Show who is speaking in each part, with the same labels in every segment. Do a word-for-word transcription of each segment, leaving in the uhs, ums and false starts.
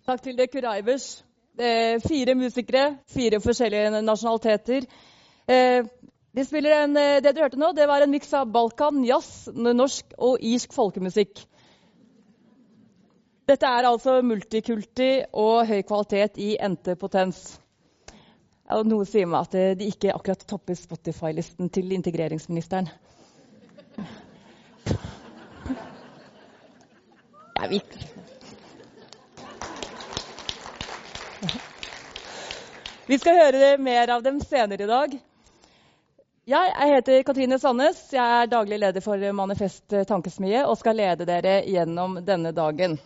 Speaker 1: Takk til det Kuraivers. Eh, fire musikere, fire forskjellige nasjonaliteter. Eh, de spiller en, det du hørte nå, det var en mix av Balkan, jazz, norsk og irsk folkemusikk. Dette er altså multikulti og høy kvalitet i ente potens. Og noe sier meg at de ikke akkurat topper Spotify-listen til integreringsministeren. Ja, vi... Vi skal høre mer av dem senere i dag. Jeg heter Katrine Sandnes. Jeg er daglig leder for Manifest Tankesmie og skal lede dere gjennom denne dagen.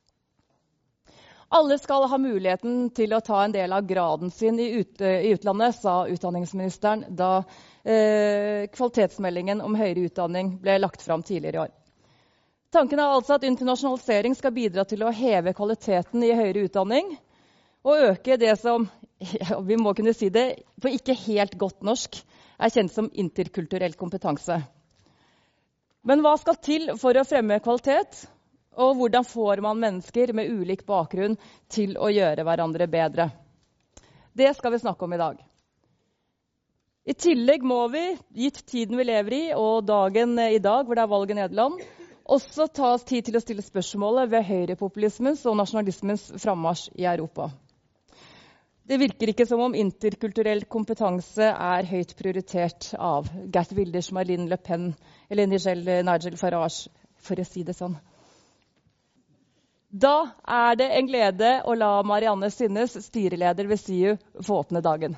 Speaker 1: Alle skal ha muligheten til å ta en del av graden sin i, ut, i utlandet, sa utdanningsministeren da eh, kvalitetsmeldingen om høyere utdanning ble lagt fram tidligere i år. Tanken er altså at internasjonalisering skal bidra til å heve kvaliteten i høyere utdanning og øke det som, ja, vi må kunne si det, på ikke helt godt norsk, er kjent som interkulturell kompetanse. Men hva skal til for å fremme kvalitet? Og hvordan får man mennesker med ulik bakgrunn til å gjøre hverandre bedre? Det skal vi snakke om i dag. I tillegg må vi, gitt tiden vi lever i, og dagen i dag, hvor det er valg i Nederland, også ta oss tid til å stille spørsmålet ved høyrepopulismens og nasjonalismens frammarsj i Europa. Det virker ikke som om interkulturell kompetanse er høyt prioritert av Geert Wilders, Marine Le Pen eller Nigel, Nigel Farage, for å si det sånn. Da er det en glede å la Marianne Synnes, styreleder ved S I U, få åpne dagen.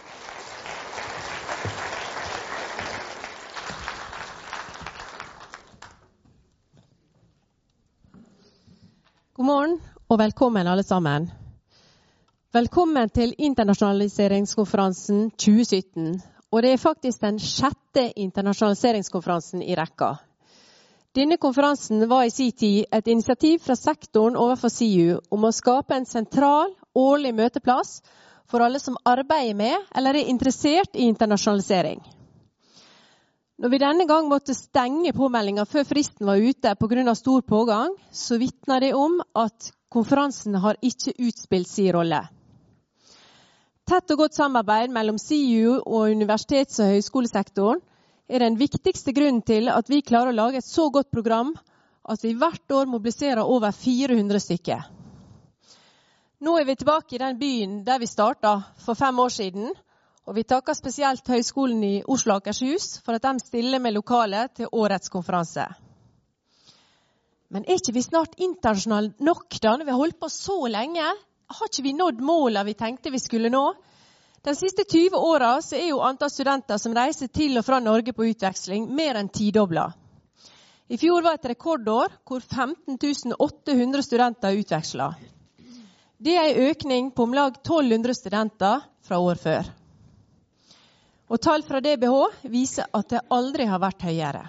Speaker 2: God morgen og velkommen alle sammen. Velkommen til internasjonaliseringskonferansen tjue sytten, og det er faktisk den sjette internasjonaliseringskonferansen i rekka. Denne konferansen var i sin tid et initiativ fra sektoren overfor S I U om å skape en sentral, årlig møteplass for alle som arbeider med eller er interessert i internasjonalisering. Når vi denne gang måtte stenge påmeldingen før fristen var ute på grunn av stor pågang, så vitner det om at konferansen har ikke utspilt sin rolle. Tett og godt samarbeid mellom S I U og universitets- og høyskolesektoren er den viktigste grunnen til at vi klarer å lage et så godt program at vi hvert år mobiliserer over fire hundre stykker. Nå er vi tilbake i den byen der vi startet for fem år siden, og vi takker spesielt Høgskolen i Oslo og Akershus for at de stiller med lokale til årets konferanse. Men er ikke vi snart internasjonale nok da, når vi har holdt på så lenge? Har ikke vi nådd målet vi tenkte vi skulle nå? De siste tyve årene så er jo antall studenter som reiser til og fra Norge på utveksling mer enn tidoblet. I fjor var et rekordår hvor femten tusen åtte hundre studenter utvekslet. Det er en økning på om lag tolv hundre studenter fra år før. Og tall fra D B H viser at det aldri har vært høyere.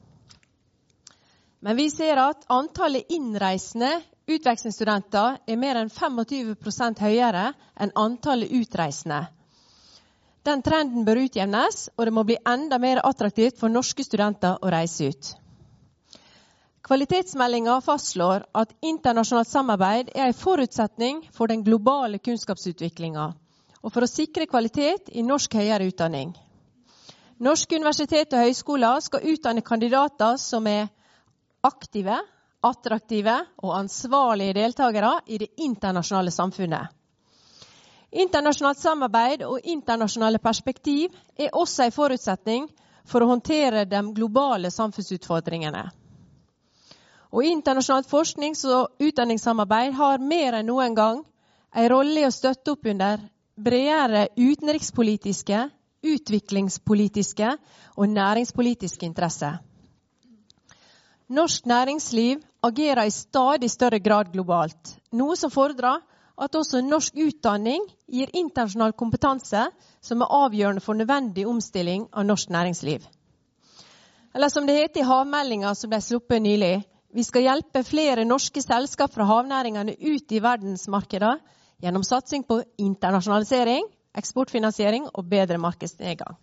Speaker 2: Men vi ser at antallet innreisende utvekslingsstudenter er mer enn tjuefem prosent høyere enn antallet utreisende. Den trenden bør utjevnes, og det må bli enda mer attraktivt for norske studenter å reise ut. Kvalitetsmeldingen fastslår at internasjonalt samarbeid er en forutsetning for den globale kunnskapsutviklingen, og for å sikre kvalitet i norsk høyere utdanning. Norske universitet og høyskoler skal utdanne kandidater som er aktive, attraktive og ansvarlige deltakere i det internasjonale samfunnet. Internasjonalt samarbeid og internasjonale perspektiv er også en forutsetning for å håndtere de globale samfunnsutfordringene. Og internasjonalt forsknings- og utdanningssamarbeid har mer enn noen gang en rolle i å støtte opp under bredere utenrikspolitiske, utviklingspolitiske og næringspolitiske interesser. Norsk næringsliv agerer i stadig større grad globalt, noe som fordrer at også norsk utdanning gir internasjonal kompetanse som er avgjørende for nødvendig omstilling av norsk næringsliv. Eller som det heter i havmeldingen som ble sluppet nylig, vi skal hjelpe flere norske selskap fra havnæringene ut i verdensmarkedet gjennom satsing på internasjonalisering, eksportfinansiering og bedre markedsnedgang.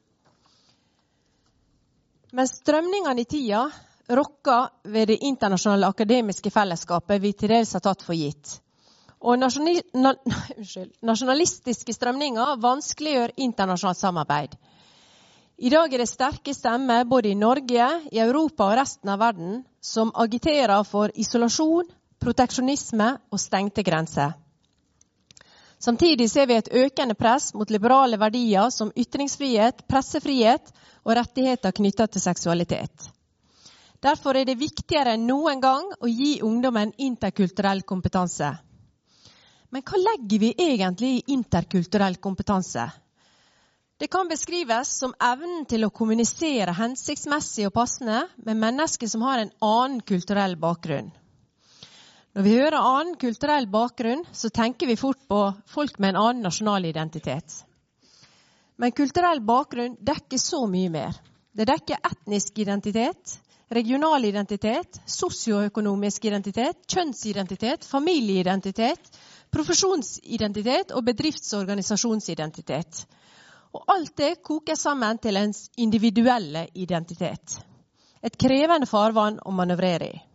Speaker 2: Men strømningene i tida rokker ved det internasjonale akademiske fellesskapet vi til dels har tatt for gitt. Og nasjonali na unnskyld, nasjonalistiske strømninger vanskeliggjør internasjonalt samarbeid. I dag er det sterke stemmer både i Norge, i Europa og resten av verden som agiterer for isolasjon, proteksjonisme og stengte grenser. Samtidig ser vi et økende press mot liberale verdier som ytringsfrihet, pressefrihet og rettigheter knyttet til seksualitet. Derfor er det viktigere enn noen gang å gi ungdommen interkulturell kompetanse. Men hva legger vi egentlig i interkulturell kompetanse? Det kan beskrives som evnen til å kommunisere hensiktsmessig og passende med mennesker som har en annen kulturell bakgrunn. Når vi hører annen kulturell bakgrunn, så tenker vi fort på folk med en annen nasjonal identitet. Men kulturell bakgrunn dekker så mye mer. Det dekker etnisk identitet, regional identitet, sosioøkonomisk identitet, kjønnsidentitet, familieidentitet, profesjonsidentitet og bedriftsorganisasjonsidentitet. Og alt det koker sammen til ens individuelle identitet. Et krevende farvann å manøvrere i.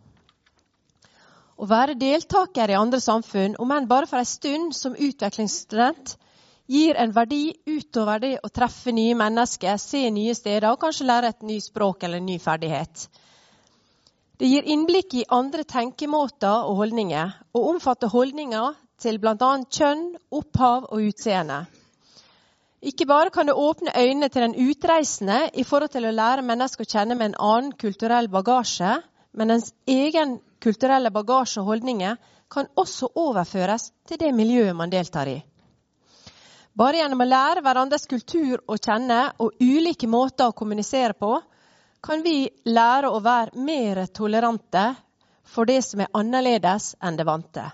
Speaker 2: Å være deltaker i andre samfunn, om enn bare for en stund som utvekslingsstudent, gir en verdi utover det å treffe nye mennesker, se nye steder og kanskje lære et ny språk eller en ny ferdighet. Det gir innblikk i andre tenkemåter og holdninger, og omfatter holdninger til blant annet kjønn, opphav og utseende. Ikke bare kan det åpne øynene til den utreisende i forhold til å lære mennesker å kjenne med en annen kulturell bagasje, men ens egen kulturelle bagasje og holdninger kan også overføres til det miljøet man deltar i. Bare gjennom å lære hverandres kultur å kjenne og ulike måter å kommunisere på, kan vi lære å være mer tolerante for det som er annerledes enn det vante.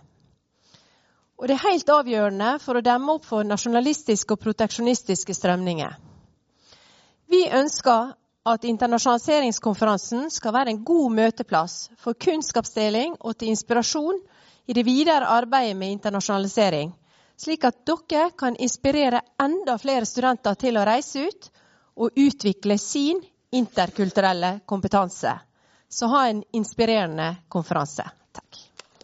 Speaker 2: Og det er helt avgjørende for å demme opp for nasjonalistiske og proteksjonistiske strømninger. Vi ønsker at internasjonaliseringskonferansen skal være en god møteplass for kunnskapsdeling og til inspirasjon i det videre arbeidet med internasjonalisering, slik at dere kan inspirere enda flere studenter til å reise ut og utvikle sin interkulturelle kompetanse. Så ha en inspirerende konferanse. Takk.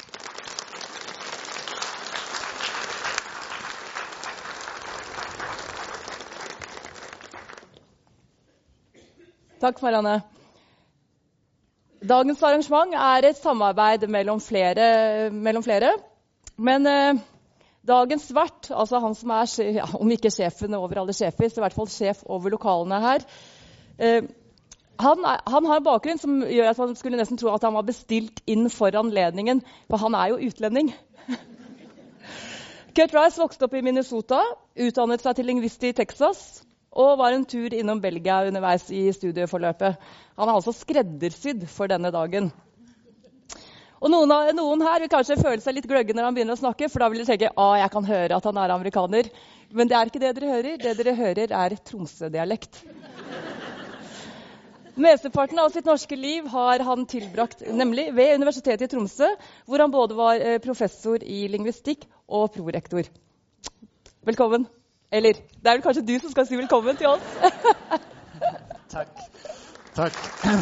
Speaker 1: Takk, Marianne. Dagens arrangement er et samarbeid mellom flere, mellom flere. Men eh, dagens vert, altså han som er, ja, om ikke sjefen over alle sjefer, så i hvert fall sjef over lokalene her, eh, han, er, han har en bakgrunn som gjør at man skulle nesten tro at han var bestilt inn for anledningen, for han er jo utlending. Kurt Rice vokste opp i Minnesota, utdannet seg til lingvist i Texas, og var en tur innom Belgia underveis i studieforløpet. Han er altså skreddersydd for denne dagen. Og noen, av, noen her vil kanskje føle seg litt gløgge når han begynner å snakke, for da vil de tenke, ah, jeg kan høre at han er amerikaner. Men det er ikke det dere hører. Det dere hører er Tromsø-dialekt. Mesteparten av sitt norske liv har han tilbrakt, nemlig ved Universitetet i Tromsø, hvor han både var professor i lingvistikk og prorektor. Velkommen. Eller, det er vel kanskje du som skal si velkommen til oss.
Speaker 3: Takk. Takk.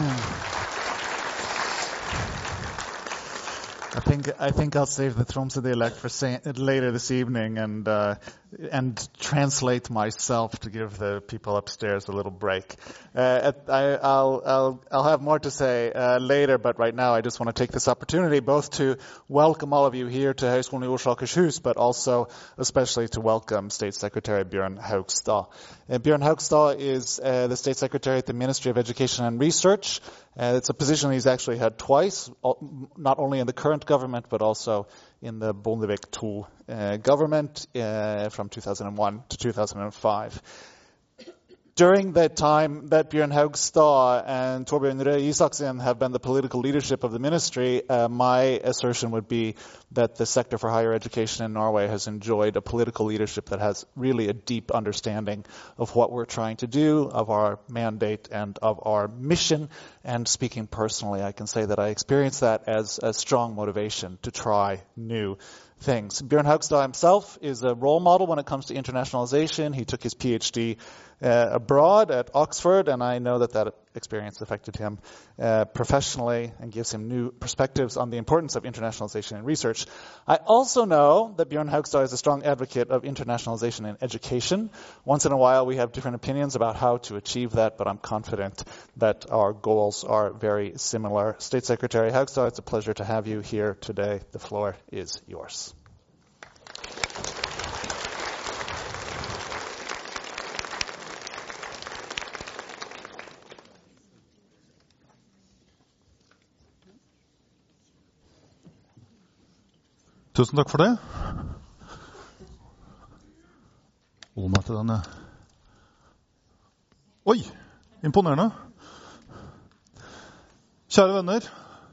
Speaker 3: I think I think I'll save the Tromsø dialect for say, later this evening and uh, and translate myself to give the people upstairs a little break. Uh, I, I'll I'll I'll have more to say uh, later, but right now I just want to take this opportunity both to welcome all of you here to Høgskolen i Oslo Akershus, but also especially to welcome State Secretary Bjørn Haugstad. Uh, Bjørn Haugstad is uh, the State Secretary at the Ministry of Education and Research. Uh, it's a position he's actually had twice, not only in the current government, but also in the Bondevik two uh, government uh, from two thousand one to two thousand five. During that time that Bjørn Haugstad and Torbjørn Røe Isaksen have been the political leadership of the ministry, uh, my assertion would be that the sector for higher education in Norway has enjoyed a political leadership that has really a deep understanding of what we're trying to do, of our mandate and of our mission. And speaking personally, I can say that I experience that as a strong motivation to try new things. Bjørn Haugstad himself is a role model when it comes to internationalization. He took his PhD uh, abroad at Oxford, and I know that that experience affected him uh, professionally and gives him new perspectives on the importance of internationalization in research. I also know that Bjørn Haugstad is a strong advocate of internationalization in education. Once in a while we have different opinions about how to achieve that, but I'm confident that our goals are very similar. State Secretary Haugstad, it's a pleasure to have you here today. The floor is yours.
Speaker 4: Tusen takk for det. Hold meg til denne. Oi, imponerende. Kjære venner,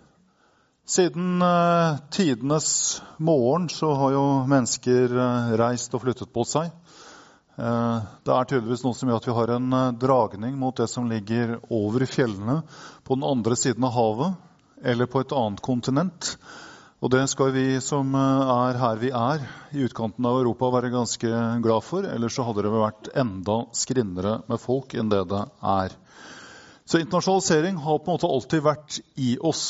Speaker 4: siden eh, tidenes morgen så har jo mennesker eh, reist og flyttet på seg. Eh, det er tydeligvis noe som gjør at vi har en eh, dragning mot det som ligger over i fjellene på den andre siden av havet, eller på et annet kontinent. Og det skal vi som er her vi er, i utkanten av Europa, være ganske glad for. Ellers så hadde det vært enda skrinnere med folk enn det det er. Så internasjonalisering har på en måte alltid vært i oss.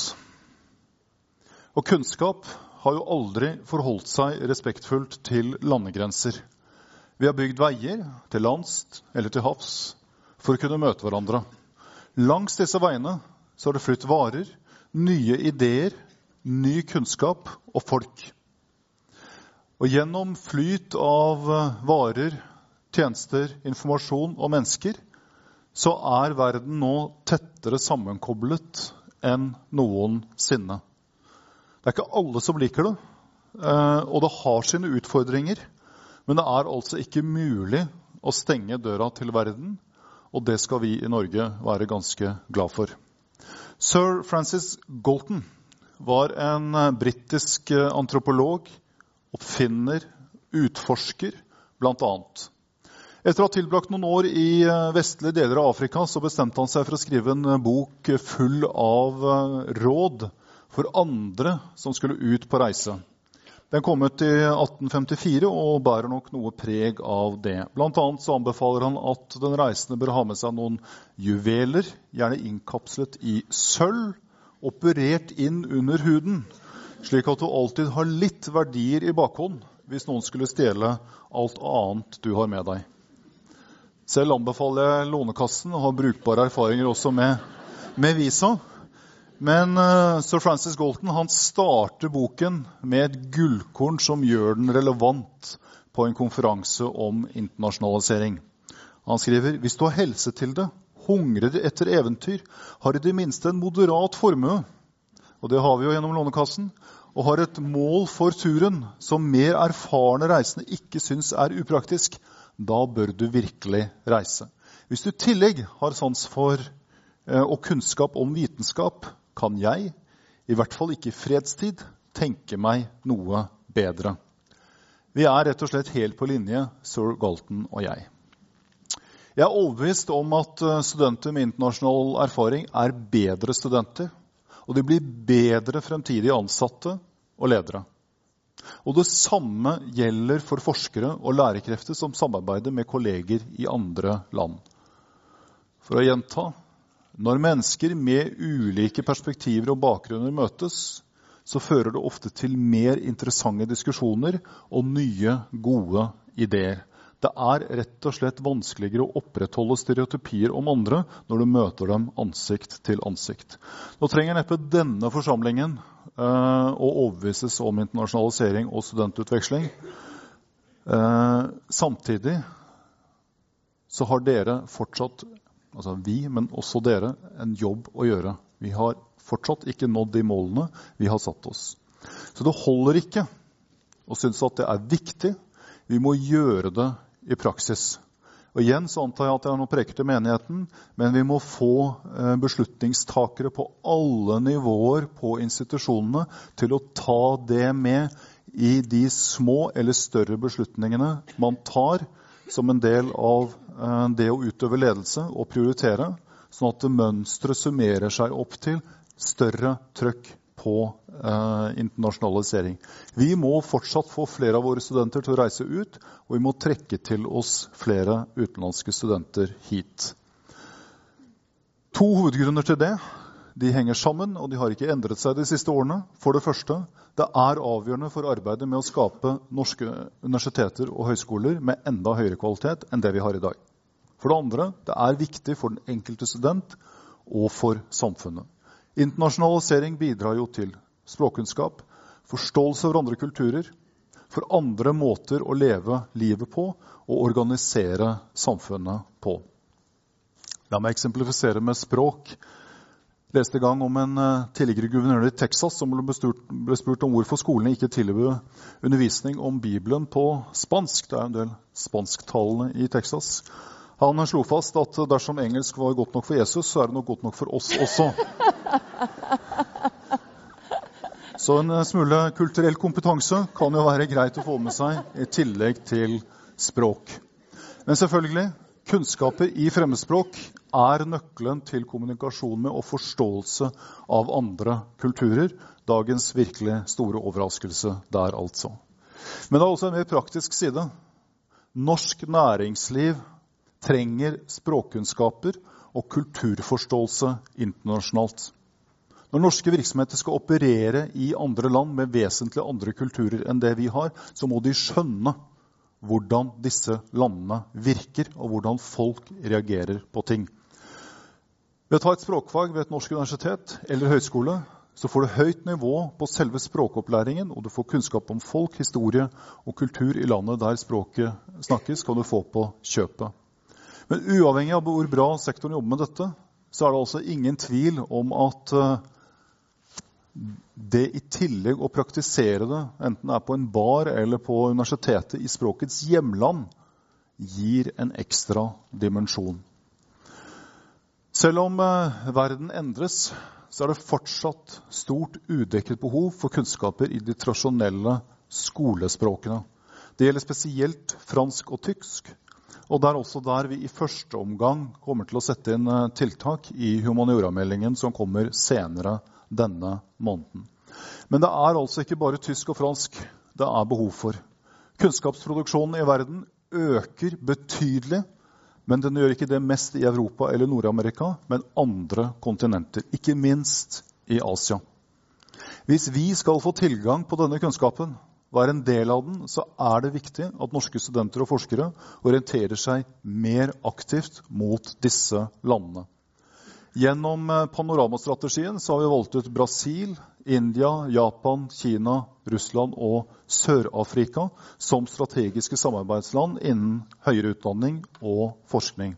Speaker 4: Og kunnskap har jo aldri forholdt seg respektfullt til landegrenser. Vi har bygd veier til lands eller til havs for å kunne møte hverandre. Langs disse veiene så har det flytt varer, nye ideer, ny kunnskap og folk. Og gjennom flyt av varer, tjenester, informasjon og mennesker, så er verden nå tettere sammenkoblet enn noensinne. Det er ikke alle som liker det, og det har sine utfordringer, men det er altså ikke mulig å stenge døra til verden, og det skal vi i Norge være ganske glad for. Sir Francis Galton var en britisk antropolog, oppfinner, utforsker, blant annet. Etter å ha tilbrakt noen år i vestlige deler av Afrika, så bestemte han seg for å skrive en bok full av råd for andre som skulle ut på reise. Den kom ut i atten femtifire og bærer nok noe preg av det. Blant annet så anbefaler han at den reisende bør ha med seg noen juveler, gjerne innkapslet i sølv, operert inn under huden, slik at du alltid har litt verdier i bakhånd hvis noen skulle stjele alt annet du har med deg. Selv anbefaler jeg Lånekassen og har brukbare erfaringer også med, med visa. Men uh, Sir Francis Galton han starter boken med et gullkorn som gjør den relevant på en konferanse om internasjonalisering. Han skriver, hvis du har helse til det, hungrer etter eventyr, har i det minste en moderat formue, og det har vi jo gjennom Lånekassen, og har et mål for turen som mer erfarne reisende ikke synes er upraktisk, da bør du virkelig reise. Hvis du i tillegg har sans for eh, og kunnskap om vitenskap, kan jeg, i hvert fall ikke i fredstid, tenke meg noe bedre. Vi er rett og slett helt på linje, Sir Galton og jeg. Jeg er overbevist om at studenter med internasjonal erfaring er bedre studenter, og de blir bedre fremtidige ansatte og ledere. Og det samme gjelder for forskere og lærekrefter som samarbeider med kolleger i andre land. For å gjenta, når mennesker med ulike perspektiver og bakgrunner møtes, så fører det ofte til mer interessante diskusjoner og nye, gode ideer. Det er rett og slett vanskeligere å opprettholde stereotypier om andre når du møter dem ansikt til ansikt. Nå trenger neppe denne forsamlingen uh, å overbevises om internasjonalisering og studentutveksling. Uh, samtidig så har dere fortsatt, altså vi, men også dere, en jobb å gjøre. Vi har fortsatt ikke nådd de målene vi har satt oss. Så det holder ikke å synes at det er viktig. Vi må gjøre det i praksis. Og igjen så antar jeg at jeg har noe preket til menigheten, men vi må få beslutningstakere på alle nivåer på institusjonene til å ta det med i de små eller større beslutningene man tar som en del av det å utøve ledelse og prioritere, sånn at mønstret summerer seg opp til større trøkk på eh, internasjonalisering. Vi må fortsatt få flere av våre studenter til å reise ut, og vi må trekke til oss flere utenlandske studenter hit. To hovedgrunner til det. De henger sammen, og de har ikke endret seg de siste årene. For det første, det er avgjørende for arbeidet med å skape norske universiteter og høyskoler med enda høyere kvalitet enn det vi har i dag. For det andre, det er viktig for den enkelte student og for samfunnet. Internasjonalisering bidrar jo til språkkunnskap, forståelse av andre kulturer, for andre måter å leve livet på og organisere samfunnet på. La meg eksemplifisere med språk. Jeg leste en gang om en tidligere guvernør i Texas som ble spurt, ble spurt om hvorfor skolene ikke tilbød undervisning om Bibelen på spansk. Det er en del spansktalende i Texas. Han slo fast at dersom engelsk var godt nok for Jesus, så er det nok godt nok for oss også. Så en smule kulturell kompetanse kan jo være greit å få med seg i tillegg til språk. Men selvfølgelig, kunnskaper i fremmedspråk er nøkkelen til kommunikasjon med og forståelse av andre kulturer. Dagens virkelig store overraskelse der altså. Men det er også en mer praktisk side. Norsk næringsliv trenger språkkunnskaper og kulturforståelse internasjonalt. Når norske virksomheter skal operere i andre land med vesentlig andre kulturer enn det vi har, så må de skjønne hvordan disse landene virker, og hvordan folk reagerer på ting. Ved å ta et språkfag ved et norsk universitet eller høyskole, så får du høyt nivå på selve språkopplæringen, og du får kunnskap om folk, historie og kultur i landet der språket snakkes, kan du få på kjøpet. Men uavhengig av hvor bra sektoren jobber med dette, så er det altså ingen tvil om at det i tillegg å praktisere det, enten det er på en bar eller på universitetet i språkets hjemland, gir en ekstra dimensjon. Selv om verden endres, så er det fortsatt stort udekket behov for kunnskaper i de tradisjonelle skolespråkene. Det gjelder spesielt fransk og tysk, og det er også der vi i første omgang kommer til å sette inn tiltak i humaniora-meldingen som kommer senere denne måneden. Men det er altså ikke bare tysk og fransk det er behov for. Kunnskapsproduksjonen i verden øker betydelig, men den gjør ikke det mest i Europa eller Nord-Amerika, men andre kontinenter, ikke minst i Asia. Hvis vi skal få tilgang på denne kunnskapen, være en del av den, så er det viktig at norske studenter og forskere orienterer seg mer aktivt mot disse landene. Gjennom panoramastrategien så har vi valgt ut Brasil, India, Japan, Kina, Russland og Sør-Afrika som strategiske samarbeidsland innen høyere utdanning og forskning.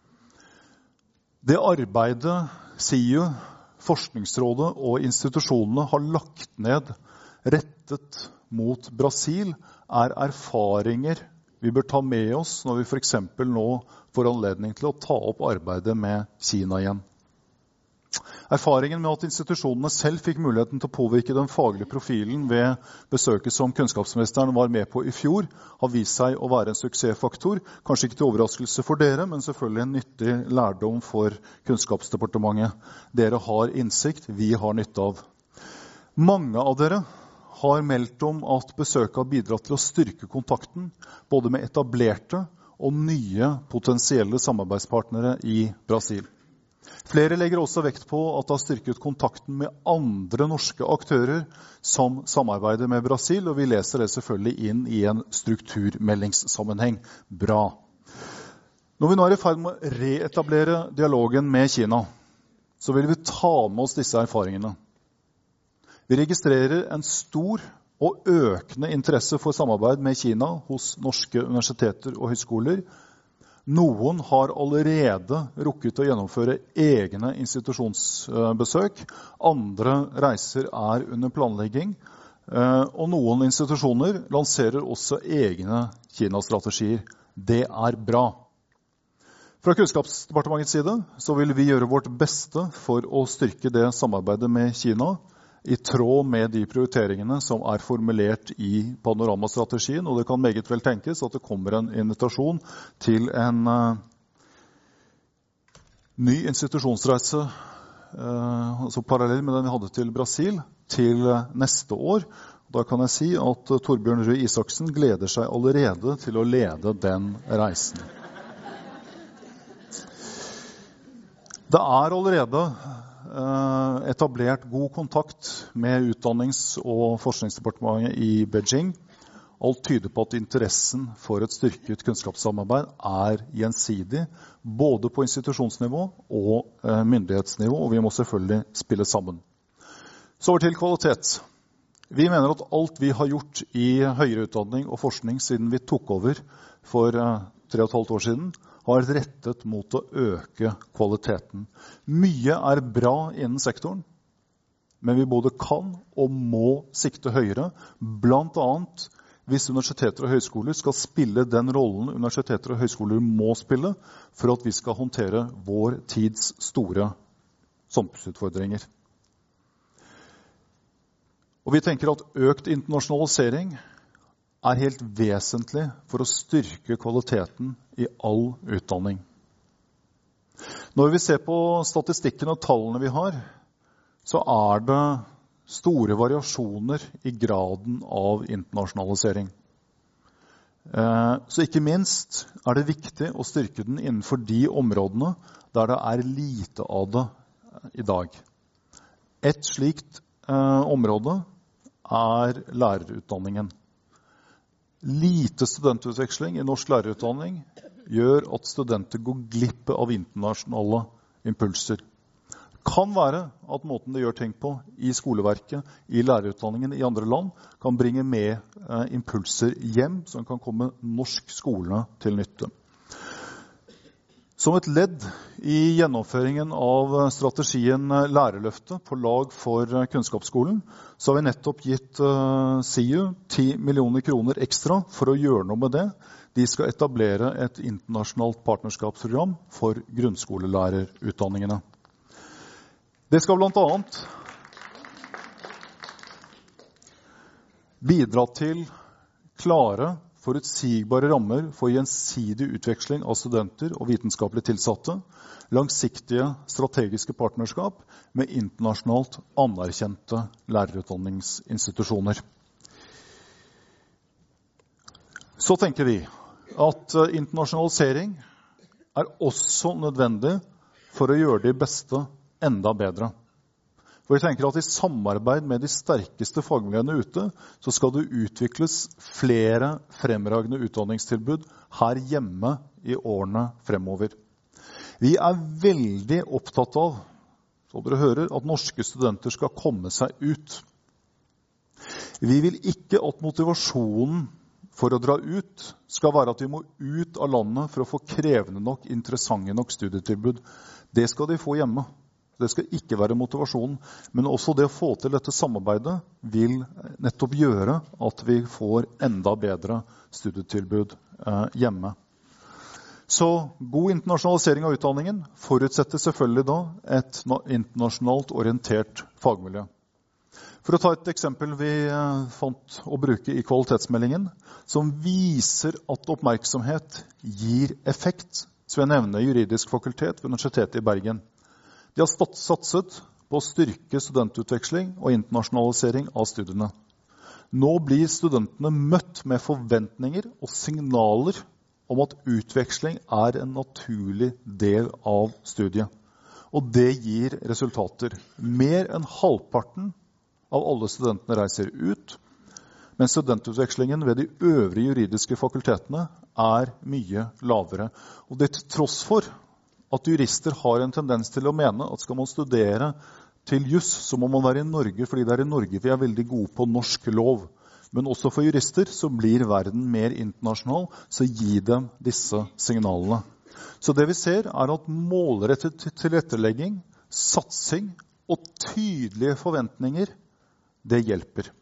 Speaker 4: Det arbeidet S I U, Forskningsrådet og institusjonene har lagt ned rettet mot Brasil, er erfaringer vi bør ta med oss når vi for eksempel nå får anledning til å ta opp arbeidet med Kina igjen. Erfaringen med at institusjonene selv fikk muligheten til å påvirke den faglige profilen ved besøket som kunnskapsministeren var med på i fjor, har vist seg å være en suksessfaktor. Kanskje ikke til overraskelse for dere, men selvfølgelig en nyttig lærdom for Kunnskapsdepartementet. Dere har innsikt, vi har nytte av. Mange av dere har meldt om at besøket har bidratt til å styrke kontakten både med etablerte og nye potensielle samarbeidspartnere i Brasil. Flere legger også vekt på at det har styrket kontakten med andre norske aktører som samarbeider med Brasil, og vi leser det selvfølgelig inn i en strukturmeldingssammenheng. Bra. Når vi nå er i ferd med å reetablere dialogen med Kina, så vil vi ta med oss disse erfaringene. Vi registrerer en stor og økende interesse for samarbeid med Kina hos norske universiteter og høyskoler. Noen har allerede rukket å gjennomføre egne institusjonsbesøk. Andre reiser er under planlegging. Og noen institusjoner lanserer også egne Kina-strategier. Det er bra. Fra Kunnskapsdepartementets side så vil vi gjøre vårt beste for å styrke det samarbeidet med Kina i tråd med de prioriteringene som er formulert i panoramastrategien, og det kan meget vel tenkes at det kommer en invitasjon til en uh, ny institusjonsreise, uh, altså parallell med den vi hadde til Brasil, til uh, neste år. Da kan jeg si at uh, Torbjørn Røe Isaksen gleder seg allerede til å lede den reisen. Det er allerede eh, etablert god kontakt med Utdannings- og forskningsdepartementet i Beijing. Alt tyder på at interessen for et styrket kunnskapssamarbeid er gjensidig, både på institusjonsnivå og eh, myndighetsnivå, og vi må selvfølgelig spille sammen. Så over til kvalitet. Vi mener at alt vi har gjort i høyere utdanning og forskning siden vi tok over for eh, tre og et halvt år siden, har rettet mot å øke kvaliteten. Mye er bra innen sektoren, men vi både kan og må sikte høyere, blant annet hvis universiteter og høyskoler skal spille den rollen universiteter og høyskoler må spille for at vi skal håndtere vår tids store samfunnsutfordringer. Og vi tenker at økt internasjonalisering er helt vesentlig for å styrke kvaliteten i all utdanning. Når vi ser på statistikken og tallene vi har, så er det store variasjoner i graden av internasjonalisering. Så ikke minst er det viktig å styrke den innenfor de områdene der det er lite av det i dag. Et slikt område er lærerutdanningen. Lite studentutveksling i norsk lærerutdanning gjør at studenter går glipp av internasjonale impulser. Kan være at måten de gjør ting på i skoleverket, i lærerutdanningen i andre land, kan bringe med eh, impulser hjem som kan komme norsk skole til nytte. Som et ledd i gjennomføringen av strategien Lærerløftet på lag for kunnskapsskolen, så har vi nettopp gitt eh, S I U ti millioner kroner ekstra for å gjøre noe med det. De skal etablere et internasjonalt partnerskapsprogram for grunnskolelærerutdanningene. Det skal blant annet bidra til klare, forutsigbare rammer for gjensidig utveksling av studenter og vitenskapelig tilsatte, langsiktige strategiske partnerskap med internasjonalt anerkjente lærerutdanningsinstitusjoner. Så tenker vi at internasjonalisering er også nødvendig for å gjøre de beste enda bedre. For jeg tenker at i samarbeid med de sterkeste fagmiljøene ute, så skal det utvikles flere fremragende utdanningstilbud her hjemme i årene fremover. Vi er veldig opptatt av, så dere hører, at norske studenter skal komme seg ut. Vi vil ikke at motivasjonen for å dra ut skal være at vi må ut av landet for å få krevende nok, interessante nok studietilbud. Det skal de få hjemme. Det skal ikke være motivasjonen, men også det å få til dette samarbeidet vil nettopp gjøre at vi får enda bedre studietilbud eh, hjemme. Så god internasjonalisering av utdanningen forutsetter selvfølgelig da et internasjonalt orientert fagmiljø. For å ta et eksempel vi eh, fant å bruke i kvalitetsmeldingen, som viser at oppmerksomhet gir effekt, så jeg nevner Juridisk fakultet ved Universitetet i Bergen. De har satset på å styrke studentutveksling og internasjonalisering av studiene. Nå blir studentene møtt med forventninger og signaler om at utveksling er en naturlig del av studiet. Og det gir resultater. Mer enn halvparten av alle studentene reiser ut, men studentutvekslingen ved de øvrige juridiske fakultetene er mye lavere. Og det til tross for at jurister har en tendens til å mene at skal man studere til juss, så må man være i Norge, fordi det er i Norge vi er veldig gode på norsk lov. Men også for jurister så blir verden mer internasjonal, så gi dem disse signalene. Så det vi ser er at målrettet tilrettelegging, satsing og tydelige forventninger, det hjelper.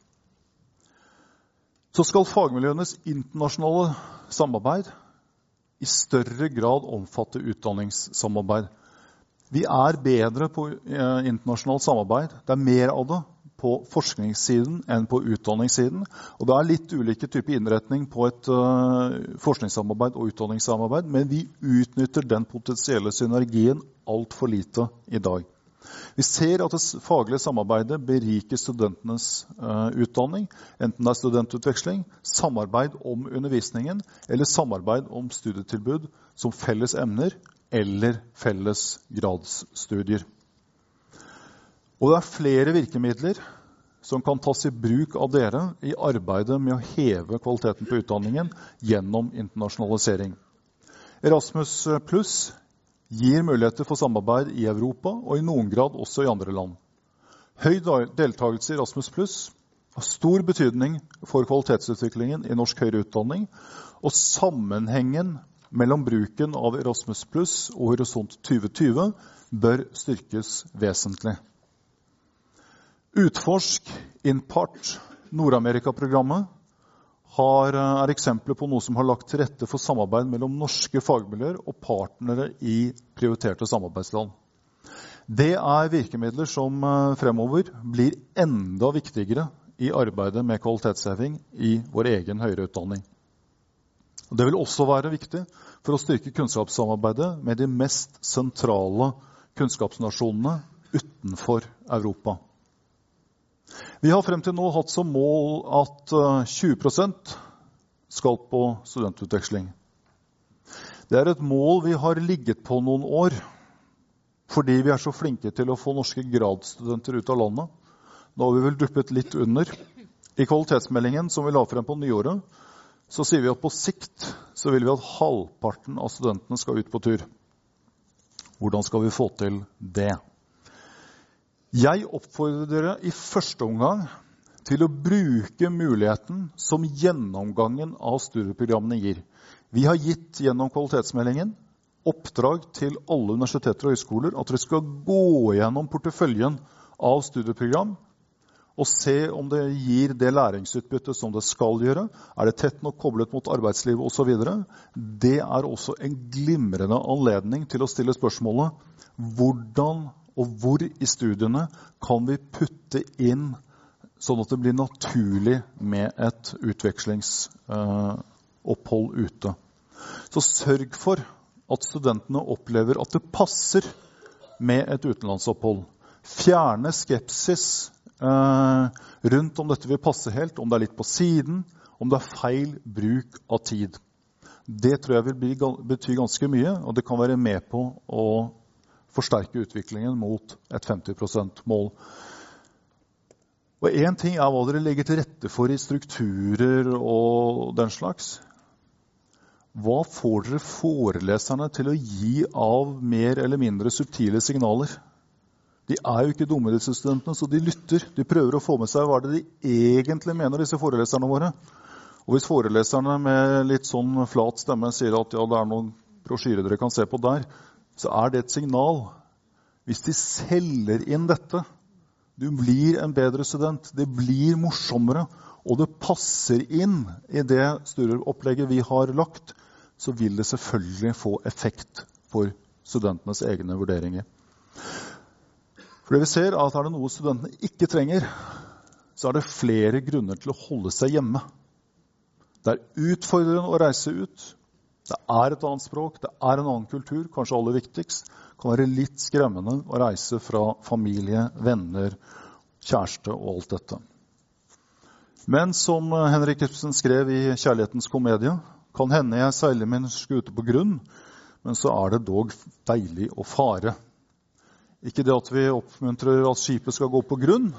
Speaker 4: Så skal fagmiljøenes internasjonale samarbeid i større grad omfatte utdanningssamarbeid. Vi er bedre på eh, internasjonalt samarbeid. Det er mer av det på forskningssiden enn på utdanningssiden. Og det er litt ulike typer innretning på et uh, forskningssamarbeid og utdanningssamarbeid, men vi utnytter den potensielle synergien alt for lite i dag. Vi ser at det faglige samarbeidet beriker studentenes uh, utdanning, enten det er studentutveksling, samarbeid om undervisningen, eller samarbeid om studietilbud som felles emner, eller felles gradsstudier. Og det er flere virkemidler som kan tas i bruk av dere i arbeidet med å heve kvaliteten på utdanningen gjennom internasjonalisering. Erasmus Plus gir muligheter for samarbeid i Europa og i noen grad også i andre land. Høy deltakelse i Erasmus Plus har stor betydning for kvalitetsutviklingen i norsk høyere utdanning, og sammenhengen mellom bruken av Erasmus Plus og Horisont tjue tjue bør styrkes vesentlig. Utforsk, Impart, Nord-Amerika-programmet har, er eksempler på noe som har lagt til rette for samarbeid mellom norske fagmiljøer og partnere i prioriterte samarbeidsland. Det er virkemidler som fremover blir enda viktigere i arbeidet med kvalitetsheving i vår egen høyere utdanning. Det vil også være viktig for å styrke kunnskapssamarbeidet med de mest sentrale kunnskapsnasjonene utenfor Europa. Vi har frem til nå hatt som mål at tjue prosent skal på studentutveksling. Det er et mål vi har ligget på noen år, fordi vi er så flinke til å få norske gradsstudenter ut av landet. Nå har vi vel duppet litt under. I kvalitetsmeldingen som vi la frem på nyåret, så sier vi at på sikt så vil vi at halvparten av studentene skal ut på tur. Hvordan skal vi få til det? Jeg oppfordrer dere i første omgang til å bruke muligheten som gjennomgangen av studieprogrammene gir. Vi har gitt gjennom kvalitetsmeldingen oppdrag til alle universiteter og høyskoler at dere skal gå gjennom porteføljen av studieprogram og se om det gir det læringsutbyttet som det skal gjøre. Er det tett nok koblet mot arbeidslivet og så videre? Det er også en glimrende anledning til å stille spørsmålet hvordan og hvor i studiene kan vi putte inn sånn at det blir naturlig med et utvekslingsopphold uh, ute. Så sørg for at studentene opplever at det passer med et utenlandsopphold. Fjerne skepsis uh, rundt om dette vil passe helt, om det er litt på siden, om det er feil bruk av tid. Det tror jeg vil bli, bety ganske mye, og det kan være med på å forsterke utviklingen mot et femti prosent mål. Og en ting er hva dere legger til rette for i strukturer og den slags. Hva får dere foreleserne til å gi av mer eller mindre subtile signaler? De er jo ikke dumme, disse studentene, så de lytter. De prøver å få med seg hva det de egentlig mener, disse foreleserne våre. Og hvis foreleserne med litt sånn flat stemme sier at ja, det er noen brosjyrer dere kan se på der, så er det et signal. Hvis de selger inn dette, du blir en bedre student, det blir morsommere, og det passer inn i det studieopplegget vi har lagt, så vil det selvfølgelig få effekt for studentenes egne vurderinger. For det vi ser er at er det noe studentene ikke trenger, så er det flere grunner til å holde seg hjemme. Det er utfordrende å reise ut. Det er et annet språk, det er en annen kultur, kanskje aller viktigst. Det kan være litt skremmende å reise fra familie, venner, kjæreste og alt dette. Men som Henrik Ibsen skrev i Kjærlighetens komedie, kan hende jeg seiler min skute på grunn, men så er det dog deilig å fare. Ikke det at vi oppmuntrer at skipet skal gå på grunn,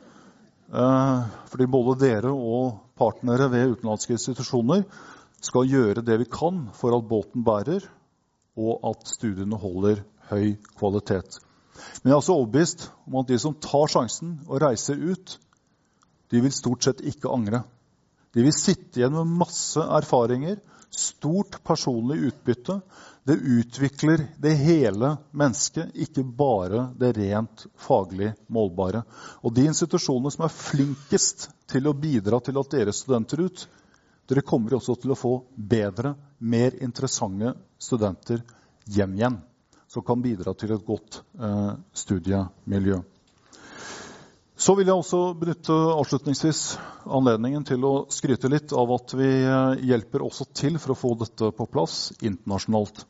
Speaker 4: fordi både dere og partnere ved utenlandske institusjoner skal gjøre det vi kan for at båten bærer, og at studiene holder høy kvalitet. Men jeg er også overbevist om at de som tar sjansen og reiser ut, de vil stort sett ikke angre. De vil sitte igjen med masse erfaringer, stort personlig utbytte. Det utvikler det hele mennesket, ikke bare det rent faglig målbare. Og de institusjonene som er flinkest til å bidra til at dere studenter ut, dere kommer også til å få bedre, mer interessante studenter hjem igjen, som kan bidra til et godt eh, studiemiljø. Så vil jeg også benytte avslutningsvis anledningen til å skryte litt av at vi hjelper også til for å få dette på plass internasjonalt.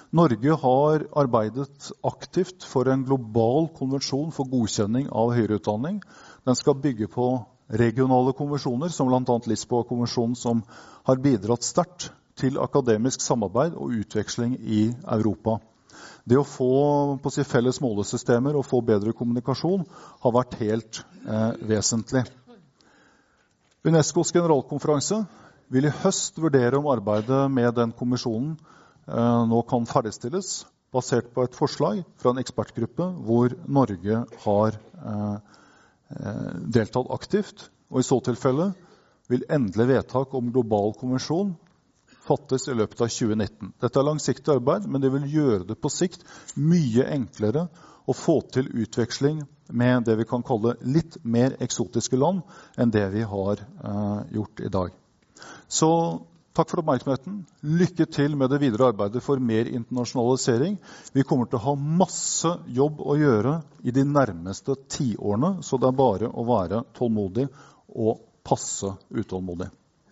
Speaker 4: Norge har arbeidet aktivt for en global konvensjon for godkjenning av høyere utdanning. Den skal bygge på regionale konvensjoner, som blant annet Lisboa-konvensjonen, som har bidratt sterkt til akademisk samarbeid og utveksling i Europa. Det å få på si, felles målesystemer og få bedre kommunikasjon har vært helt eh, vesentlig. UNESCOs generalkonferanse vil i høst vurdere om arbeidet med den kommisjonen eh, nå kan ferdigstilles, basert på et forslag fra en ekspertgruppe hvor Norge har eh, eh, deltatt aktivt. Og i så tilfelle vil endelig vedtak om global konvensjon fattes i løpet av tjue nitten. Dette er langsiktig arbeid, men det vil gjøre det på sikt mye enklere å få til utveksling med det vi kan kalle litt mer eksotiske land enn det vi har eh, gjort i dag. Så takk for oppmerksomheten. Lykke til med det videre arbeidet for mer internasjonalisering. Vi kommer til å ha masse jobb å gjøre i de nærmeste tiårene, så det er bare å være tålmodig og passe utålmodig.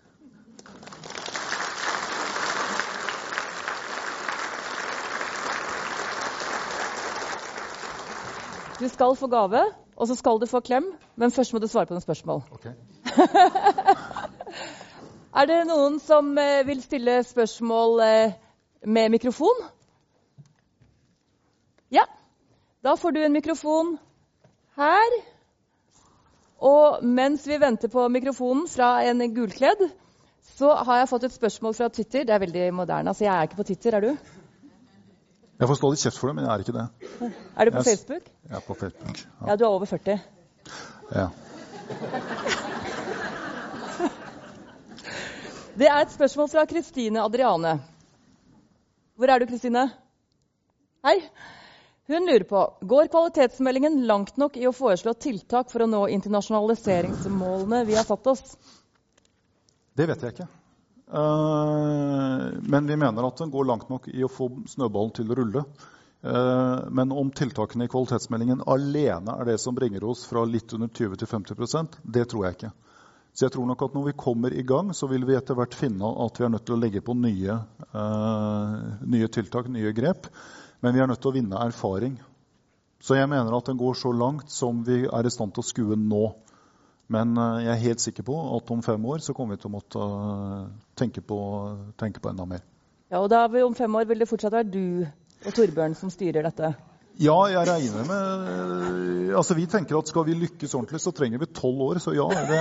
Speaker 1: Du skal få gave, og så skal du få klem, men først må du svare på noen spørsmål.
Speaker 4: Okay.
Speaker 1: Er det noen som eh, vil stille spørsmål eh, med mikrofon? Ja, da får du en mikrofon her. Og mens vi venter på mikrofonen fra en gulkledd, så har jeg fått et spørsmål fra Twitter. Det er veldig moderne, altså jeg er ikke på Twitter, er du?
Speaker 4: Jeg får stå litt kjeft for det, men jeg er ikke det.
Speaker 1: Er du på
Speaker 4: jeg,
Speaker 1: Facebook?
Speaker 4: Jeg er på Facebook. Ja,
Speaker 1: ja du er over førti.
Speaker 4: Ja.
Speaker 1: Det er et spørsmål fra Kristine Adriane. Hvor er du, Kristine? Hei. Hun lurer på, går kvalitetsmeldingen langt nok i å foreslå tiltak for å nå internasjonaliseringsmålene vi har satt oss? Det
Speaker 4: vet jeg ikke. Uh, men vi mener at den går langt nok i å få snøballen til å rulle. Uh, men om tiltakene i kvalitetsmeldingen alene er det som bringer oss fra litt under tjue til femti prosent, det tror jeg ikke. Så jeg tror nok at når vi kommer i gang, så vil vi etter hvert finne at vi er nødt til å legge på nye, uh, nye tiltak, nye grep. Men vi er nødt til å vinne erfaring. Så jeg mener at den går så langt som vi er i stand til å skue nå. Men jeg er helt sikker på at om fem år så kommer vi til å måtte tenke på, tenke på enda mer.
Speaker 1: Ja, og da om fem år vil det fortsatt være du og Torbjørn som styrer dette?
Speaker 4: Ja, jeg regner med... Altså, vi tenker at skal vi lykkes ordentlig, så trenger vi tolv år, så ja. Det...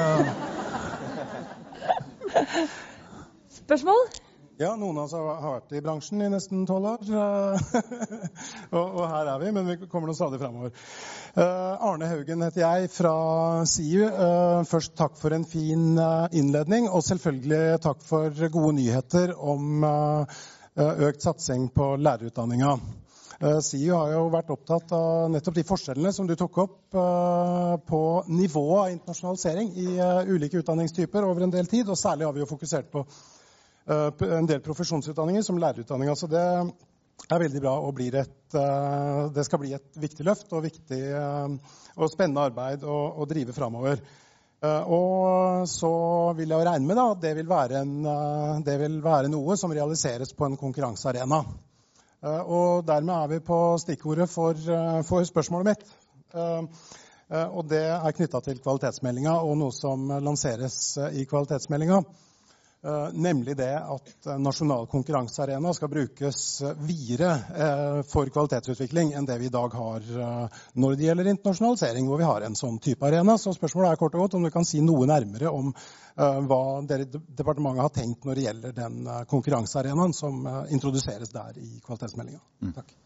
Speaker 1: Spørsmål?
Speaker 5: Ja, noen av oss har vært i bransjen i nesten tolv år, og, og her er vi, men vi kommer noe stadig fremover. Uh, Arne Haugen heter jeg fra S I U. Uh, først takk for en fin uh, innledning, og selvfølgelig takk for gode nyheter om uh, økt satsing på lærerutdanninga. Uh, S I U har jo vært opptatt av nettopp de forskjellene som du tok opp uh, på nivået av internasjonalisering i uh, ulike utdanningstyper over en del tid, og særlig har vi jo fokusert på en del profesjonsutdanninger som lærerutdanninger. Så det er veldig bra og blir et, det skal bli et viktig løft og viktig og spennende arbeid å, å drive fremover. Og så vil jeg regne med da, at det vil, være en, det vil være noe som realiseres på en konkurransearena. Og dermed er vi på stikkordet for, for spørsmålet mitt. Og det er knyttet til kvalitetsmeldinga og noe som lanseres i kvalitetsmeldinga. Uh, nemlig det at uh, nasjonal konkurransearena skal brukes uh, videre uh, for kvalitetsutvikling enn det vi i dag har uh, når det gjelder internasjonalisering, hvor vi har en sånn type arena. Så spørsmålet er kort og godt om du kan si noe nærmere om uh, hva dere de- departementet har tenkt når det gjelder den uh, konkurransearenaen som uh, introduseres der i kvalitetsmeldinga.
Speaker 4: Mm.
Speaker 5: Takk.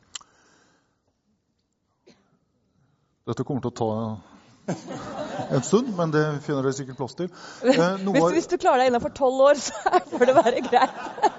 Speaker 4: Dette kommer til å ta en stund, men det finner dere sikkert plass til.
Speaker 1: Eh, hvis, hvis du klarer deg innenfor tolv år, så får det være greit.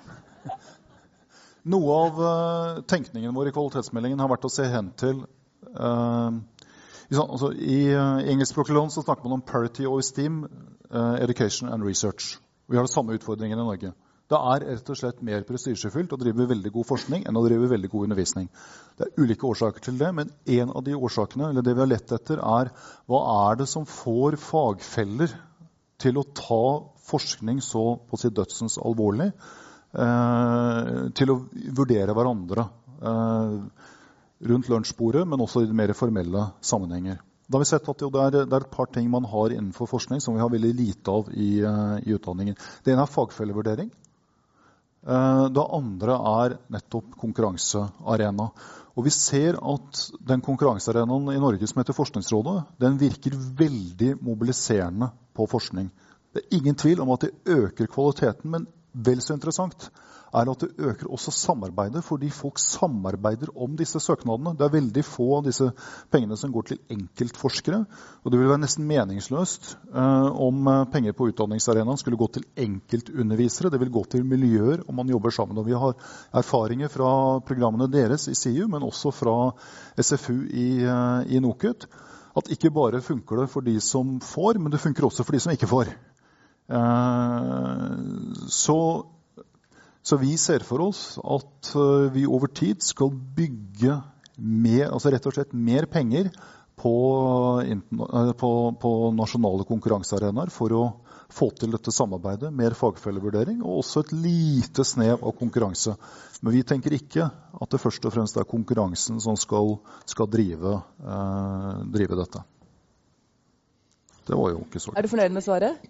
Speaker 4: Noe av uh, tenkningen vår i kvalitetsmeldingen har vært å se hen til uh, i, altså, i uh, engelskspråklig land så snakker man om parity og esteem, uh, education and research. Vi har det samme utfordringen i Norge. Det er rett og slett mer prestisjefylt å drive veldig god forskning enn å drive veldig god undervisning. Det er ulike årsaker til det, men en av de årsakene, eller det vi har lett etter, er hva er det som får fagfeller til å ta forskning så på sitt dødsens alvorlig, eh, til å vurdere hverandre eh, rundt lunsjbordet, men også i mer formelle sammenhenger. Da har vi sett at jo, det, er, det er et par ting man har innenfor forskning som vi har veldig lite av i, uh, i utdanningen. Det ene er fagfellevurdering. Uh, det andre er nettopp konkurransearena. Og vi ser at den konkurransearenaen i Norge som heter Forskningsrådet, den virker veldig mobiliserende på forskning. Det er ingen tvil om at det øker kvaliteten, men vel så interessant er at det øker også samarbeidet, fordi folk samarbeider om disse søknadene. Det er veldig få av disse pengene som går til enkeltforskere, og det vil være nesten meningsløst eh, om penger på utdanningsarenaen skulle gå til enkeltundervisere. Det vil gå til miljøer om man jobber sammen. Og vi har erfaringer fra programmene deres i S I U, men også fra S F U i, eh, i NOKUT, at ikke bare funker det for de som får, men det funker også for de som ikke får. Eh, så Så vi ser for oss at vi over tid skal bygge med, altså rett og slett mer penger på, på, på nasjonale konkurransearenaer for å få til dette samarbeidet, mer fagfellevurdering og også et lite snev av konkurranse. Men vi tenker ikke at det først og fremst er konkurransen som skal, skal drive, eh, drive dette. Det var jo ikke så.
Speaker 1: Er du fornøyd med svaret?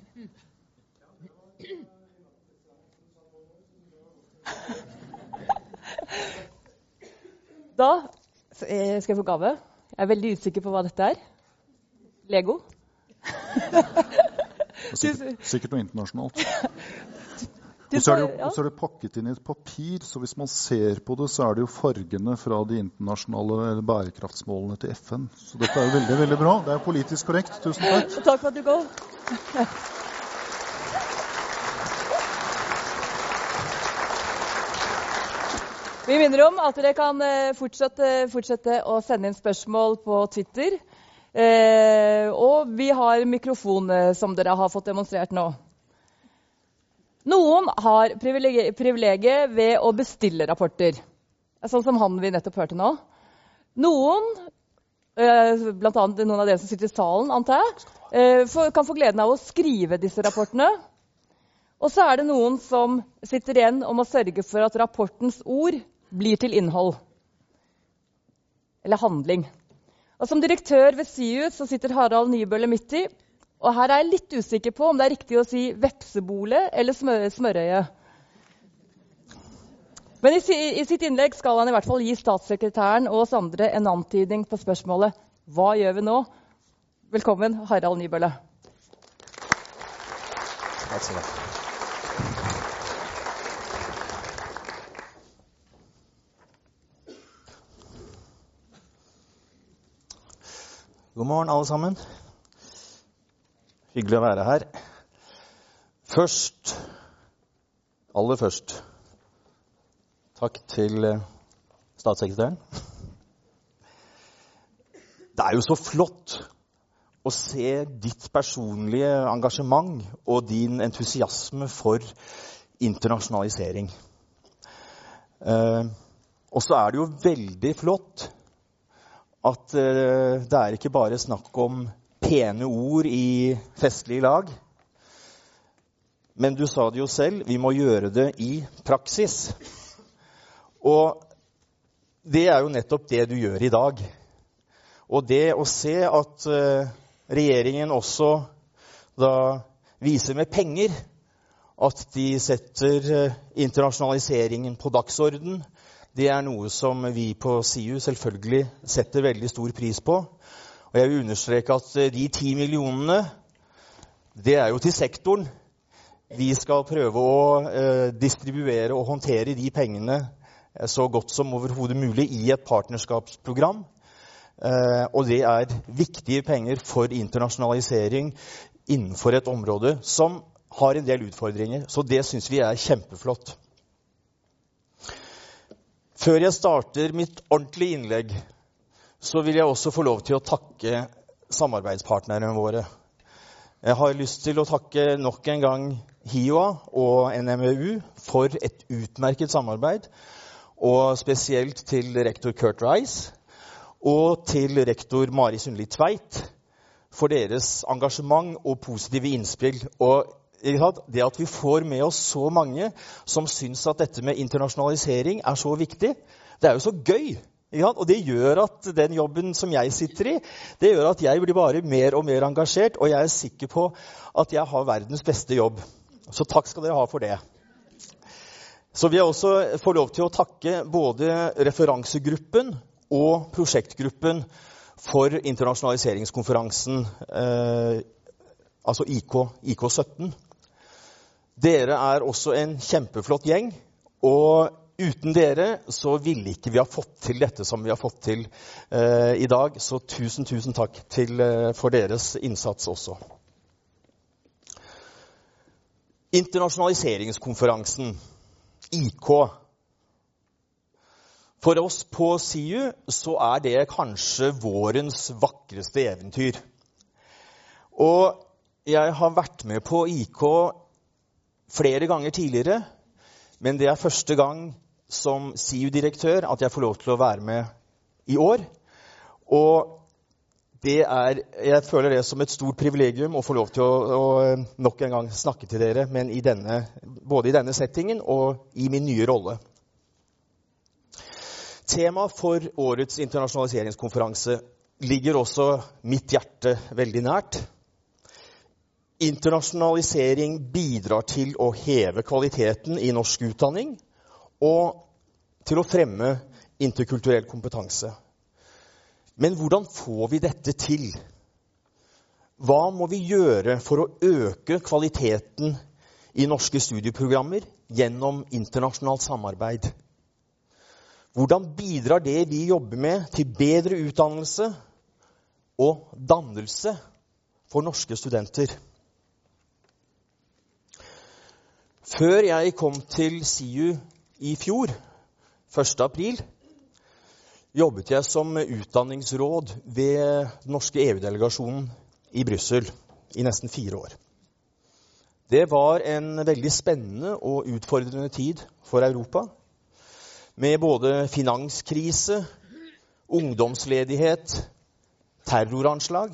Speaker 1: Da skal jeg få gave. Jeg er veldig usikker på hva dette er. Lego.
Speaker 4: sikkert, sikkert noe internasjonalt. Og så er, det, og så er det pakket inn i et papir, så hvis man ser på det, så er det jo fargene fra de internasjonale bærekraftsmålene til F N. Så dette er jo veldig, veldig bra. Det er politisk korrekt. Tusen takk.
Speaker 1: Takk for at du kom. Vi minner om at dere kan fortsette, fortsette å sende inn spørsmål på Twitter. Eh, og vi har mikrofon som dere har fått demonstrert nå. Noen har privilegiet privilegiet ved å bestille rapporter. Sånn som han vi nettopp hørte nå. Noen, eh, blant annet noen av dere som sitter i salen, antar jeg, eh, for, kan få gleden av å skrive disse rapportene. Og så er det noen som sitter igjen om å sørge for at rapportens ord blir til innhold. Eller handling. Og som direktør ved S I U så sitter Harald Nybølle midt i, og her er jeg litt usikker på om det er riktig å si vepsebole eller smør smørøye. Men i, i sitt innlegg skal han i hvert fall gi statssekretæren og oss andre en antydning på spørsmålet hva gjør vi nå? Velkommen, Harald Nybølle.
Speaker 6: Takk skal du ha. God morgen, alle sammen. Hyggelig å være her. Først, aller først, takk til statssekretæren. Det er jo så flott å se ditt personlige engasjement og din entusiasme for internasjonalisering. Eh, og så er det jo veldig flott at uh, det er ikke bare snakk om pene ord i festlige lag. Men du sa det jo selv, vi må gjøre det i praksis. Og det er jo nettopp det du gjør i dag. Og det å se at uh, regjeringen også da viser med penger at de setter uh, internasjonaliseringen på dagsorden, det er noe som vi på S I U selvfølgelig setter veldig stor pris på. Og jeg vil understreke at de ti millionene, det er jo til sektoren. Vi skal prøve å eh, distribuere og håndtere de pengene eh, så godt som overhodet mulig i et partnerskapsprogram. Eh, og det er viktige penger for internasjonalisering innenfor et område som har en del utfordringer. Så det synes vi er kjempeflott. Før jeg starter mitt ordentlige innlegg, så vil jeg også få lov til å takke samarbeidspartnerne våre. Jeg har lyst til å takke nok en gang H I O A og N M U for et utmerket samarbeid, og spesielt til rektor Kurt Rice og til rektor Mari Sundli Tveit for deres engasjement og positive innspill. Og Det at vi får med oss så mange som syns at dette med internasjonalisering er så viktig, det er jo så gøy. Og det gjør at den jobben som jeg sitter i, det gjør at jeg blir bare mer og mer engasjert, og jeg er sikker på at jeg har verdens beste jobb. Så takk skal dere ha for det. Så vil jeg også få lov til å takke både referansegruppen og prosjektgruppen for internasjonaliseringskonferansen, eh, altså I K, I K sytten. Dere er også en kjempeflott gjeng, og uten dere så ville ikke vi ha fått til dette som vi har fått til eh, i dag. Så tusen, tusen takk til, eh, for deres innsats også. Internasjonaliseringskonferansen, I K. For oss på S I U så er det kanskje vårens vakreste eventyr. Og jeg har vært med på I K flere ganger tidligere, men det er første gang som S I U-direktør at jeg får lov til å være med i år. Og det er, jeg føler det som et stort privilegium å få lov til å, å nok en gang snakke til dere, men i denne, både i denne settingen og i min nye rolle. Tema for årets internasjonaliseringskonferanse ligger også mitt hjerte veldig nært. Internasjonalisering bidrar til å heve kvaliteten i norsk utdanning og til å fremme interkulturell kompetanse. Men hvordan får vi dette til? Hva må vi gjøre for å øke kvaliteten i norske studieprogrammer gjennom internasjonalt samarbeid? Hvordan bidrar det vi jobber med til bedre utdannelse og dannelse for norske studenter? Før jeg kom til S I U i fjor, første april, jobbet jeg som utdanningsråd ved den norske E U-delegasjonen i Brussel i nesten fire år. Det var en veldig spennende og utfordrende tid for Europa, med både finanskrise, ungdomsledighet, terroranslag.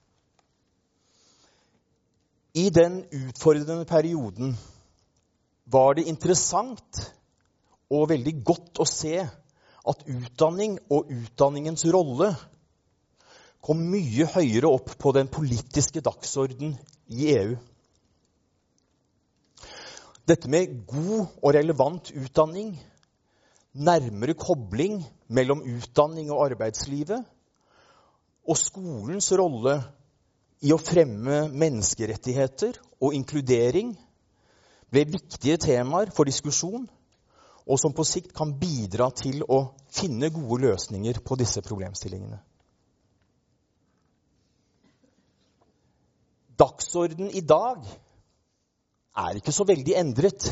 Speaker 6: I den utfordrende perioden var det interessant og veldig godt å se at utdanning og utdanningens rolle kom mye høyere opp på den politiske dagsorden i E U. Dette med god og relevant utdanning, nærmere kobling mellom utdanning og arbeidslivet, og skolens rolle i å fremme menneskerettigheter og inkludering ble viktige temaer for diskusjon, og som på sikt kan bidra til å finne gode løsninger på disse problemstillingene. Dagsorden i dag er ikke så veldig endret.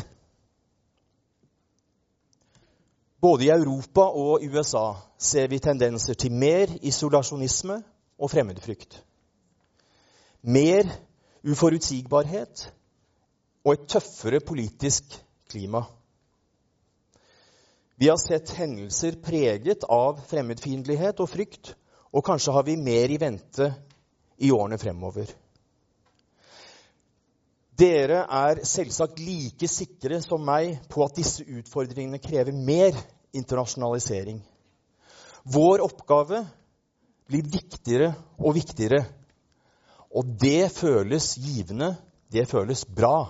Speaker 6: Både i Europa og i U S A ser vi tendenser til mer isolasjonisme og fremmedfrykt. Mer uforutsigbarhet og et tøffere politisk klima. Vi har sett hendelser preget av fremmedfiendtlighet og frykt, og kanskje har vi mer i vente i årene fremover. Dere er selvsagt like sikre som meg på at disse utfordringene krever mer internasjonalisering. Vår oppgave blir viktigere og viktigere, og det føles givende, det føles bra.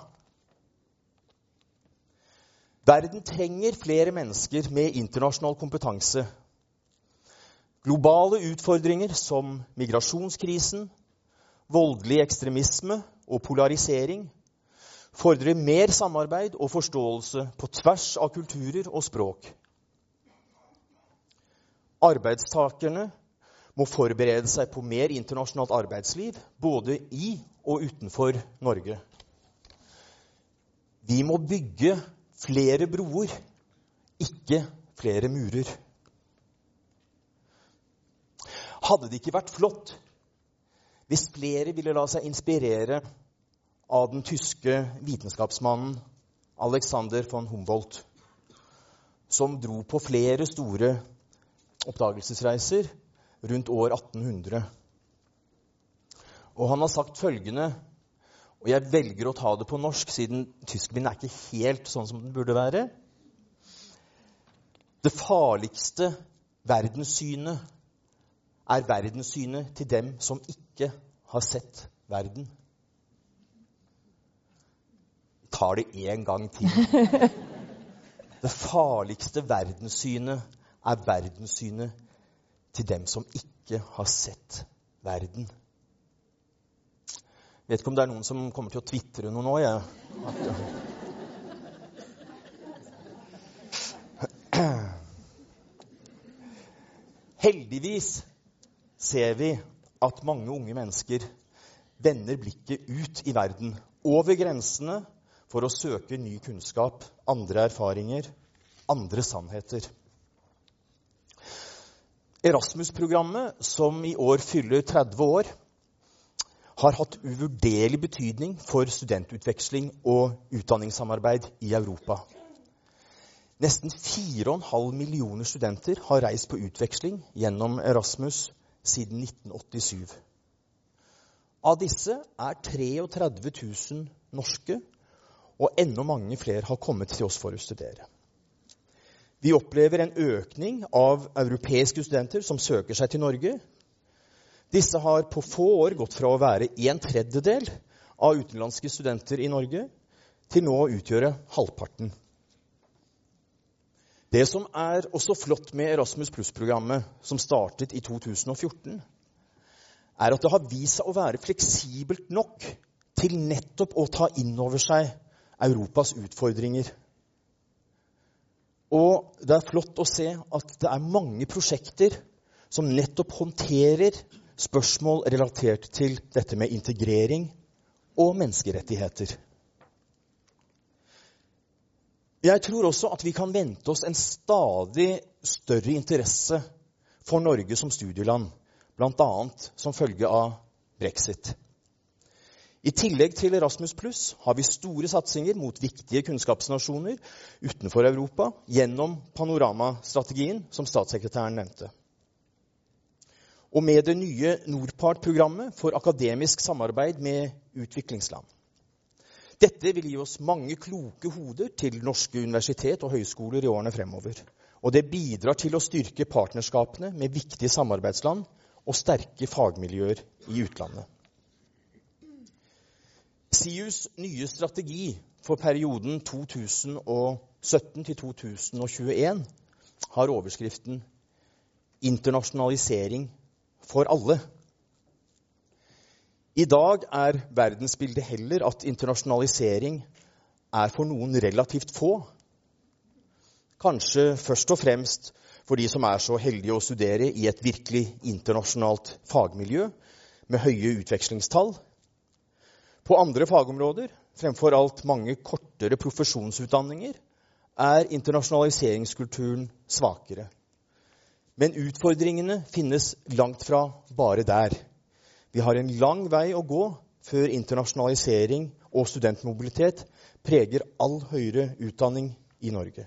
Speaker 6: Verden trenger flere mennesker med internasjonal kompetanse. Globale utfordringer som migrasjonskrisen, voldelig ekstremisme og polarisering fordrer mer samarbeid og forståelse på tvers av kulturer og språk. Arbeidstakerne må forberede seg på mer internasjonalt arbeidsliv, både i og utenfor Norge. Vi må bygge flere broer, ikke flere murer. Hadde det ikke vært flott hvis flere ville la seg inspirere av den tyske vitenskapsmannen Alexander von Humboldt, som dro på flere store oppdagelsesreiser rundt år atten hundre. Og han har sagt følgende Og jeg velger å ta det på norsk, siden tysken min er ikke helt sånn som den burde være. Det farligste verdenssynet er verdenssynet til dem som ikke har sett verden. Jeg tar det en gang til. Det farligste verdenssynet er verdenssynet til dem som ikke har sett verden. Jeg vet ikke om det er noen som kommer til å twittere noe nå, jeg. Heldigvis ser vi at mange unge mennesker vender blikket ut i verden, over grensene, for å søke ny kunnskap, andre erfaringer, andre sannheter. Erasmus-programmet, som i år fyller tretti år, har hatt uvurderlig betydning for studentutveksling og utdanningssamarbeid i Europa. Nesten fire og en halv millioner studenter har reist på utveksling gjennom Erasmus siden nitten åttisju. Av disse er treogtretti tusen norske, og enda mange flere har kommet til oss for å studere. Vi opplever en økning av europeiske studenter som søker seg til Norge. Disse har på få år gått fra å være en tredjedel av utenlandske studenter i Norge til nå å utgjøre halvparten. Det som er også flott med Erasmus Plus-programmet, som startet i to tusen og fjorten, er at det har vist seg å være fleksibelt nok til nettopp å ta inn over seg Europas utfordringer. Og det er flott å se at det er mange prosjekter som nettopp håndterer spørsmål relatert til dette med integrering og menneskerettigheter. Jeg tror også at vi kan vente oss en stadig større interesse for Norge som studieland, blant annet som følge av Brexit. I tillegg til Erasmus Plus har vi store satsinger mot viktige kunnskapsnasjoner utenfor Europa gjennom Panorama-strategien, som statssekretæren nevnte. Og med det nye Nordpart-programmet for akademisk samarbeid med utviklingsland. Dette vil gi oss mange kloke hoder til norske universitet og høyskoler i årene fremover. Og det bidrar til å styrke partnerskapene med viktige samarbeidsland og sterke fagmiljøer i utlandet. S I U's nye strategi for perioden to tusen og sytten til to tusen og tjueen har overskriften «Internasjonalisering for alle». I dag er verdensbildet heller at internasjonalisering er for noen relativt få. Kanskje først og fremst for de som er så heldige å studere i et virkelig internasjonalt fagmiljø med høye utvekslingstall. På andre fagområder, fremfor alt mange kortere profesjonsutdanninger, er internasjonaliseringskulturen svakere. Men utfordringene finnes langt fra bare der. Vi har en lang vei å gå før internasjonalisering og studentmobilitet preger all høyere utdanning i Norge.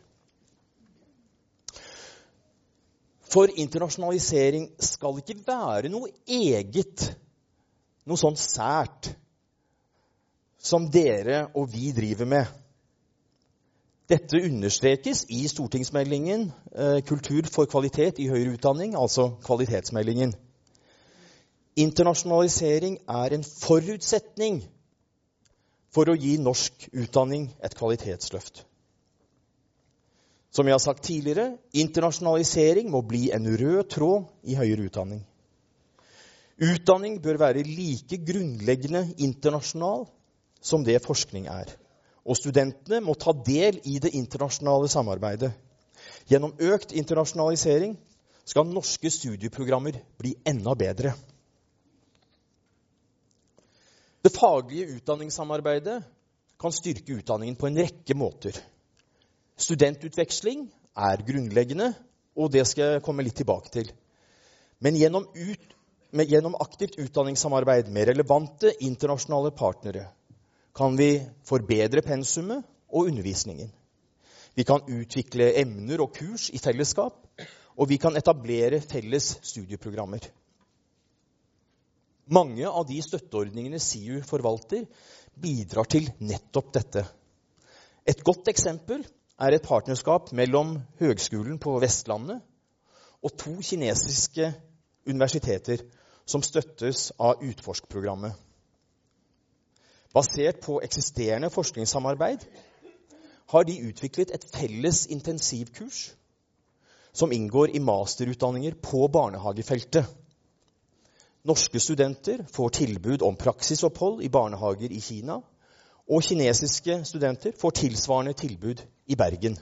Speaker 6: For internasjonalisering skal ikke være noe eget, noe sånn sært, som dere og vi driver med. Dette understrekes i stortingsmeldingen eh, Kultur for kvalitet i høyere utdanning, altså kvalitetsmeldingen. Internasjonalisering er en forutsetning for å gi norsk utdanning et kvalitetsløft. Som jeg har sagt tidligere, internasjonalisering må bli en rød tråd i høyere utdanning. Utdanning bør være like grunnleggende internasjonal som det forskning er. Og studentene må ta del i det internasjonale samarbeidet. Gjennom økt internasjonalisering skal norske studieprogrammer bli enda bedre. Det faglige utdanningssamarbeidet kan styrke utdanningen på en rekke måter. Studentutveksling er grunnleggende, og det skal jeg komme litt tilbake til. Men gjennom, ut, med, gjennom aktivt utdanningssamarbeid med relevante internasjonale partnere kan vi forbedre pensumet og undervisningen. Vi kan utvikle emner og kurs i fellesskap, og vi kan etablere felles studieprogrammer. Mange av de støtteordningene S I U forvalter bidrar til nettopp dette. Et godt eksempel er et partnerskap mellom Høgskolen på Vestlandet og to kinesiske universiteter som støttes av Utforsk-programmet. Basert på eksisterende forskningssamarbeid har de utviklet et felles intensivkurs som inngår i masterutdanninger på barnehagefeltet. Norske studenter får tilbud om praksisopphold i barnehager i Kina, og kinesiske studenter får tilsvarende tilbud i Bergen.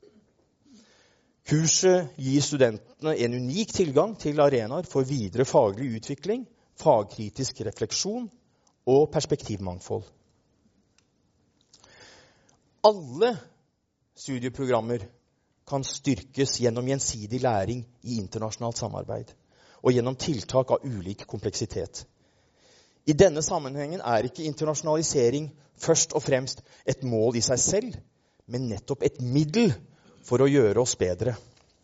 Speaker 6: Kurset gir studentene en unik tilgang til arenaer for videre faglig utvikling, fagkritisk refleksjon og perspektivmangfold. Alle studieprogrammer kan styrkes gjennom gjensidig læring i internasjonalt samarbeid og gjennom tiltak av ulik kompleksitet. I denne sammenhengen er ikke internasjonalisering først og fremst et mål i seg selv, men nettopp et middel for å gjøre oss bedre.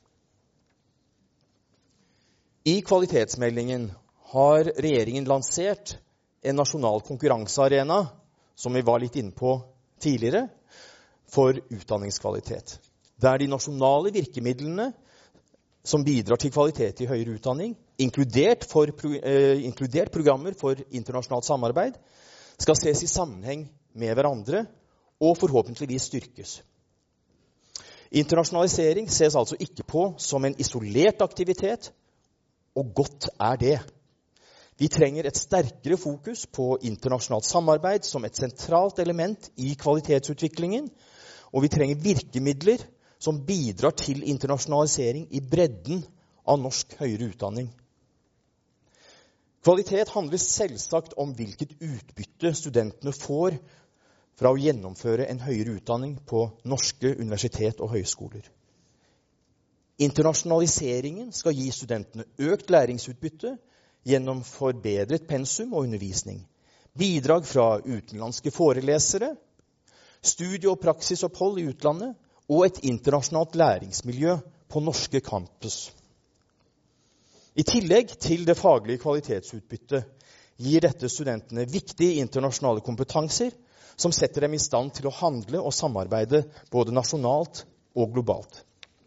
Speaker 6: I kvalitetsmeldingen har regjeringen lansert en nasjonal konkurransearena, som vi var litt inne på tidligere, for utdanningskvalitet. Der de nasjonale virkemidlene som bidrar til kvalitet i høyere utdanning, inkludert, for, eh, inkludert programmer for internasjonalt samarbeid, skal ses i sammenheng med hverandre og forhåpentligvis styrkes. Internasjonalisering ses altså ikke på som en isolert aktivitet, og godt er det. Vi trenger et sterkere fokus på internasjonalt samarbeid som et sentralt element i kvalitetsutviklingen, og vi trenger virkemidler som bidrar til internasjonalisering i bredden av norsk høyere utdanning. Kvalitet handler selvsagt om hvilket utbytte studentene får fra å gjennomføre en høyere utdanning på norske universitet og høyskoler. Internasjonaliseringen skal gi studentene økt læringsutbytte gjennom forbedret pensum og undervisning, bidrag fra utenlandske forelesere, studie- og praksisopphold i utlandet og et internasjonalt læringsmiljø på norske campus. I tillegg til det faglige kvalitetsutbyttet gir dette studentene viktige internasjonale kompetanser som setter dem i stand til å handle og samarbeide både nasjonalt og globalt.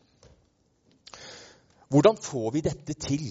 Speaker 6: Hvordan får vi dette til?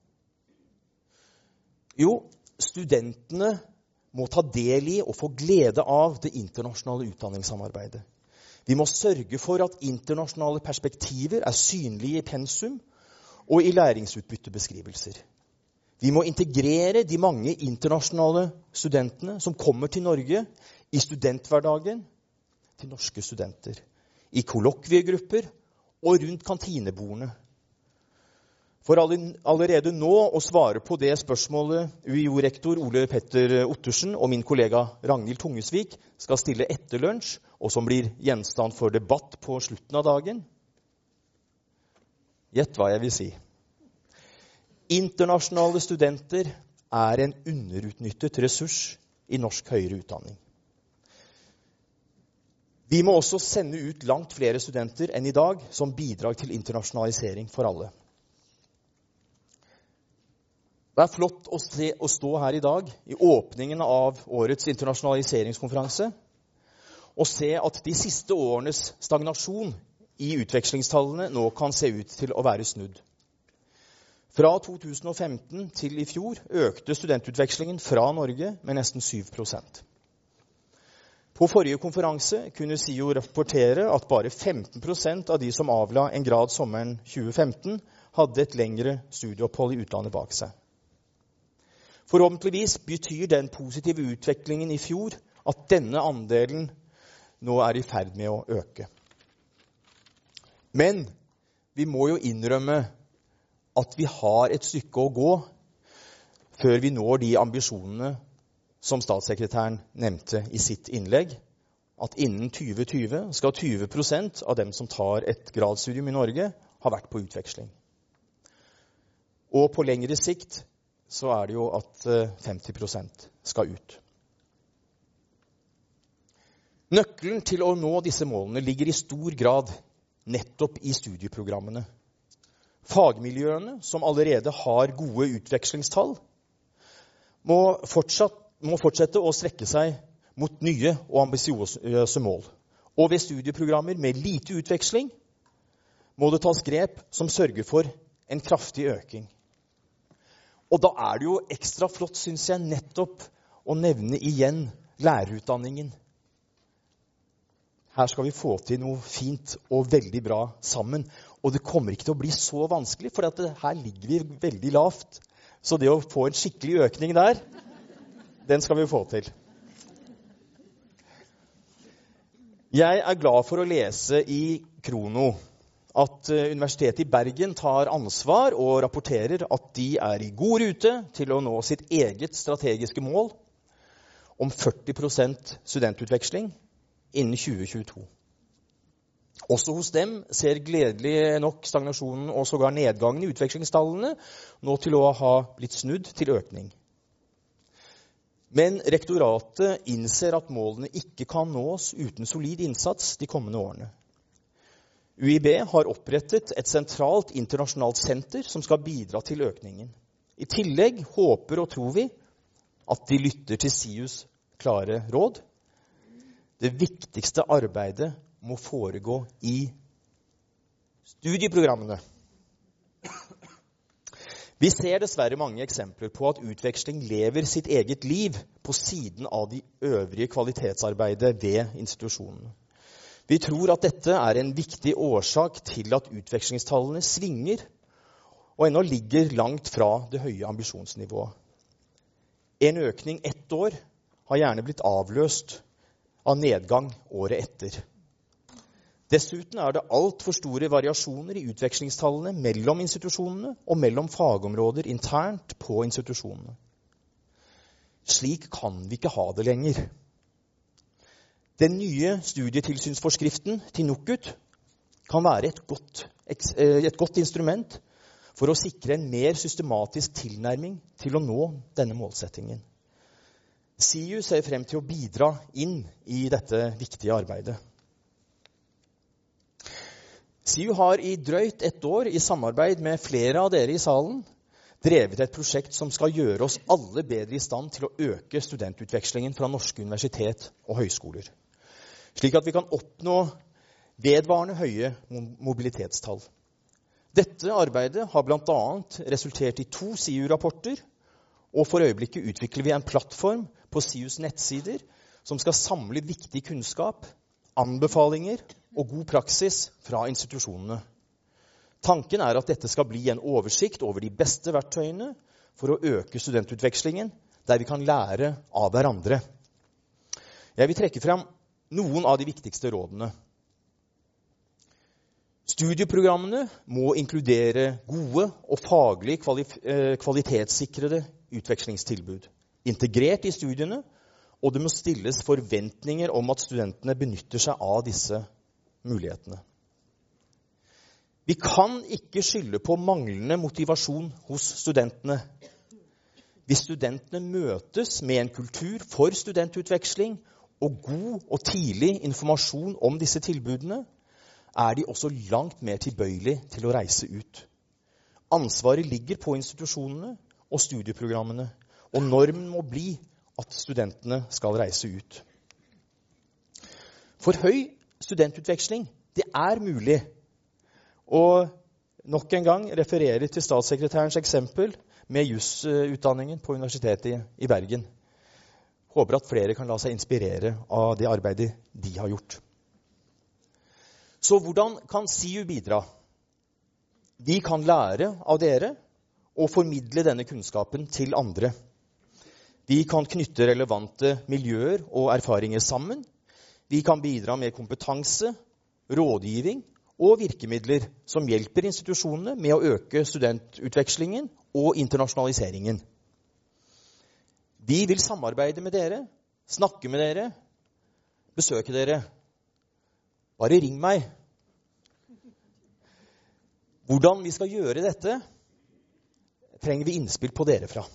Speaker 6: Jo, studentene må ta del i og få glede av det internasjonale utdanningssamarbeidet. Vi må sørge for at internasjonale perspektiver er synlige i pensum og i læringsutbyttebeskrivelser. Vi må integrere de mange internasjonale studentene som kommer til Norge i studenthverdagen til norske studenter, i kollokviegrupper og rundt kantinebordene. For allerede nå å svare på det spørsmålet U I O-rektor Ole Petter Ottersen og min kollega Ragnhild Tungesvik skal stille etter lunsj, og som blir gjenstand for debatt på slutten av dagen. Gjett hva jeg vil si. Internasjonale studenter er en underutnyttet ressurs i norsk høyere utdanning. Vi må også sende ut langt flere studenter enn i dag som bidrag til internasjonalisering for alle. Det er flott å, se, å stå her i dag i åpningen av årets internasjonaliseringskonferanse og se at de siste årenes stagnasjon i utvekslingstallene nå kan se ut til å være snudd. Fra to tusen og femten til i fjor økte studentutvekslingen fra Norge med nesten syv prosent. På forrige konferanse kunne S I O rapportere at bare femten prosent av de som avla en grad sommeren tjue femten, hadde et lengre studieopphold i utlandet bak seg. Forhåpentligvis betyr den positive utviklingen i fjor at denne andelen nå er i ferd med å øke. Men vi må jo innrømme at vi har et stykke å gå før vi når de ambisjonene som statssekretæren nevnte i sitt innlegg, at innen tjue tjue skal tjue prosent av dem som tar et gradsstudium i Norge ha vært på utveksling. Og på lengre sikt så er det jo at femti prosent skal ut. Nøkkelen til å nå disse målene ligger i stor grad nettopp i studieprogrammene. Fagmiljøene som allerede har gode utvekslingstall, må, fortsatt, må fortsette å strekke seg mot nye og ambisiøse mål. Og ved studieprogrammer med lite utveksling må det tas grep som sørger for en kraftig øking. Og da er det jo ekstra flott, synes jeg, nettopp å nevne igjen lærerutdanningen. Her skal vi få til noe fint og veldig bra sammen. Og det kommer ikke til å bli så vanskelig, for at det, her ligger vi veldig lavt. Så det å få en skikkelig økning der, den skal vi få til. Jeg er glad for å lese i Krono at Universitetet i Bergen tar ansvar og rapporterer at de er i god rute til å nå sitt eget strategiske mål om førti prosent studentutveksling innen tjue tjueto. Også hos dem ser gledelig nok stagnasjonen og sågar nedgangen i utvekslingstallene nå til å ha blitt snudd til økning. Men rektoratet innser at målene ikke kan nås uten solid innsats de kommende årene. U I B har opprettet et sentralt internasjonalt senter som skal bidra til økningen. I tillegg håper og tror vi at de lytter til S I U's klare råd. Det viktigste arbeidet må foregå i studieprogrammene. Vi ser dessverre mange eksempler på at utveksling lever sitt eget liv på siden av de øvrige kvalitetsarbeidet ved institusjonene. Vi tror at dette er en viktig årsak til at utvekslingstallene svinger og ennå ligger langt fra det høye ambisjonsnivået. En økning ett år har gjerne blitt avløst av nedgang året etter. Dessuten er det alt for store variasjoner i utvekslingstallene mellom institusjonene og mellom fagområder internt på institusjonene. Slik kan vi ikke ha det lenger. Den nye studietilsynsforskriften til NOKUT kan være et godt, et godt instrument for å sikre en mer systematisk tilnærming til å nå denne målsettingen. S I U ser frem til å bidra inn i dette viktige arbeidet. S I U har i drøyt ett år i samarbeid med flere av dere i salen drevet et prosjekt som skal gjøre oss alle bedre i stand til å øke studentutvekslingen fra norske universitet og høyskoler, slik at vi kan oppnå vedvarende høye mobilitetstall. Dette arbeidet har blant annet resultert i to S I U-rapporter, og for øyeblikket utvikler vi en plattform på S I U's nettsider som skal samle viktig kunnskap, anbefalinger og god praksis fra institusjonene. Tanken er at dette skal bli en oversikt over de beste verktøyene for å øke studentutvekslingen, der vi kan lære av hverandre. Jeg vil trekke frem noen av de viktigste rådene. Studieprogrammene må inkludere gode og faglig kvalitetssikrede utvekslingstilbud, integrert i studiene, og det må stilles forventninger om at studentene benytter seg av disse mulighetene. Vi kan ikke skylde på manglende motivasjon hos studentene. Hvis studentene møtes med en kultur for studentutveksling og god og tidlig informasjon om disse tilbudene, er de også langt mer tilbøyelig til å reise ut. Ansvaret ligger på institusjonene og studieprogrammene, og normen må bli at studentene skal reise ut. For høy studentutveksling, det er mulig. Og nok en gang refererer til statssekretærens eksempel med jusutdanningen på Universitetet i Bergen. Håper at flere kan la seg inspirere av det arbeidet de har gjort. Så hvordan kan S I U bidra? Vi kan lære av dere og formidle denne kunnskapen til andre. Vi kan knytte relevante miljøer og erfaringer sammen. Vi kan bidra med kompetanse, rådgivning og virkemidler som hjelper institusjonene med å øke studentutvekslingen og internasjonaliseringen. Vi vil samarbeide med dere, snakke med dere, besøke dere. Bare ring meg. Hvordan vi skal gjøre dette, trenger vi innspill på dere fra.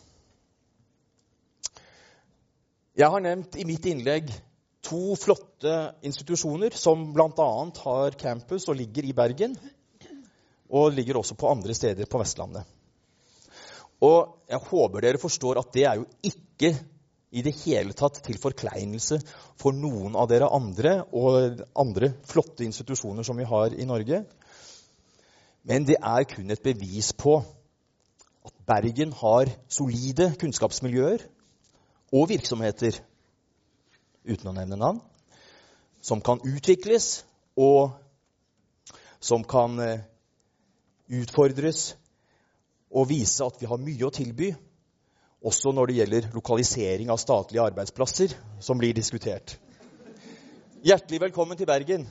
Speaker 6: Jeg har nevnt i mitt innlegg to flotte institusjoner som blant annet har campus og ligger i Bergen, og ligger også på andre steder på Vestlandet. Og jeg håper dere forstår at det er jo ikke i det hele tatt til forkleinelse for noen av dere andre og andre flotte institusjoner som vi har i Norge. Men det er kun et bevis på at Bergen har solide kunnskapsmiljøer og virksomheter, uten å nevne navn, som kan utvikles og som kan utfordres og vise at vi har mye å tilby, også når det gjelder lokalisering av statlige arbeidsplasser, som blir diskutert. Hjertelig velkommen til Bergen.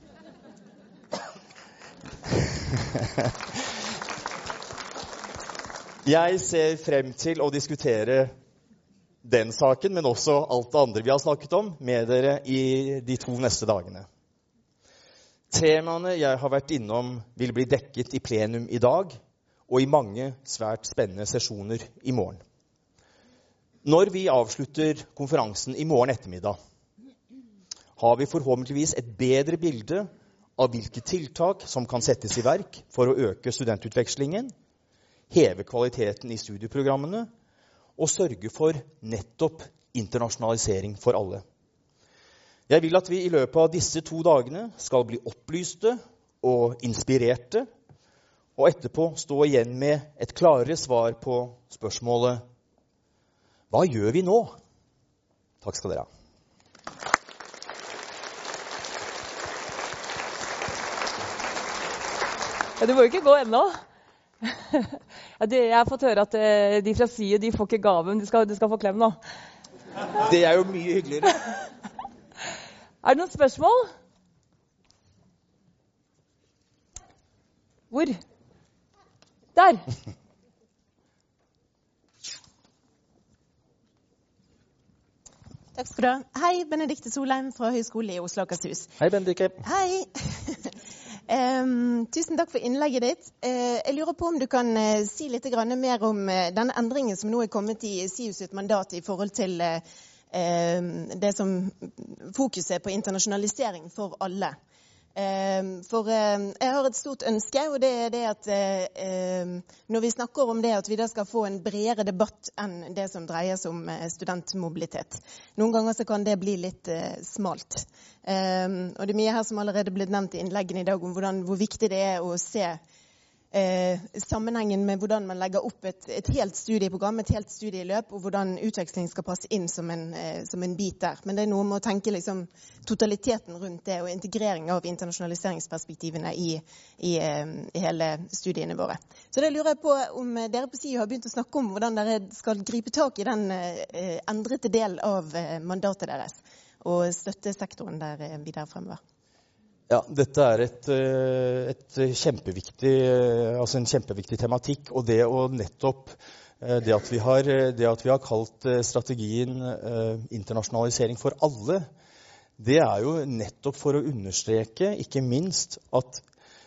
Speaker 6: Jeg ser frem til å diskutere den saken, men også alt det andre vi har snakket om med dere i de to neste dagene. Temaene jeg har vært innom vil bli dekket i plenum i dag, og i mange svært spennende sesjoner i morgen. Når vi avslutter konferansen i morgen ettermiddag, har vi forhåpentligvis et bedre bilde av hvilke tiltak som kan settes i verk for å øke studentutvekslingen, heve kvaliteten i studieprogrammene og sørge for nettopp internasjonalisering for alle. Jeg vil at vi i løpet av disse to dagene skal bli opplyste og inspirerte, og etterpå stå igjen med et klarere svar på spørsmålet: hva gjør vi nå? Takk skal dere ha.
Speaker 1: Ja, du må jo ikke gå ennå. Ja, det, jeg har fått høre at eh, de fra SIU, de får ikke gaven, de skal, de skal få klem nå.
Speaker 6: Det er jo mye hyggeligere.
Speaker 1: Er det noen spørsmål? Hvor? Der.
Speaker 7: Takk skal du ha. Hei, Benedikte Solheim fra Høgskolen i Oslo Akershus.
Speaker 6: Hei, Benedikte.
Speaker 7: Hei. um, tusen takk for innlegget ditt. Uh, jeg lurer på om du kan uh, si litt grann mer om uh, denne endringen som nå er kommet i SIU sitt mandat i forhold til uh, uh, det som fokuset på internasjonalisering for alle. Uh, for uh, jeg har et stort ønske, og det er det at uh, når vi snakker om det at vi da skal få en bredere debatt enn det som dreier seg om uh, studentmobilitet. Noen ganger så kan det bli litt uh, smalt. Uh, og det er mye her som allerede ble nevnt i innleggene i dag om hvordan, hvor viktig det er å se Eh, sammenhengen med hvordan man legger opp et, et helt studieprogram, et helt studieløp, og hvordan utveksling skal passe inn som en, eh, som en bit der. Men det er noe med å tenke liksom, totaliteten rundt det, og integrering av internasjonaliseringsperspektivene i, i, eh, i hele studiene våre. Så det lurer jeg på om dere på SIU har begynt å snakke om hvordan dere skal gripe tak i den eh, endrete del av eh, mandatet deres, og støtte sektoren der eh, videre fremover.
Speaker 6: Ja, dette er et, et kjempeviktig, altså en kjempeviktig tematikk, og det å nettopp det at vi har, det at vi har kalt strategien internasjonalisering for alle, det er jo nettopp for å understreke, ikke minst, at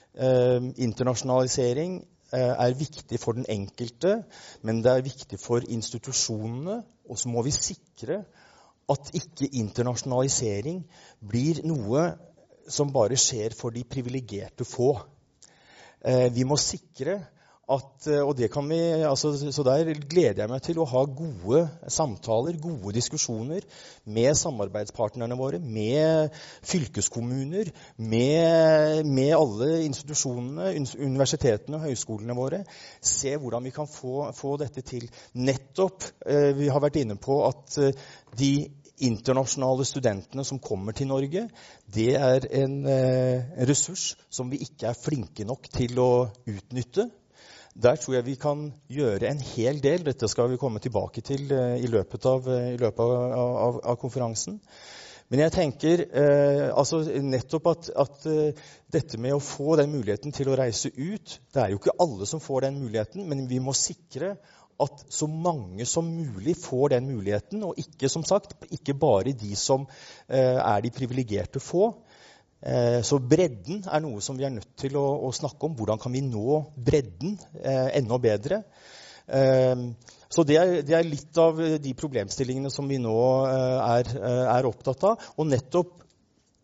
Speaker 6: internasjonalisering er viktig for den enkelte, men det er viktig for institusjonene, og så må vi sikre at ikke internasjonalisering blir noe som bare skjer for de privilegerte få. Eh, vi må sikre at, og det kan vi, altså, så der gleder jeg meg til å ha gode samtaler, gode diskusjoner med samarbeidspartnerne våre, med fylkeskommuner, med, med alle institusjonene, universitetene og høyskolene våre. Se hvordan vi kan få, få dette til. Nettopp, eh, vi har vært inne på at eh, de internasjonale studentene som kommer til Norge, det er en eh, ressurs som vi ikke er flinke nok til å utnytte. Der tror jeg vi kan gjøre en hel del. Dette skal vi komme tilbake til eh, i løpet av, i løpet av, av, av konferansen. Men jeg tenker eh, altså nettopp at, at uh, dette med å få den muligheten til å reise ut, det er jo ikke alle som får den muligheten, men vi må sikre at så mange som mulig får den muligheten, og ikke, som sagt, ikke bare de som eh, er de privilegerte få. Eh, så bredden er noe som vi er nødt til å, å snakke om. Hvordan kan vi nå bredden eh, enda bedre? Eh, så det er, det er litt av de problemstillingene som vi nå eh, er, er opptatt av. Og nettopp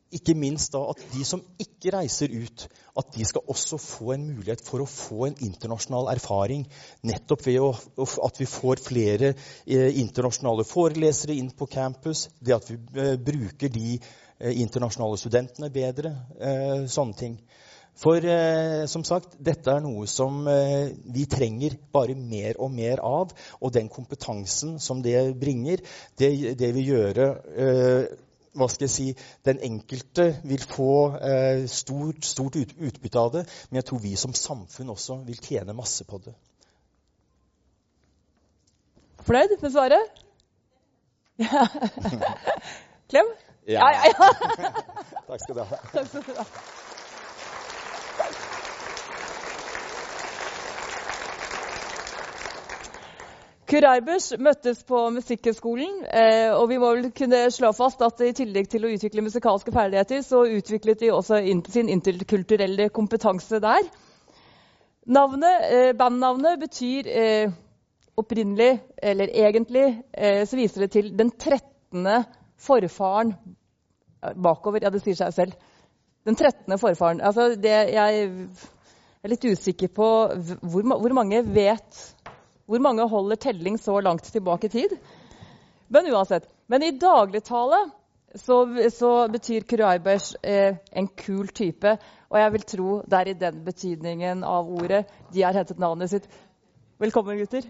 Speaker 6: ikke minst da at de som ikke reiser ut, at de skal også få en mulighet for å få en internasjonal erfaring, nettopp ved å, at vi får flere eh, internasjonale forelesere inn på campus, det at vi eh, bruker de eh, internasjonale studentene bedre, eh, sånne ting. For eh, som sagt, dette er noe som eh, vi trenger bare mer og mer av, og den kompetansen som det bringer, det, det vil gjøre eh, hva skal jeg si, den enkelte vil få eh, stort, stort ut, utbytte av det, men jeg tror vi som samfunn også vil tjene masse på det.
Speaker 1: Fornøyd med svaret? Ja. Klem?
Speaker 6: Ja,
Speaker 1: ja, ja.
Speaker 6: Takk skal du ha.
Speaker 1: Takk skal du ha. Kuraibers møttes på Musikkhøgskolen, eh, og vi må vel kunne slå fast at i tillegg til å utvikle musikalske ferdigheter, så utviklet de også in- sin interkulturelle kompetanse der. Navnet, eh, bandnavnet betyr eh, opprinnelig, eller egentlig, eh, så viser det til den trettende forfaren bakover. Ja, det sier seg selv. Den trettende forfaren. Altså, det, jeg er litt usikker på hvor, hvor mange vet Hvor mange holder telling så langt tilbake i tid? Men uansett. Men i dagligtale så, så betyr Kuraibers eh, en kul type. Og jeg vil tro det er i den betydningen av ordet de har hentet navnet sitt. Velkommen, gutter.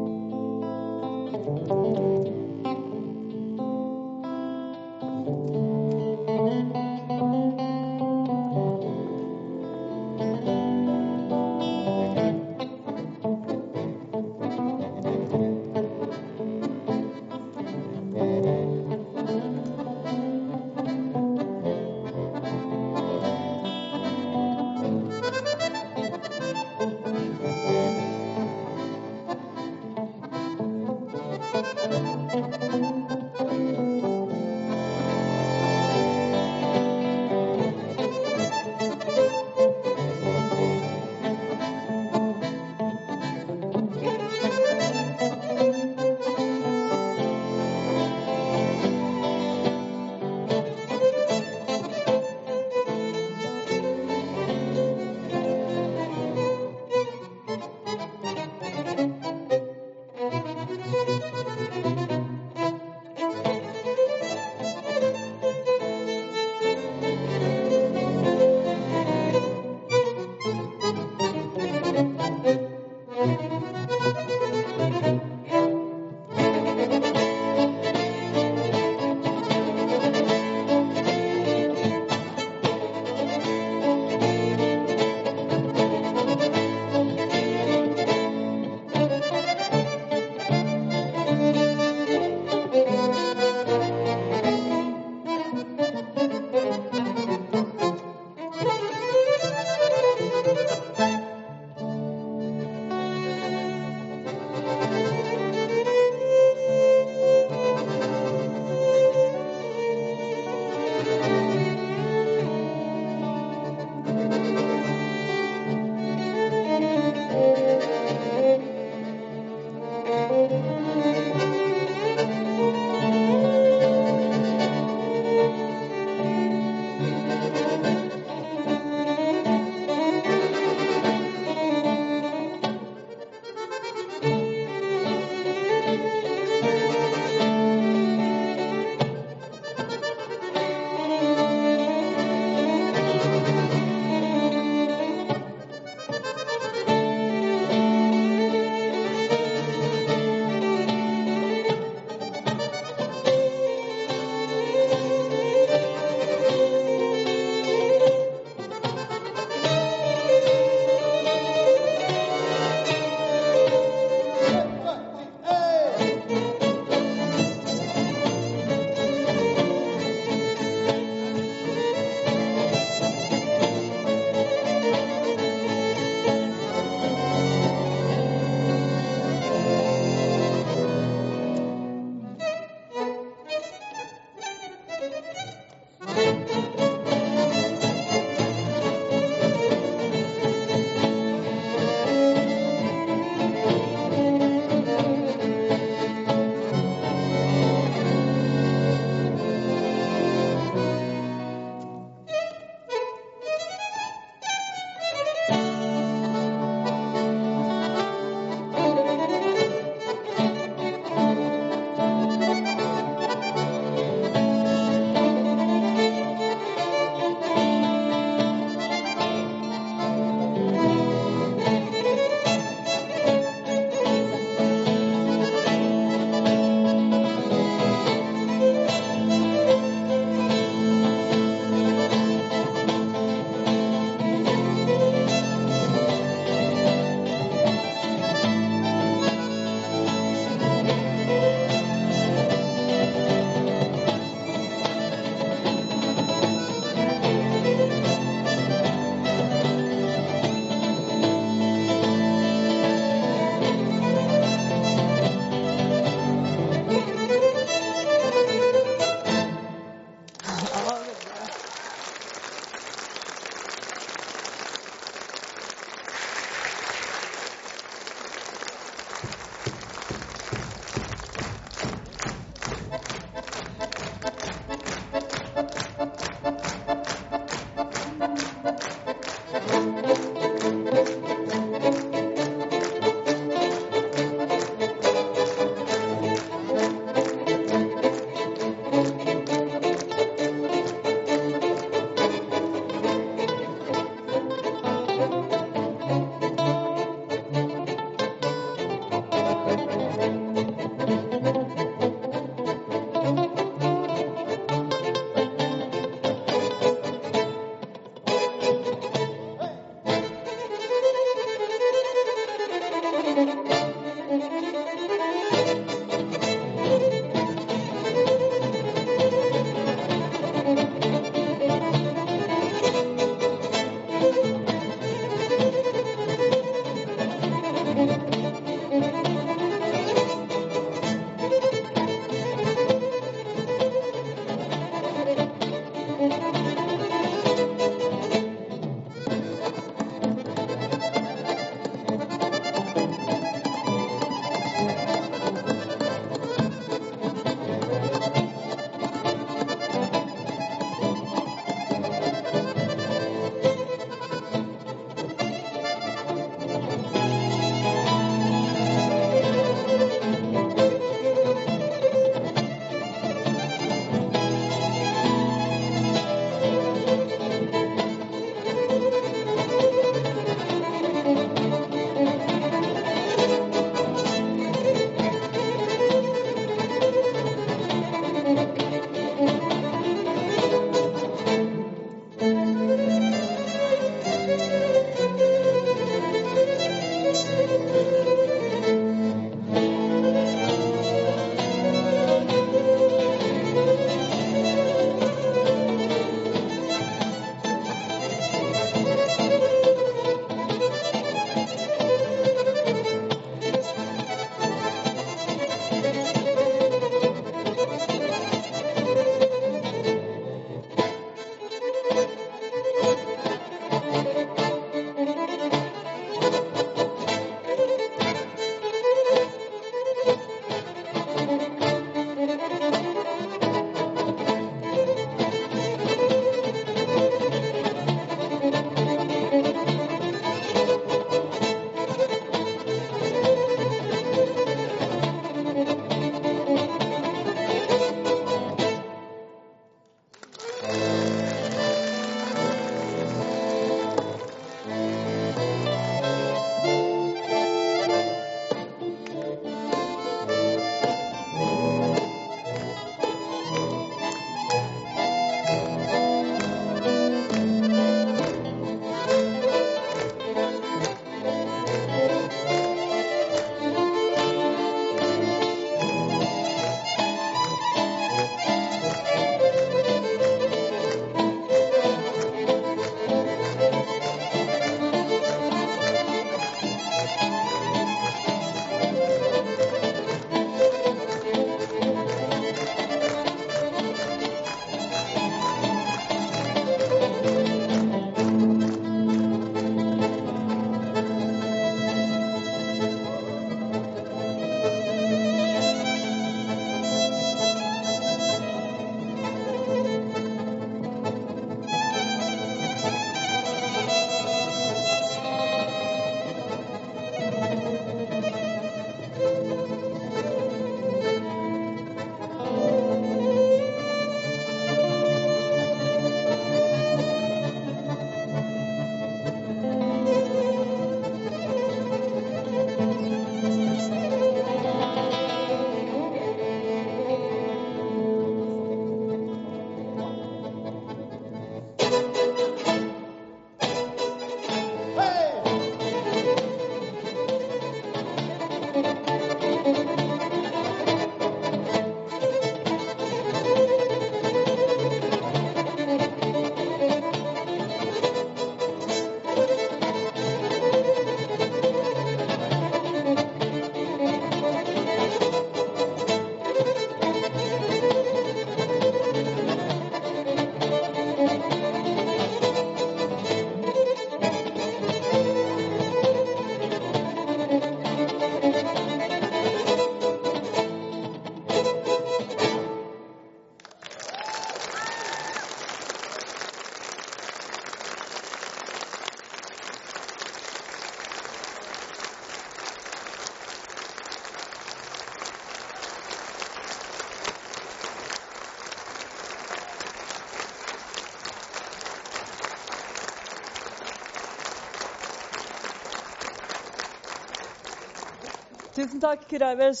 Speaker 1: Tusen takk, Kuraivers.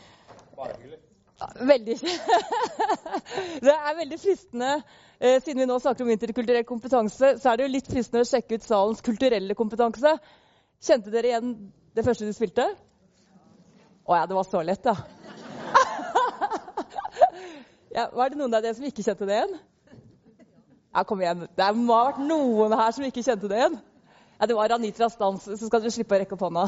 Speaker 1: Veldig. Det er veldig fristende, eh, siden vi nå snakker om interkulturell kompetanse, så er det jo litt fristende å sjekke ut salens kulturelle kompetanse. Kjente dere igjen det første du spilte? Å ja, det var så lett, da. Ja, var det noen av dere som ikke kjente det igjen? Ja, kom igjen. Det må ha vært noen her som ikke kjente det igjen. Ja, det var Anitras dans, så skal dere slippe å rekke opp hånda.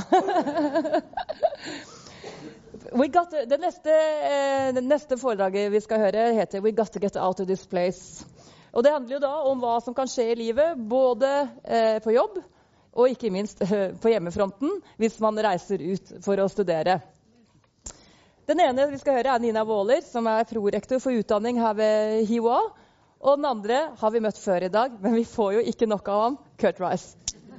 Speaker 1: We got to, det, neste, eh, det neste foredraget vi skal høre heter We Got to Get Out of This Place. Og det handler jo da om hva som kan skje i livet, både eh, på jobb og ikke minst eh, på hjemmefronten, hvis man reiser ut for å studere. Den ene vi skal høre er Nina Våler, som er prorektor for utdanning her ved H I O A. Og den andre har vi møtt før i dag, men vi får jo ikke nok av ham, Kurt Rice.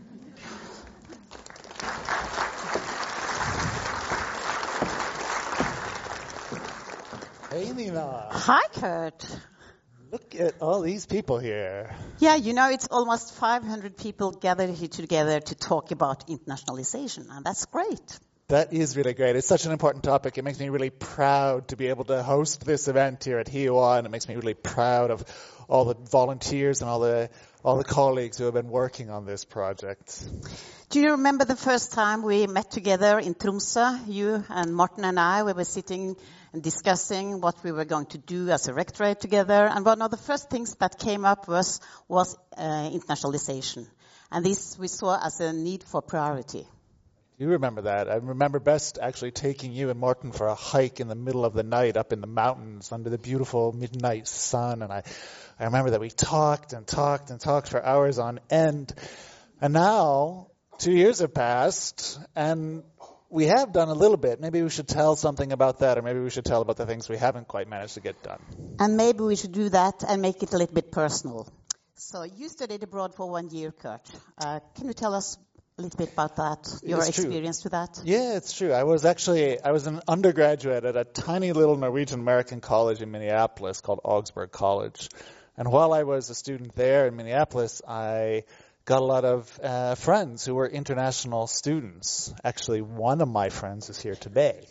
Speaker 8: Hey, Nina.
Speaker 9: Hi, Kurt.
Speaker 8: Look at all these people here.
Speaker 9: Yeah, you know, it's almost five hundred people gathered here together to talk about internationalization, and that's great.
Speaker 3: That is really great. It's such an important topic. It makes me really proud to be able to host this event here at H I O A, and it makes me really proud of all the volunteers and all the all the colleagues who have been working on this project.
Speaker 9: Do you remember the first time we met together in Tromsø? You and Martin and I, we were sitting and discussing what we were going to do as a rectorate together. And one of the first things that came up was, was uh, internationalization. And this we saw as a need for priority.
Speaker 3: You remember that. I remember best actually taking you and Morten for a hike in the middle of the night up in the mountains under the beautiful midnight sun. And I, I remember that we talked and talked and talked for hours on end. And now, two years have passed, and we have done a little bit. Maybe we should tell something about that, or maybe we should tell about the things we haven't quite managed to get done.
Speaker 9: And maybe we should do that and make it a little bit personal. So you studied abroad for one year, Kurt. Uh, can you tell us a little bit about that, your
Speaker 3: It's
Speaker 9: experience
Speaker 3: true.
Speaker 9: with that?
Speaker 3: Yeah, it's true. I was actually, I was an undergraduate at a tiny little Norwegian-American college in Minneapolis called Augsburg College. And while I was a student there in Minneapolis, I got a lot of uh, friends who were international students. Actually, one of my friends is here today.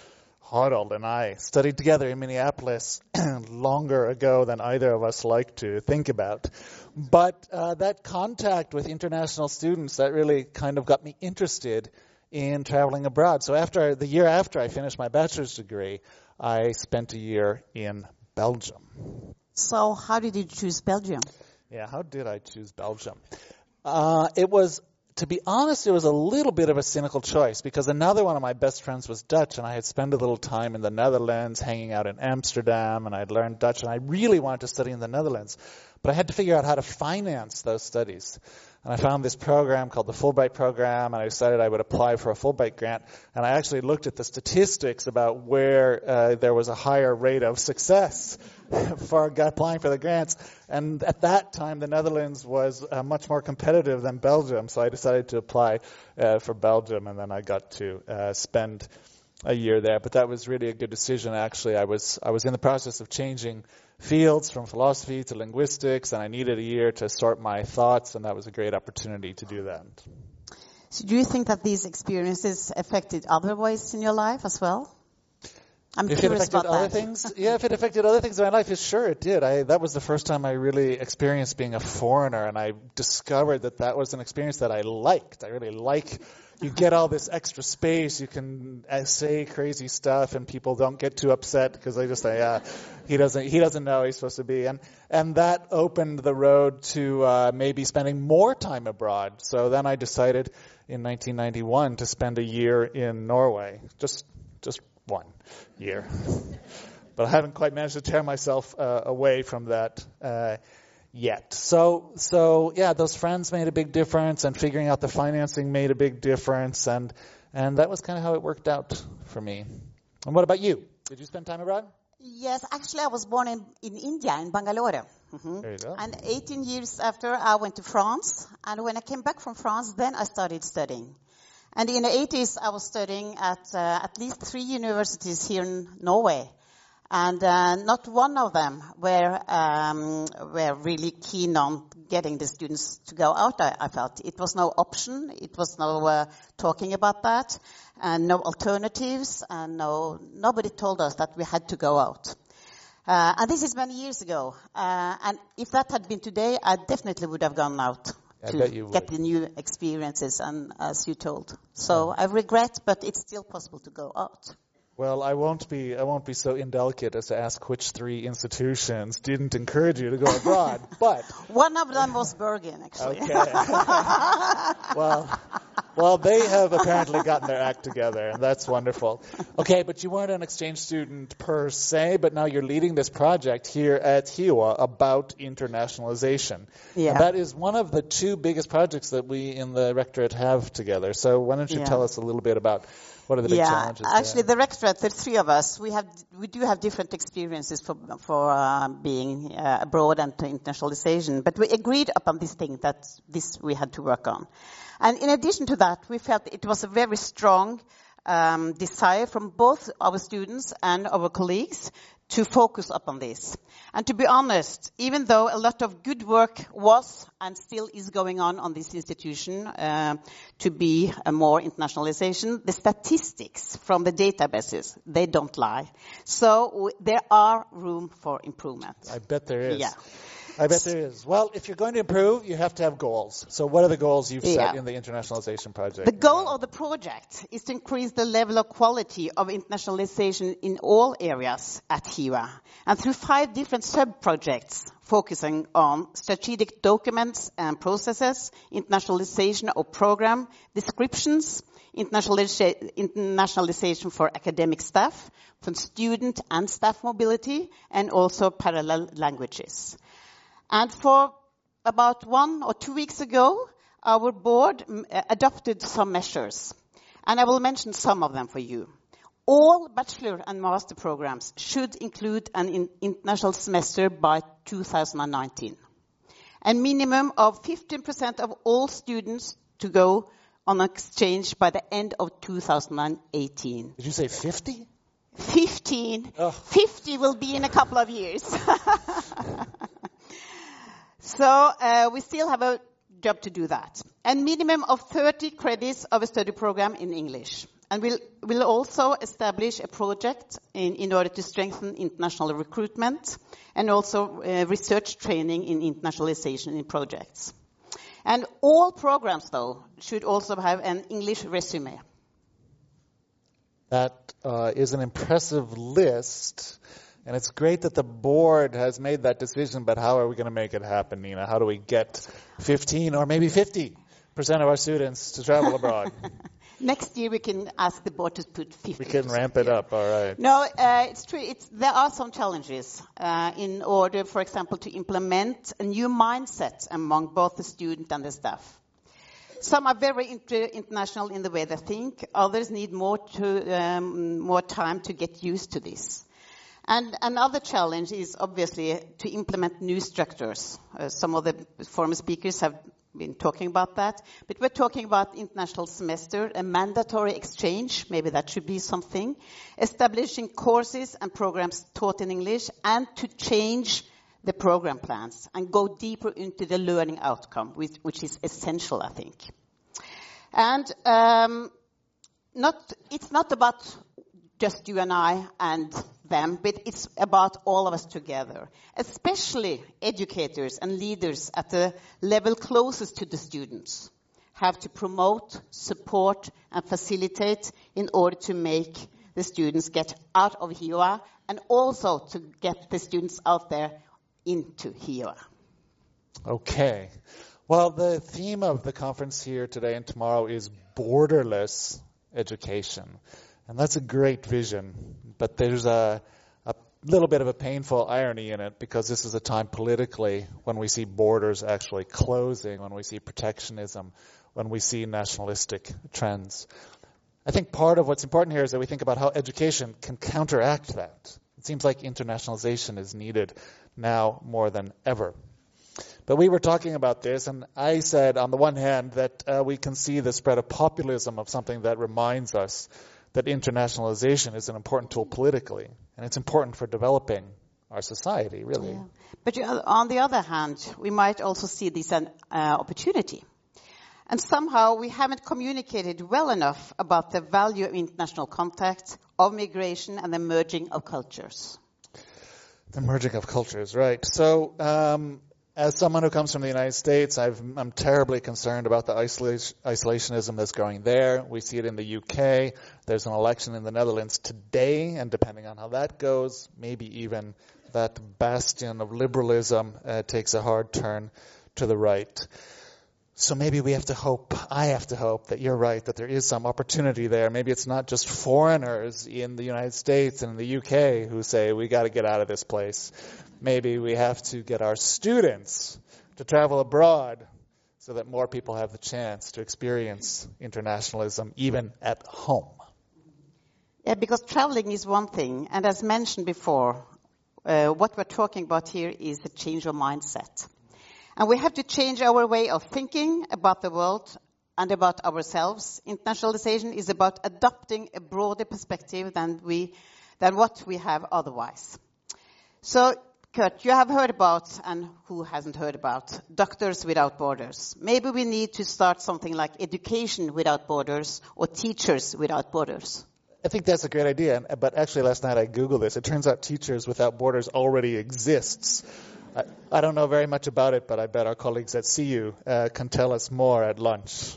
Speaker 3: Harald and I studied together in Minneapolis longer ago than either of us like to think about. But uh, that contact with international students, that really kind of got me interested in traveling abroad. So after the year after I finished my bachelor's degree, I spent a year in Belgium.
Speaker 9: So how did you choose Belgium?
Speaker 3: Yeah, how did I choose Belgium? Uh, it was, to be honest, it was a little bit of a cynical choice because another one of my best friends was Dutch, and I had spent a little time in the Netherlands, hanging out in Amsterdam, and I'd learned Dutch, and I really wanted to study in the Netherlands. But I had to figure out how to finance those studies. And I found this program called the Fulbright program, and I decided I would apply for a Fulbright grant. And I actually looked at the statistics about where uh, there was a higher rate of success for applying for the grants. And at that time, the Netherlands was uh, much more competitive than Belgium. So I decided to apply uh, for Belgium, and then I got to uh, spend a year there. But that was really a good decision. Actually, I was I was in the process of changing fields from philosophy to linguistics, and I needed a year to sort my thoughts, and that was a great opportunity to do that.
Speaker 9: So do you think that these experiences affected other ways in your life as well? I'm
Speaker 3: if
Speaker 9: curious
Speaker 3: it affected
Speaker 9: about
Speaker 3: other
Speaker 9: that.
Speaker 3: things, yeah, if it affected other things in my life, sure it did. I, that was the first time I really experienced being a foreigner, and I discovered that that was an experience that I liked. I really like. You get all this extra space. You can uh, say crazy stuff, and people don't get too upset because they just say, "Yeah, he doesn't. He doesn't know he's supposed to be." And and that opened the road to uh, maybe spending more time abroad. So then I decided in nineteen ninety-one to spend a year in Norway. Just just one year. But I haven't quite managed to tear myself uh, away from that uh, yet. So, so yeah, those friends made a big difference, and figuring out the financing made a big difference, and and that was kind of how it worked out for me. And what about you? Did you spend time abroad?
Speaker 9: Yes, actually I was born in, in India, in Bangalore. Mm-hmm.
Speaker 3: There you go.
Speaker 9: And eighteen years after, I went to France. And when I came back from France, then I started studying. And in the eighties, I was studying at uh, at least three universities here in Norway. And uh, not one of them were um, were really keen on getting the students to go out, I, I felt. It was no option. It was no uh, talking about that, and no alternatives, and no nobody told us that we had to go out. Uh, and this is many years ago. Uh, and if that had been today, I definitely would have gone out
Speaker 3: I
Speaker 9: to
Speaker 3: bet you would.
Speaker 9: get the new experiences, and as you told. So I regret, but it's still possible to go out.
Speaker 3: Well, I won't be I won't be so indelicate as to ask which three institutions didn't encourage you to go abroad, but
Speaker 9: One of them was Bergen, actually.
Speaker 3: okay. well, well, they have apparently gotten their act together, and that's wonderful. Okay, but you weren't an exchange student per se, but now you're leading this project here at Hioa about internationalization.
Speaker 9: Yeah.
Speaker 3: And that is one of the two biggest projects that we in the rectorate have together. So why don't you
Speaker 9: Yeah.
Speaker 3: tell us a little bit about what are the big
Speaker 9: yeah,
Speaker 3: challenges
Speaker 9: actually,
Speaker 3: there?
Speaker 9: the rectorate, the three of us, we have we do have different experiences for for uh, being uh, abroad and to internationalization. But we agreed upon this thing that this we had to work on. And in addition to that, we felt it was a very strong um, desire from both our students and our colleagues to focus upon this. And to be honest, even though a lot of good work was and still is going on on this institution uh, to be a more internationalization, the statistics from the databases, they don't lie. So w- there are room for improvement.
Speaker 3: I bet there is.
Speaker 9: Yeah.
Speaker 3: I bet there is. Well, if you're going to improve, you have to have goals. So what are the goals you've set
Speaker 9: Yeah.
Speaker 3: in the internationalization project?
Speaker 9: The goal of the project is to increase the level of quality of internationalization in all areas at Hioa, and through five different sub-projects focusing on strategic documents and processes, internationalization of program descriptions, internationaliza- internationalization for academic staff, for student and staff mobility, and also parallel languages. And for about one or two weeks ago, our board mm, uh, adopted some measures. And I will mention some of them for you. All bachelor and master programs should include an in- international semester by two thousand nineteen. A minimum of fifteen percent of all students to go on exchange by the end of two thousand eighteen.
Speaker 3: Did you say fifty?
Speaker 9: fifteen.
Speaker 3: Oh.
Speaker 9: fifty will be in a couple of years. So uh, we still have a job to do that. A minimum of thirty credits of a study program in English. And we'll, we'll also establish a project in, in order to strengthen international recruitment and also uh, research training in internationalization in projects. And all programs, though, should also have an English resume.
Speaker 3: That uh, is an impressive list. And it's great that the board has made that decision, but how are we going to make it happen, Nina? How do we get fifteen or maybe fifty percent of our students to travel abroad?
Speaker 9: Next year we can ask the board to put fifty percent.
Speaker 3: We can ramp it up, all right.
Speaker 9: No, uh, it's true. It's, there are some challenges uh, in order, for example, to implement a new mindset among both the student and the staff. Some are very inter- international in the way they think. Others need more to um, more time to get used to this. And another challenge is obviously to implement new structures. Uh, some of the former speakers have been talking about that. But we're talking about international semester, a mandatory exchange, maybe that should be something, establishing courses and programs taught in English, and to change the program plans and go deeper into the learning outcome, which, which is essential, I think. And um, not, it's not about just you and I and them, but it's about all of us together, especially educators and leaders at the level closest to the students have to promote, support, and facilitate in order to make the students get out of Hioa and also to get the students out there into Hioa.
Speaker 3: Okay. Well, the theme of the conference here today and tomorrow is borderless education. And that's a great vision, but there's a, a little bit of a painful irony in it, because this is a time politically when we see borders actually closing, when we see protectionism, when we see nationalistic trends. I think part of what's important here is that we think about how education can counteract that. It seems like internationalization is needed now more than ever. But we were talking about this, and I said, on the one hand, that uh, we can see the spread of populism of something that reminds us that internationalization is an important tool politically, and it's important for developing our society, really.
Speaker 9: Yeah. But you, on the other hand, we might also see this as an uh, opportunity. And somehow we haven't communicated well enough about the value of international contact, of migration, and the merging of cultures.
Speaker 3: The merging of cultures, right. So, um, as someone who comes from the United States, I've, I'm terribly concerned about the isolation, isolationism that's growing there. We see it in the U K. There's an election in the Netherlands today, and depending on how that goes, maybe even that bastion of liberalism uh, takes a hard turn to the right. So maybe we have to hope, I have to hope that you're right, that there is some opportunity there. Maybe it's not just foreigners in the United States and in the U K who say, we got to get out of this place. Maybe we have to get our students to travel abroad so that more people have the chance to experience internationalism even at home.
Speaker 9: Yeah, because traveling is one thing, and as mentioned before, uh, what we're talking about here is the change of mindset. And we have to change our way of thinking about the world and about ourselves. Internationalization is about adopting a broader perspective than we, than what we have otherwise. So, Kurt, you have heard about, and who hasn't heard about, Doctors Without Borders. Maybe we need to start something like Education Without Borders or Teachers Without Borders.
Speaker 3: I think that's a great idea. But actually last night I Googled this. It turns out Teachers Without Borders already exists. I, I don't know very much about it, but I bet our colleagues at C U uh, can tell us more at lunch.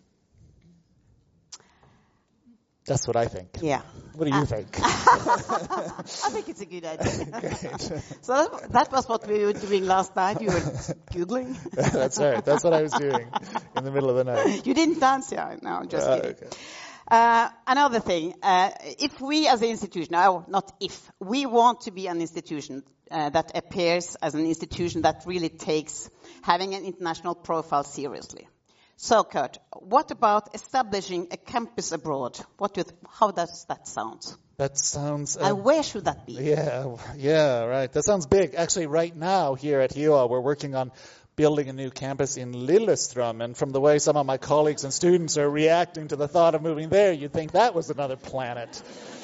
Speaker 3: That's what I think.
Speaker 9: Yeah.
Speaker 3: What do you uh, think?
Speaker 9: I think it's a good idea.
Speaker 3: Great.
Speaker 9: So that, that was what we were doing last night. You were Googling.
Speaker 3: That's right. That's what I was doing in the middle of the night.
Speaker 9: You didn't dance, yeah? No, just
Speaker 3: uh,
Speaker 9: kidding.
Speaker 3: Okay.
Speaker 9: Uh, another thing, uh, if we as an institution, no, not if, we want to be an institution uh, that appears as an institution that really takes having an international profile seriously. So, Kurt, what about establishing a campus abroad? What do you th- how does that sound?
Speaker 3: That sounds... Uh,
Speaker 9: and where should that be?
Speaker 3: Yeah, yeah, right. That sounds big. Actually, right now here at H I O A, we're working on building a new campus in Lillestrøm, and from the way some of my colleagues and students are reacting to the thought of moving there, you'd think that was another planet.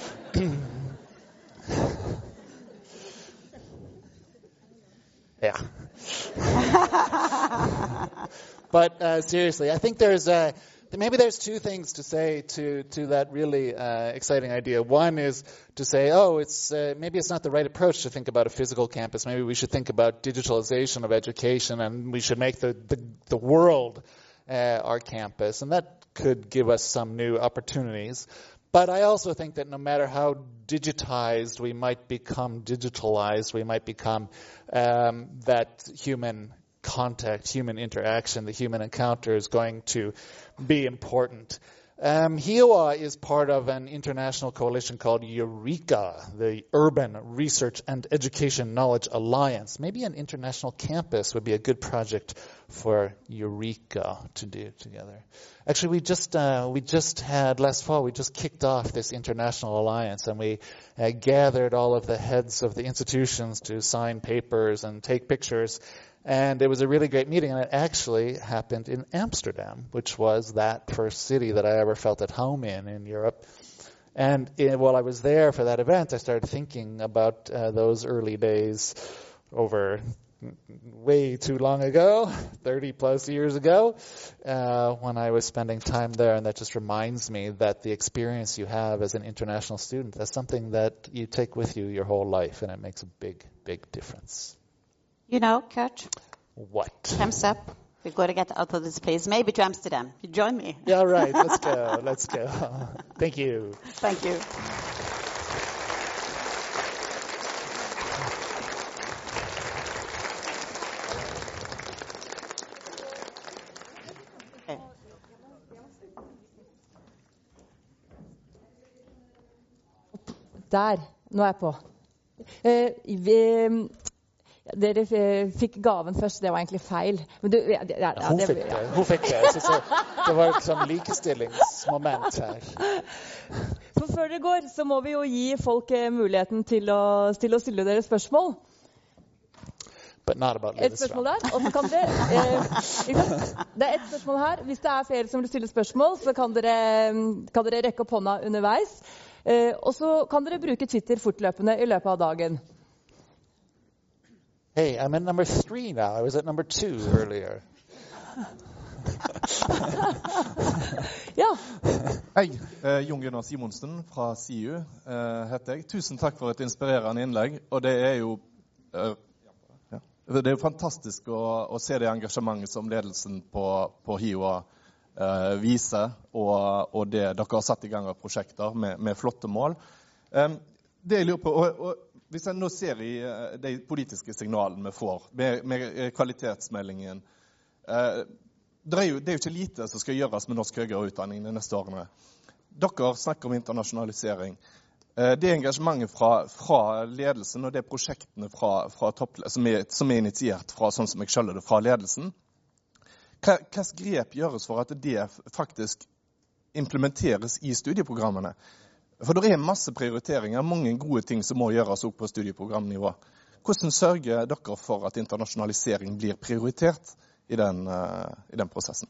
Speaker 3: Yeah. But uh, seriously, I think there's uh, maybe there's two things to say to to that really uh, exciting idea. One is to say, oh, it's uh, maybe it's not the right approach to think about a physical campus. Maybe we should think about digitalization of education, and we should make the the, the world uh, our campus, and that could give us some new opportunities. But I also think that no matter how digitized we might become, digitalized we might become, um, that human contact, human interaction, the human encounter is going to be important. Um, H I O A is part of an international coalition called Eureka, the Urban Research and Education Knowledge Alliance. Maybe an international campus would be a good project for Eureka to do together. Actually, we just uh, we just had last fall. We just kicked off this international alliance, and we uh, gathered all of the heads of the institutions to sign papers and take pictures. And it was a really great meeting, and it actually happened in Amsterdam, which was that first city that I ever felt at home in in Europe. And in, while I was there for that event, I started thinking about uh, those early days over way too long ago, thirty plus years ago, uh, when I was spending time there. And that just reminds me that the experience you have as an international student, that's something that you take with you your whole life, and it makes a big, big difference.
Speaker 9: You know, Kurt?
Speaker 3: What?
Speaker 9: Time's up. We've got to get out of this place. Maybe to Amsterdam. You join me?
Speaker 3: Yeah, right. Let's go. Let's go. Thank you.
Speaker 9: Thank you. Okay.
Speaker 1: Der. Nå er jeg på. Eh, vi... Dere fikk gaven først, det var egentlig feil. Men du, ja, ja, ja,
Speaker 3: hun,
Speaker 1: det,
Speaker 3: fikk det. hun fikk det. Så, så, det var et sånn likestillingsmoment her.
Speaker 1: For før det går, så må vi jo gi folk muligheten til å, til å stille dere spørsmål.
Speaker 3: but not about
Speaker 1: Et spørsmål der, og så kan dere eh, ikke sant? Det er et spørsmål her. Hvis det er flere som vil stille spørsmål, så kan dere, kan dere rekke opp hånda underveis. Eh, og så kan dere bruke Twitter fortløpende i løpet av dagen.
Speaker 3: Hey, I'm at number three now. I was at number two earlier.
Speaker 1: Ja.
Speaker 10: Hei, eh, Jon Gunnar Simonsen fra S I U eh, heter jeg. Tusen takk for et inspirerende innlegg. Og det er jo, eh, ja. det er jo fantastisk å, å se det engasjementet som ledelsen på, på HiOA eh, viser, og, og det dere har satt i gang av prosjekter med, med flotte mål. Eh, det jeg lurer på, og, og hvis jeg nå ser i eh, de politiske signalene vi får med, med kvalitetsmeldingen, eh, Det er, jo, det er jo ikke lite som skal gjøres med norsk høyere utdanning de neste årene. Dere snakker om internasjonalisering. Det engasjementet fra, fra ledelsen og det prosjektene fra, fra topp, som, er, som er initiert fra, sånn som jeg skjønner det, fra ledelsen. Hva, hva grep gjøres for at det faktisk implementeres i studieprogrammene? For det er masse prioriteringer, mange gode ting som må gjøres opp på studieprogramnivå. Hvordan sørger dere for at internasjonalisering blir prioritert i den, uh, i den prosessen?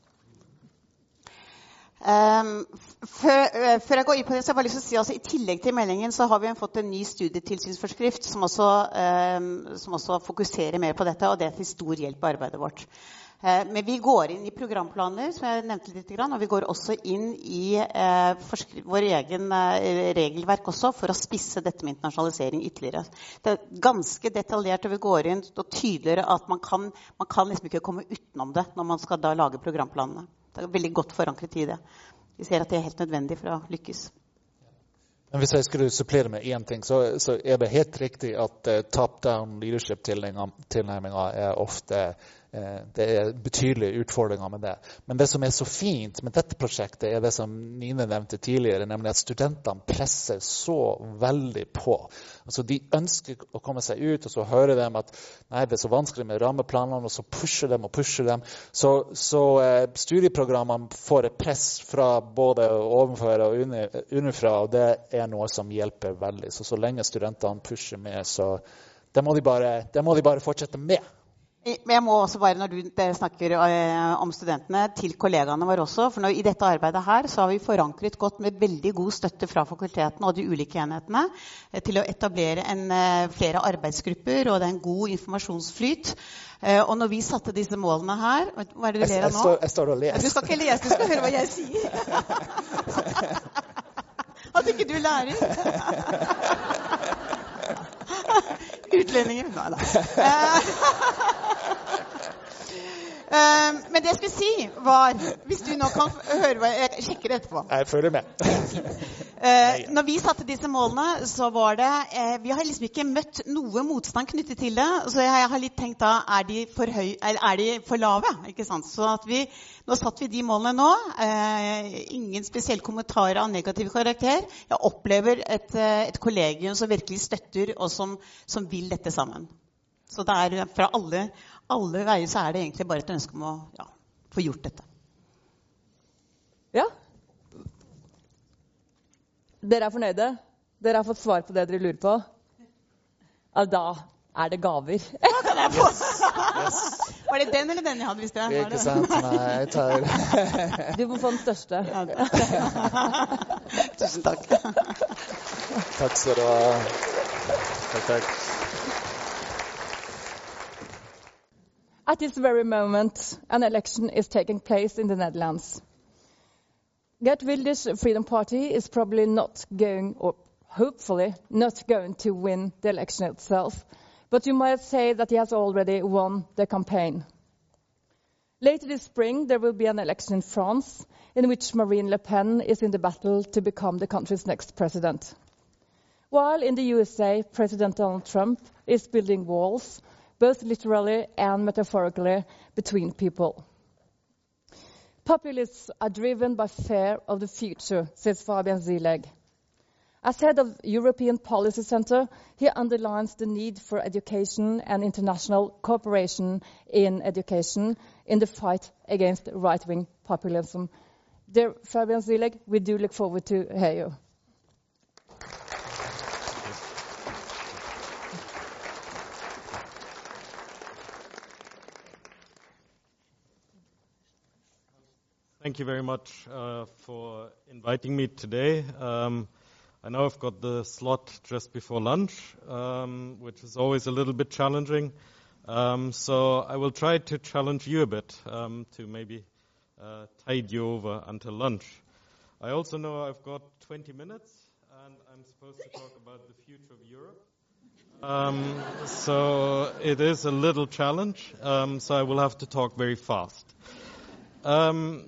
Speaker 9: Um, før, uh, før jeg går inn på det, så har jeg bare lyst til å si altså, i tillegg til meldingen så har vi fått en ny studietilsynsforskrift som også, um, som også fokuserer mer på dette, og det er til stor hjelp på arbeidet vårt. Uh, men vi går inn i programplaner, som jeg nevnte litt, og vi går også inn i uh, vår egen uh, regelverk også for å spisse dette med internasjonalisering ytterligere. Det er ganske detaljert, og vi går inn og tydeligere at man kan, man kan liksom ikke komme utenom det når man skal da lage programplanene. Det er veldig godt forankret i det. Vi ser at det er helt nødvendig for å lykkes.
Speaker 3: Men hvis jeg skulle supplere med én ting, så, så er det helt riktig at uh, top-down leadership-tilnærminga er ofte Det er betydelige utfordringer med det. Men det som er så fint med dette prosjektet er det som Nine nevnte tidligere, nemlig at studentene presser så veldig på. Altså de ønsker å komme seg ut, og så hører de at nei, det er så vanskelig med rammeplanene, og så pusher dem og pusher dem. Så, så eh, studieprogrammene får et press fra både ovenfor og underfra, og det er noe som hjelper veldig. Så så lenge studentene pusher med, så det må de bare, det må de bare fortsette med.
Speaker 9: Men jeg må også bare, når du dere snakker eh, om studentene, til kollegaene våre også, for når, i dette arbeidet her så har vi forankret godt med veldig god støtte fra fakulteten og de ulike enhetene eh, til å etablere en, eh, flere arbeidsgrupper, og det er en god informasjonsflyt. Eh, og når vi satte disse målene her, hva er det du ler av nå?
Speaker 3: Jeg, jeg, jeg står og leser.
Speaker 9: Du skal ikke lese, du skal høre hva jeg sier. At ikke du lærer. Utlendinger. Nei, nei. Uh, men det jeg skulle si var, hvis du nå kan høre hva jeg sjekker etterpå.
Speaker 3: Jeg føler med.
Speaker 9: uh, når vi satte disse målene, så var det, uh, vi har liksom ikke møtt noe motstand knyttet til det, så jeg, jeg har litt tenkt da, er de for høy, eller er de for lave, ikke sant? Så at vi, nå satt vi de målene nå, uh, ingen spesiell kommentar av negativ karakter. Jeg opplever et, uh, et kollegium som virkelig støtter, og som, som vil dette sammen. Så det er fra alle, alle veier så er det egentlig bare et ønske om å ja, få gjort dette.
Speaker 1: Ja. Dere er fornøyde? Dere har fått svar på det dere lurer på? Ja, da er det gaver.
Speaker 9: Hva kan jeg få? Yes. Var det den eller den jeg hadde, hvis det?
Speaker 3: Ikke sant? Nei, jeg tar...
Speaker 1: Du må få den største.
Speaker 9: Tusen takk.
Speaker 3: Takk skal du ha. Takk, takk.
Speaker 1: At this very moment, an election is taking place in the Netherlands. Geert Wilders' Freedom Party is probably not going, or hopefully not going to win the election itself, but you might say that he has already won the campaign. Later this spring, there will be an election in France, in which Marine Le Pen is in the battle to become the country's next president. While in the U S A, President Donald Trump is building walls, both literally and metaphorically, between people. Populists are driven by fear of the future, says Fabian Zileg. As head of European Policy Center, he underlines the need for education and international cooperation in education in the fight against right-wing populism. Dear Fabian Zileg, we do look forward to hear you.
Speaker 11: thank you very much uh, for inviting me today. Um, I know I've got the slot just before lunch, um, which is always a little bit challenging. Um, so I will try to challenge you a bit um, to maybe uh, tide you over until lunch. I also know I've got twenty minutes, and I'm supposed to talk about the future of Europe. Um, so it is a little challenge, um, so I will have to talk very fast. Um,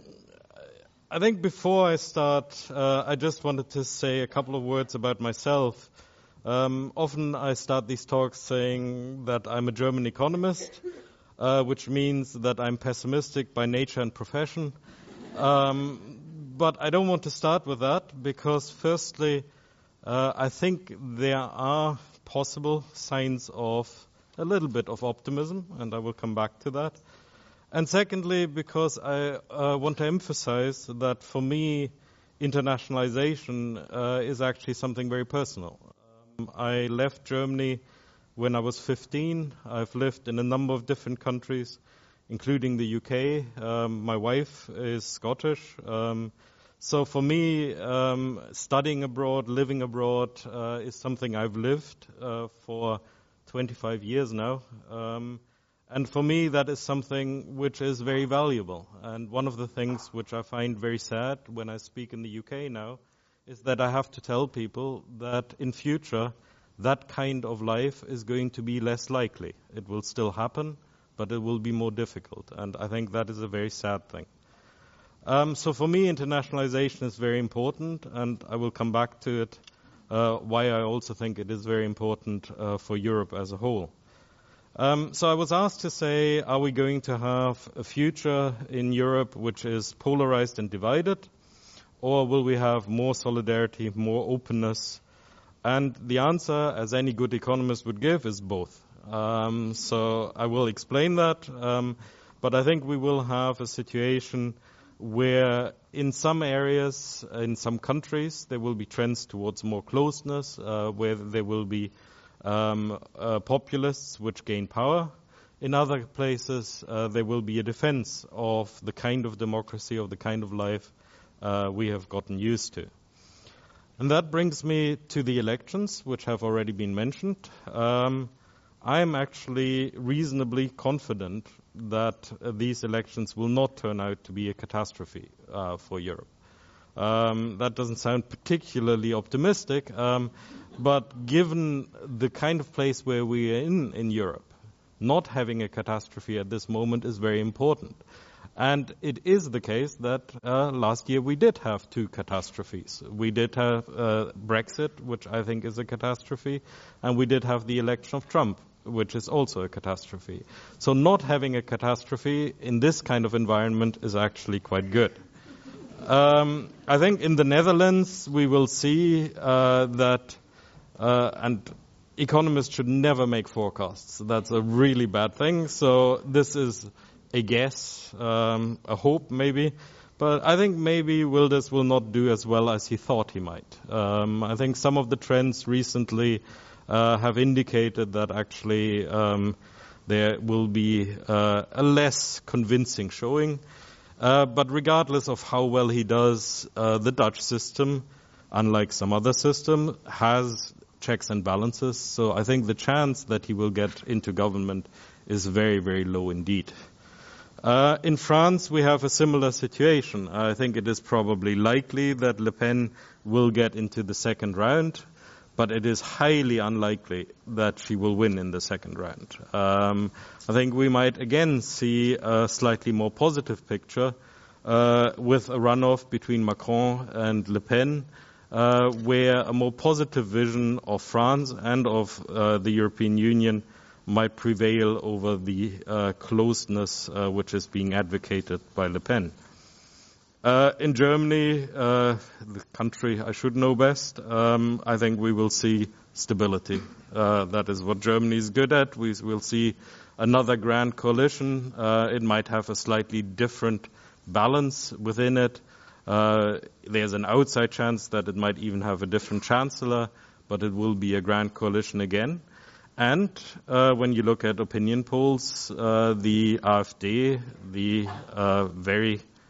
Speaker 11: I think before I start, uh, I just wanted to say a couple of words about myself. Um, often I start these talks saying that I'm a German economist, uh, which means that I'm pessimistic by nature and profession. Um, but I don't want to start with that because, firstly, uh, I think there are possible signs of a little bit of optimism, and I will come back to that. And secondly, because I uh, want to emphasize that for me, internationalization uh, is actually something very personal. Um, I left Germany when I was fifteen. I've lived in a number of different countries, including the U K. Um, my wife is Scottish. Um, so for me, um, studying abroad, living abroad uh, is something I've lived uh, for twenty-five years now. Um, And for me, that is something which is very valuable. And one of the things which I find very sad when I speak in the U K now is that I have to tell people that in future, that kind of life is going to be less likely. It will still happen, but it will be more difficult. And I think that is a very sad thing. Um, so for me, internationalization is very important, and I will come back to it, uh, why I also think it is very important uh, for Europe as a whole. Um, so I was asked to say, are we going to have a future in Europe which is polarized and divided, or will we have more solidarity, more openness? And the answer, as any good economist would give, is both. Um, so I will explain that, um, but I think we will have a situation where in some areas, in some countries, there will be trends towards more closeness, uh, where there will be Um, uh, populists which gain power. In other places, uh, there will be a defense of the kind of democracy, of the kind of life uh, we have gotten used to. And that brings me to the elections, which have already been mentioned. Um, I am actually reasonably confident that uh, these elections will not turn out to be a catastrophe uh, for Europe. Um, that doesn't sound particularly optimistic, um, but given the kind of place where we are in in Europe, not having a catastrophe at this moment is very important. And it is the case that uh, last year we did have two catastrophes. We did have uh, Brexit, which I think is a catastrophe, and we did have the election of Trump, which is also a catastrophe. So not having a catastrophe in this kind of environment is actually quite good. Um, I think in the Netherlands we will see uh, that, uh, and economists should never make forecasts. That's a really bad thing. So this is a guess, um, a hope maybe. But I think maybe Wilders will not do as well as he thought he might. Um, I think some of the trends recently uh, have indicated that actually um, there will be uh, a less convincing showing. Uh, but regardless of how well he does, uh, the Dutch system, unlike some other system, has checks and balances. So I think the chance that he will get into government is very, very low indeed. Uh, in France, we have a similar situation. I think it is probably likely that Le Pen will get into the second round, but it is highly unlikely that she will win in the second round. Um, I think we might again see a slightly more positive picture uh, with a runoff between Macron and Le Pen, uh, where a more positive vision of France and of uh, the European Union might prevail over the uh, closeness uh, which is being advocated by Le Pen. Uh, in Germany, uh, the country I should know best, um, I think we will see stability. Uh, that is what Germany is good at. We will see another grand coalition. Uh, it might have a slightly different balance within it. Uh, there's an outside chance that it might even have a different chancellor, but it will be a grand coalition again. And uh, when you look at opinion polls, uh, the AfD, the uh, very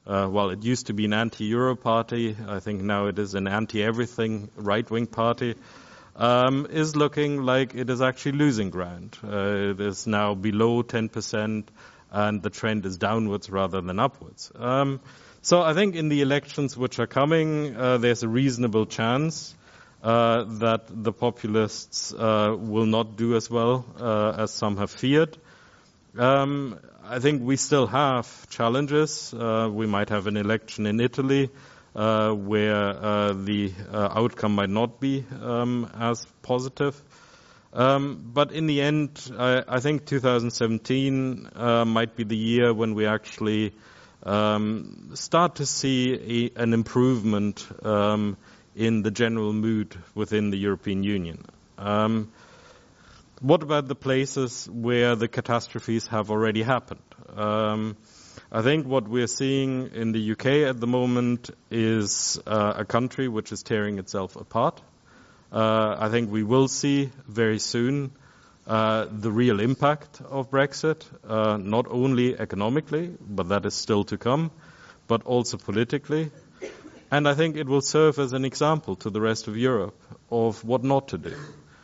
Speaker 11: uh, well, it used to be an anti-Euro party. I think now it is an anti-everything right-wing party. Um, is looking like it is actually losing ground. Uh, it is now below ten percent, and the trend is downwards rather than upwards. Um, so I think in the elections which are coming, uh, there's a reasonable chance uh, that the populists uh, will not do as well uh, as some have feared. Um, I think we still have challenges. Uh, we might have an election in Italy Uh, where uh, the uh, outcome might not be um, as positive. Um, but in the end, I, I think two thousand seventeen uh, might be the year when we actually um, start to see a, an improvement um, in the general mood within the European Union. Um, what about the places where the catastrophes have already happened? Um, I think what we're seeing in the U K at the moment is uh, a country which is tearing itself apart. Uh, I think we will see very soon uh, the real impact of Brexit, uh, not only economically, but that is still to come, but also politically. And I think it will serve as an example to the rest of Europe of what not to do.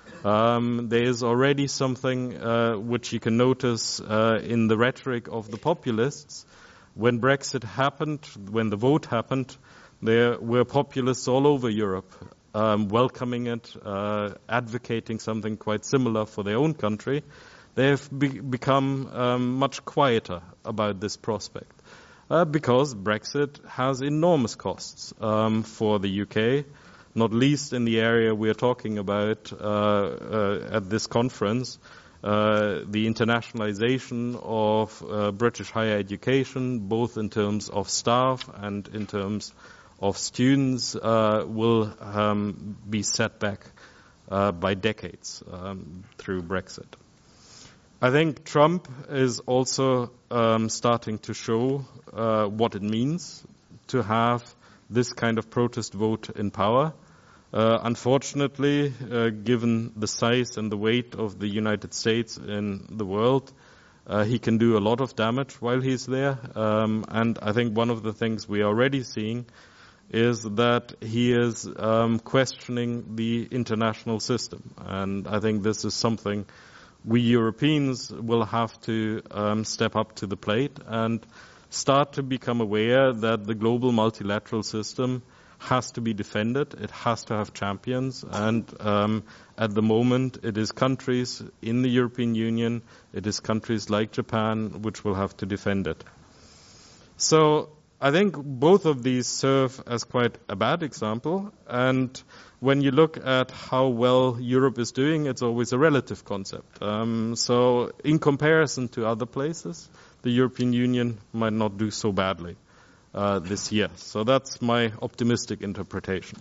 Speaker 11: Um, there is already something uh, which you can notice uh, in the rhetoric of the populists. When Brexit happened, when the vote happened, there were populists all over Europe um, welcoming it, uh, advocating something quite similar for their own country. They have be- become um, much quieter about this prospect uh, because Brexit has enormous costs um, for the U K, not least in the area we are talking about uh, uh, at this conference, uh, the internationalization of uh, British higher education, both in terms of staff and in terms of students, uh, will um, be set back uh, by decades um, through Brexit. I think Trump is also um, starting to show uh, what it means to have this kind of protest vote in power. Uh, unfortunately, uh, given the size and the weight of the United States in the world, uh, he can do a lot of damage while he's there. Um, and I think one of the things we are already seeing is that he is um, questioning the international system. And I think this is something we Europeans will have to um, step up to the plate and start to become aware that the global multilateral system has to be defended. It has to have champions. And um, at the moment, it is countries in the European Union, it is countries like Japan, which will have to defend it. So I think both of these serve as quite a bad example. And when you look at how well Europe is doing, it's always a relative concept. Um, so in comparison to other places, the European Union might not do so badly uh, this year. So that's my optimistic interpretation.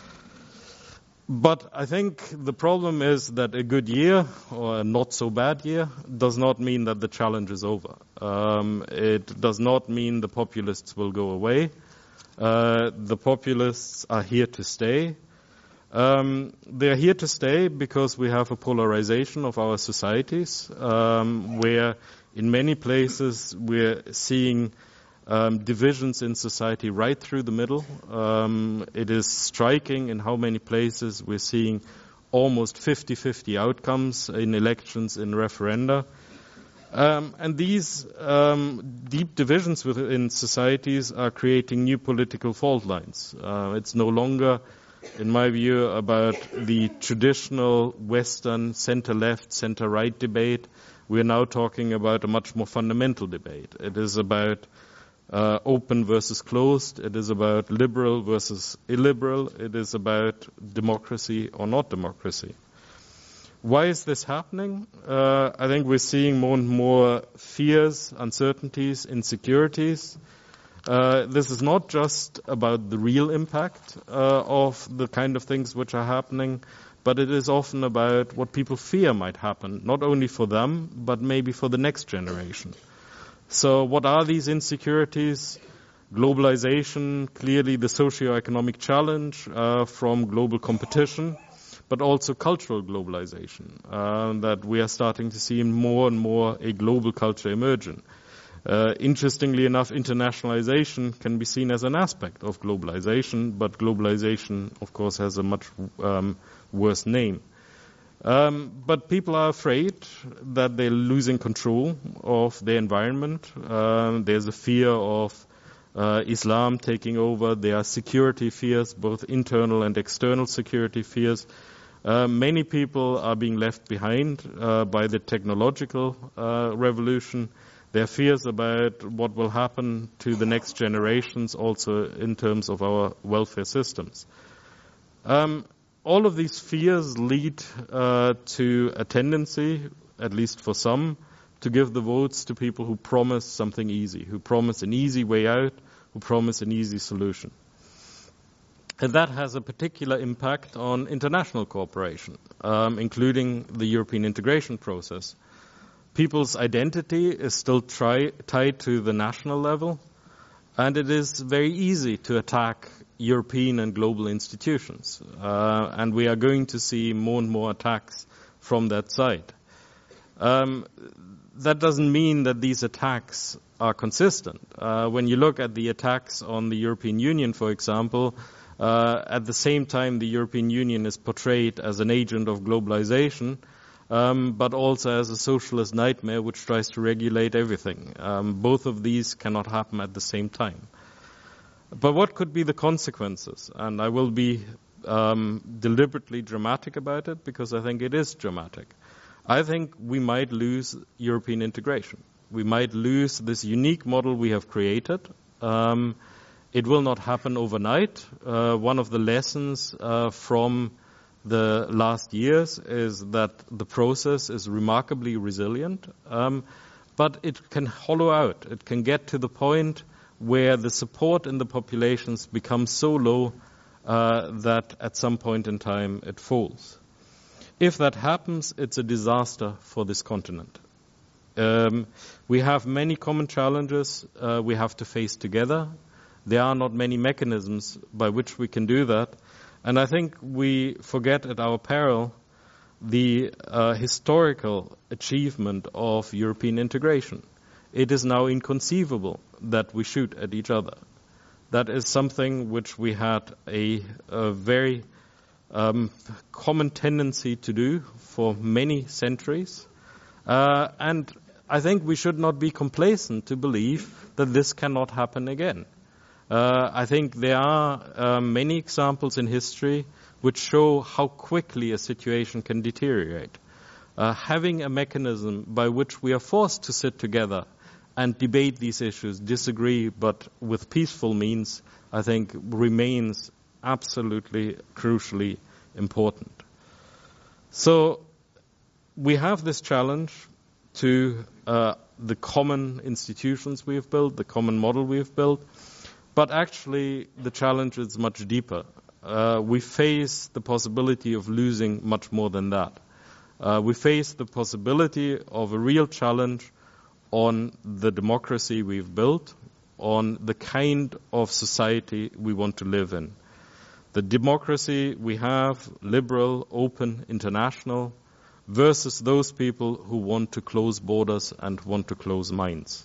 Speaker 11: But I think the problem is that a good year or a not so bad year does not mean that the challenge is over. Um, it does not mean the populists will go away. Uh, the populists are here to stay. Um, they are here to stay because we have a polarization of our societies, um, where in many places we're seeing Um, divisions in society right through the middle. Um, it is striking in how many places we're seeing almost fifty-fifty outcomes in elections, in referenda. Um, and these um, deep divisions within societies are creating new political fault lines. Uh, it's no longer, in my view, about the traditional Western center-left, center-right debate. We're now talking about a much more fundamental debate. It is about Uh, open versus closed. It is about liberal versus illiberal. It is about democracy or not democracy. Why is this happening? Uh, I think we're seeing more and more fears, uncertainties, insecurities. Uh, this is not just about the real impact uh, of the kind of things which are happening, but it is often about what people fear might happen, not only for them, but maybe for the next generation. So what are these insecurities? Globalization, clearly the socio-economic challenge uh, from global competition, but also cultural globalization, uh, that we are starting to see more and more a global culture emerging. Uh, interestingly enough, internationalization can be seen as an aspect of globalization, but globalization, of course, has a much um, worse name. Um, but people are afraid that they're losing control of their environment. Um, there's a fear of uh, Islam taking over. There are security fears, both internal and external security fears. Uh, many people are being left behind uh, by the technological uh, revolution. There are fears about what will happen to the next generations, also in terms of our welfare systems. Um, all of these fears lead uh, to a tendency, at least for some, to give the votes to people who promise something easy, who promise an easy way out, who promise an easy solution. And that has a particular impact on international cooperation, um, including the European integration process. People's identity is still tri- tied to the national level, and it is very easy to attack European and global institutions. Uh, and we are going to see more and more attacks from that side. Um, that doesn't mean that these attacks are consistent. Uh, when you look at the attacks on the European Union, for example, uh, at the same time the European Union is portrayed as an agent of globalization, Um, but also as a socialist nightmare which tries to regulate everything. Um, both of these cannot happen at the same time. But what could be the consequences? And I will be um, deliberately dramatic about it because I think it is dramatic. I think we might lose European integration. We might lose this unique model we have created. Um, it will not happen overnight. Uh, one of the lessons uh, from the last years is that the process is remarkably resilient, um, but it can hollow out. It can get to the point where the support in the populations becomes so low uh, that at some point in time it falls. If that happens, it's a disaster for this continent. Um, we have many common challenges uh, we have to face together. There are not many mechanisms by which we can do that. And I think we forget at our peril the uh, historical achievement of European integration. It is now inconceivable that we shoot at each other. That is something which we had a, a very um, common tendency to do for many centuries. Uh, and I think we should not be complacent to believe that this cannot happen again. Uh, I think there are uh, many examples in history which show how quickly a situation can deteriorate. Uh, having a mechanism by which we are forced to sit together and debate these issues, disagree, but with peaceful means, I think remains absolutely crucially important. So we have this challenge to uh, the common institutions we have built, the common model we have built. But actually, the challenge is much deeper. Uh, we face the possibility of losing much more than that. Uh, we face the possibility of a real challenge on the democracy we've built, on the kind of society we want to live in. The democracy we have, liberal, open, international, versus those people who want to close borders and want to close minds.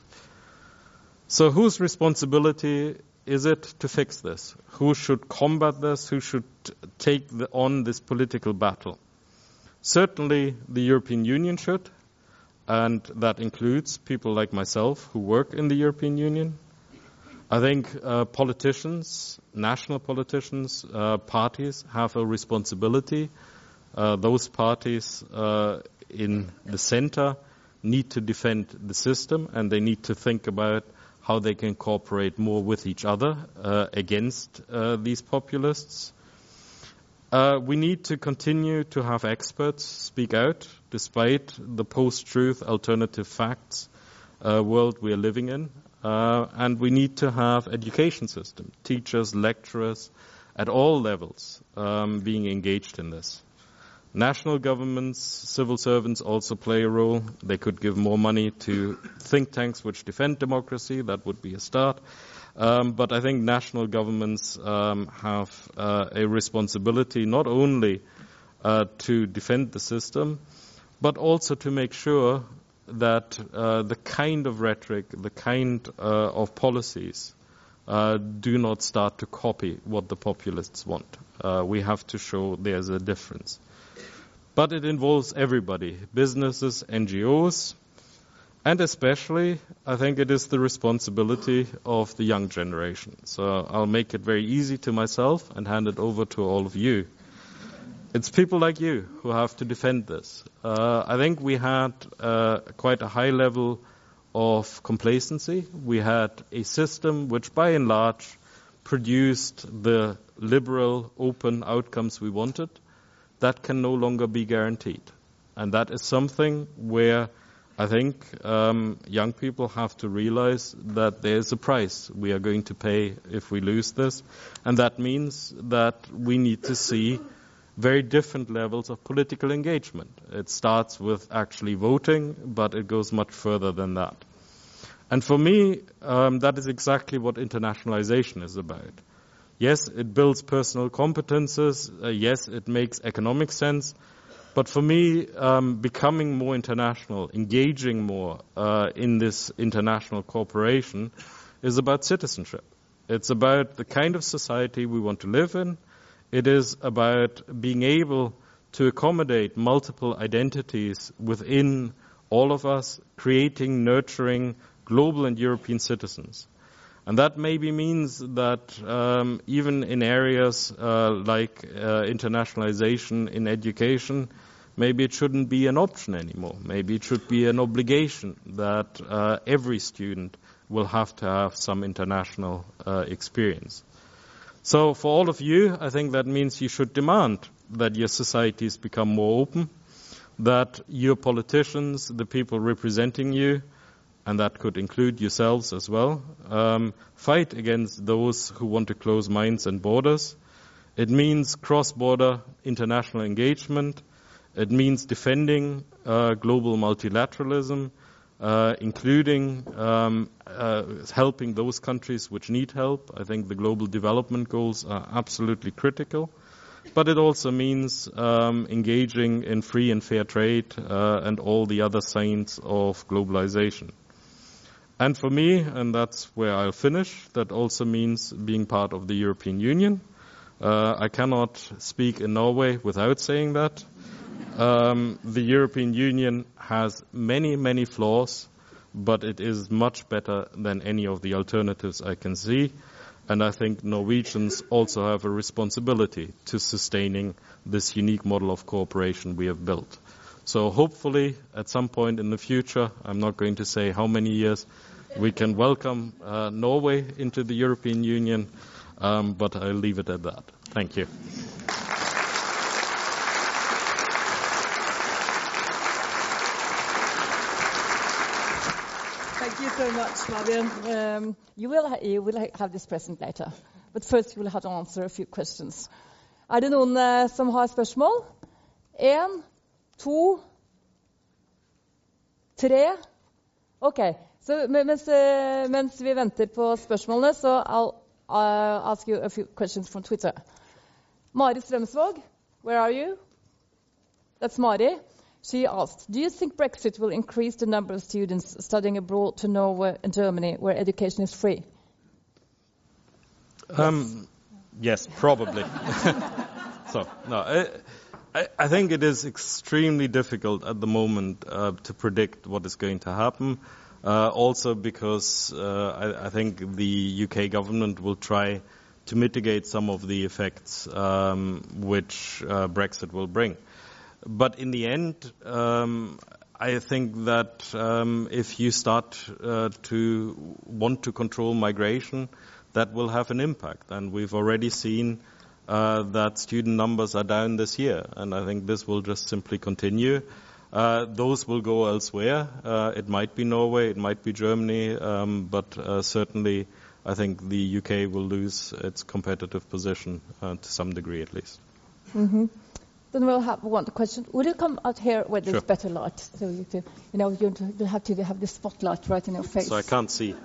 Speaker 11: So whose responsibility is it to fix this? Who should combat this? Who should take the, on this political battle? Certainly the European Union should, and that includes people like myself who work in the European Union. I think uh, politicians, national politicians, uh, parties have a responsibility. Uh, those parties uh, in the center need to defend the system, and they need to think about how they can cooperate more with each other uh, against uh, these populists. Uh, we need to continue to have experts speak out despite the post-truth alternative facts uh, world we are living in. Uh, and we need to have education system, teachers, lecturers at all levels um, being engaged in this. National governments, civil servants also play a role. They could give more money to think tanks which defend democracy. That would be a start. Um, but I think national governments um, have uh, a responsibility not only uh, to defend the system, but also to make sure that uh, the kind of rhetoric, the kind uh, of policies uh, do not start to copy what the populists want. Uh, we have to show there's a difference. But it involves everybody, businesses, N G Os, and especially, I think it is the responsibility of the young generation. So I'll make it very easy to myself and hand it over to all of you. It's people like you who have to defend this. Uh, I think we had uh, quite a high level of complacency. We had a system which, by and large, produced the liberal, open outcomes we wanted. That can no longer be guaranteed. And that is something where I think um, young people have to realize that there's a price we are going to pay if we lose this. And that means that we need to see very different levels of political engagement. It starts with actually voting, but it goes much further than that. And for me, um, that is exactly what internationalization is about. Yes, it builds personal competences. Uh, yes, it makes economic sense. But for me, um, becoming more international, engaging more uh, in this international cooperation is about citizenship. It's about the kind of society we want to live in. It is about being able to accommodate multiple identities within all of us, creating, nurturing global and European citizens. And that maybe means that um, even in areas uh, like uh, internationalization in education, maybe it shouldn't be an option anymore. Maybe it should be an obligation that uh, every student will have to have some international uh, experience. So for all of you, I think that means you should demand that your societies become more open, that your politicians, the people representing you, and that could include yourselves as well, um, fight against those who want to close minds and borders. It means cross-border international engagement. It means defending uh, global multilateralism, uh, including um, uh, helping those countries which need help. I think the global development goals are absolutely critical. But it also means um, engaging in free and fair trade uh, and all the other signs of globalization. And for me, and that's where I'll finish, that also means being part of the European Union. Uh, I cannot speak in Norway without saying that. Um, the European Union has many, many flaws, but it is much better than any of the alternatives I can see. And I think Norwegians also have a responsibility to sustaining this unique model of cooperation we have built. So hopefully, at some point in the future, I'm not going to say how many years, we can welcome uh, Norway into the European Union, um, but I'll leave it at that. Thank you.
Speaker 1: Thank you so much, Fabian. Um, you will, ha- you will ha- have this present later, but first you will have to answer a few questions. Er det noen uh, som har spørsmål? En, to, tre. Ok, så mens, uh, mens vi venter på spørsmålene, så I'll uh, ask you a few questions from Twitter. Mari Strømsvåg, where are you? That's Mari. She asked, do you think Brexit will increase the number of students studying abroad to Norway and Germany, where education is free?
Speaker 11: Um, yes, probably. so, no, I, I, I think it is extremely difficult at the moment uh, to predict what is going to happen. Uh, also because uh, I, I think the U K government will try to mitigate some of the effects um, which uh, Brexit will bring. But in the end, um, I think that um, if you start uh, to want to control migration, that will have an impact. And we've already seen uh, that student numbers are down this year. And I think this will just simply continue. Uh, those will go elsewhere. Uh, it might be Norway, it might be Germany, um, but uh, certainly I think the U K will lose its competitive position uh, to some degree at least.
Speaker 1: Mm-hmm. Then we'll have one question. Would you come out here where there's
Speaker 11: Sure.
Speaker 1: better light? So you, to, you know, you don't have to have the spotlight right in your face.
Speaker 11: So I can't see.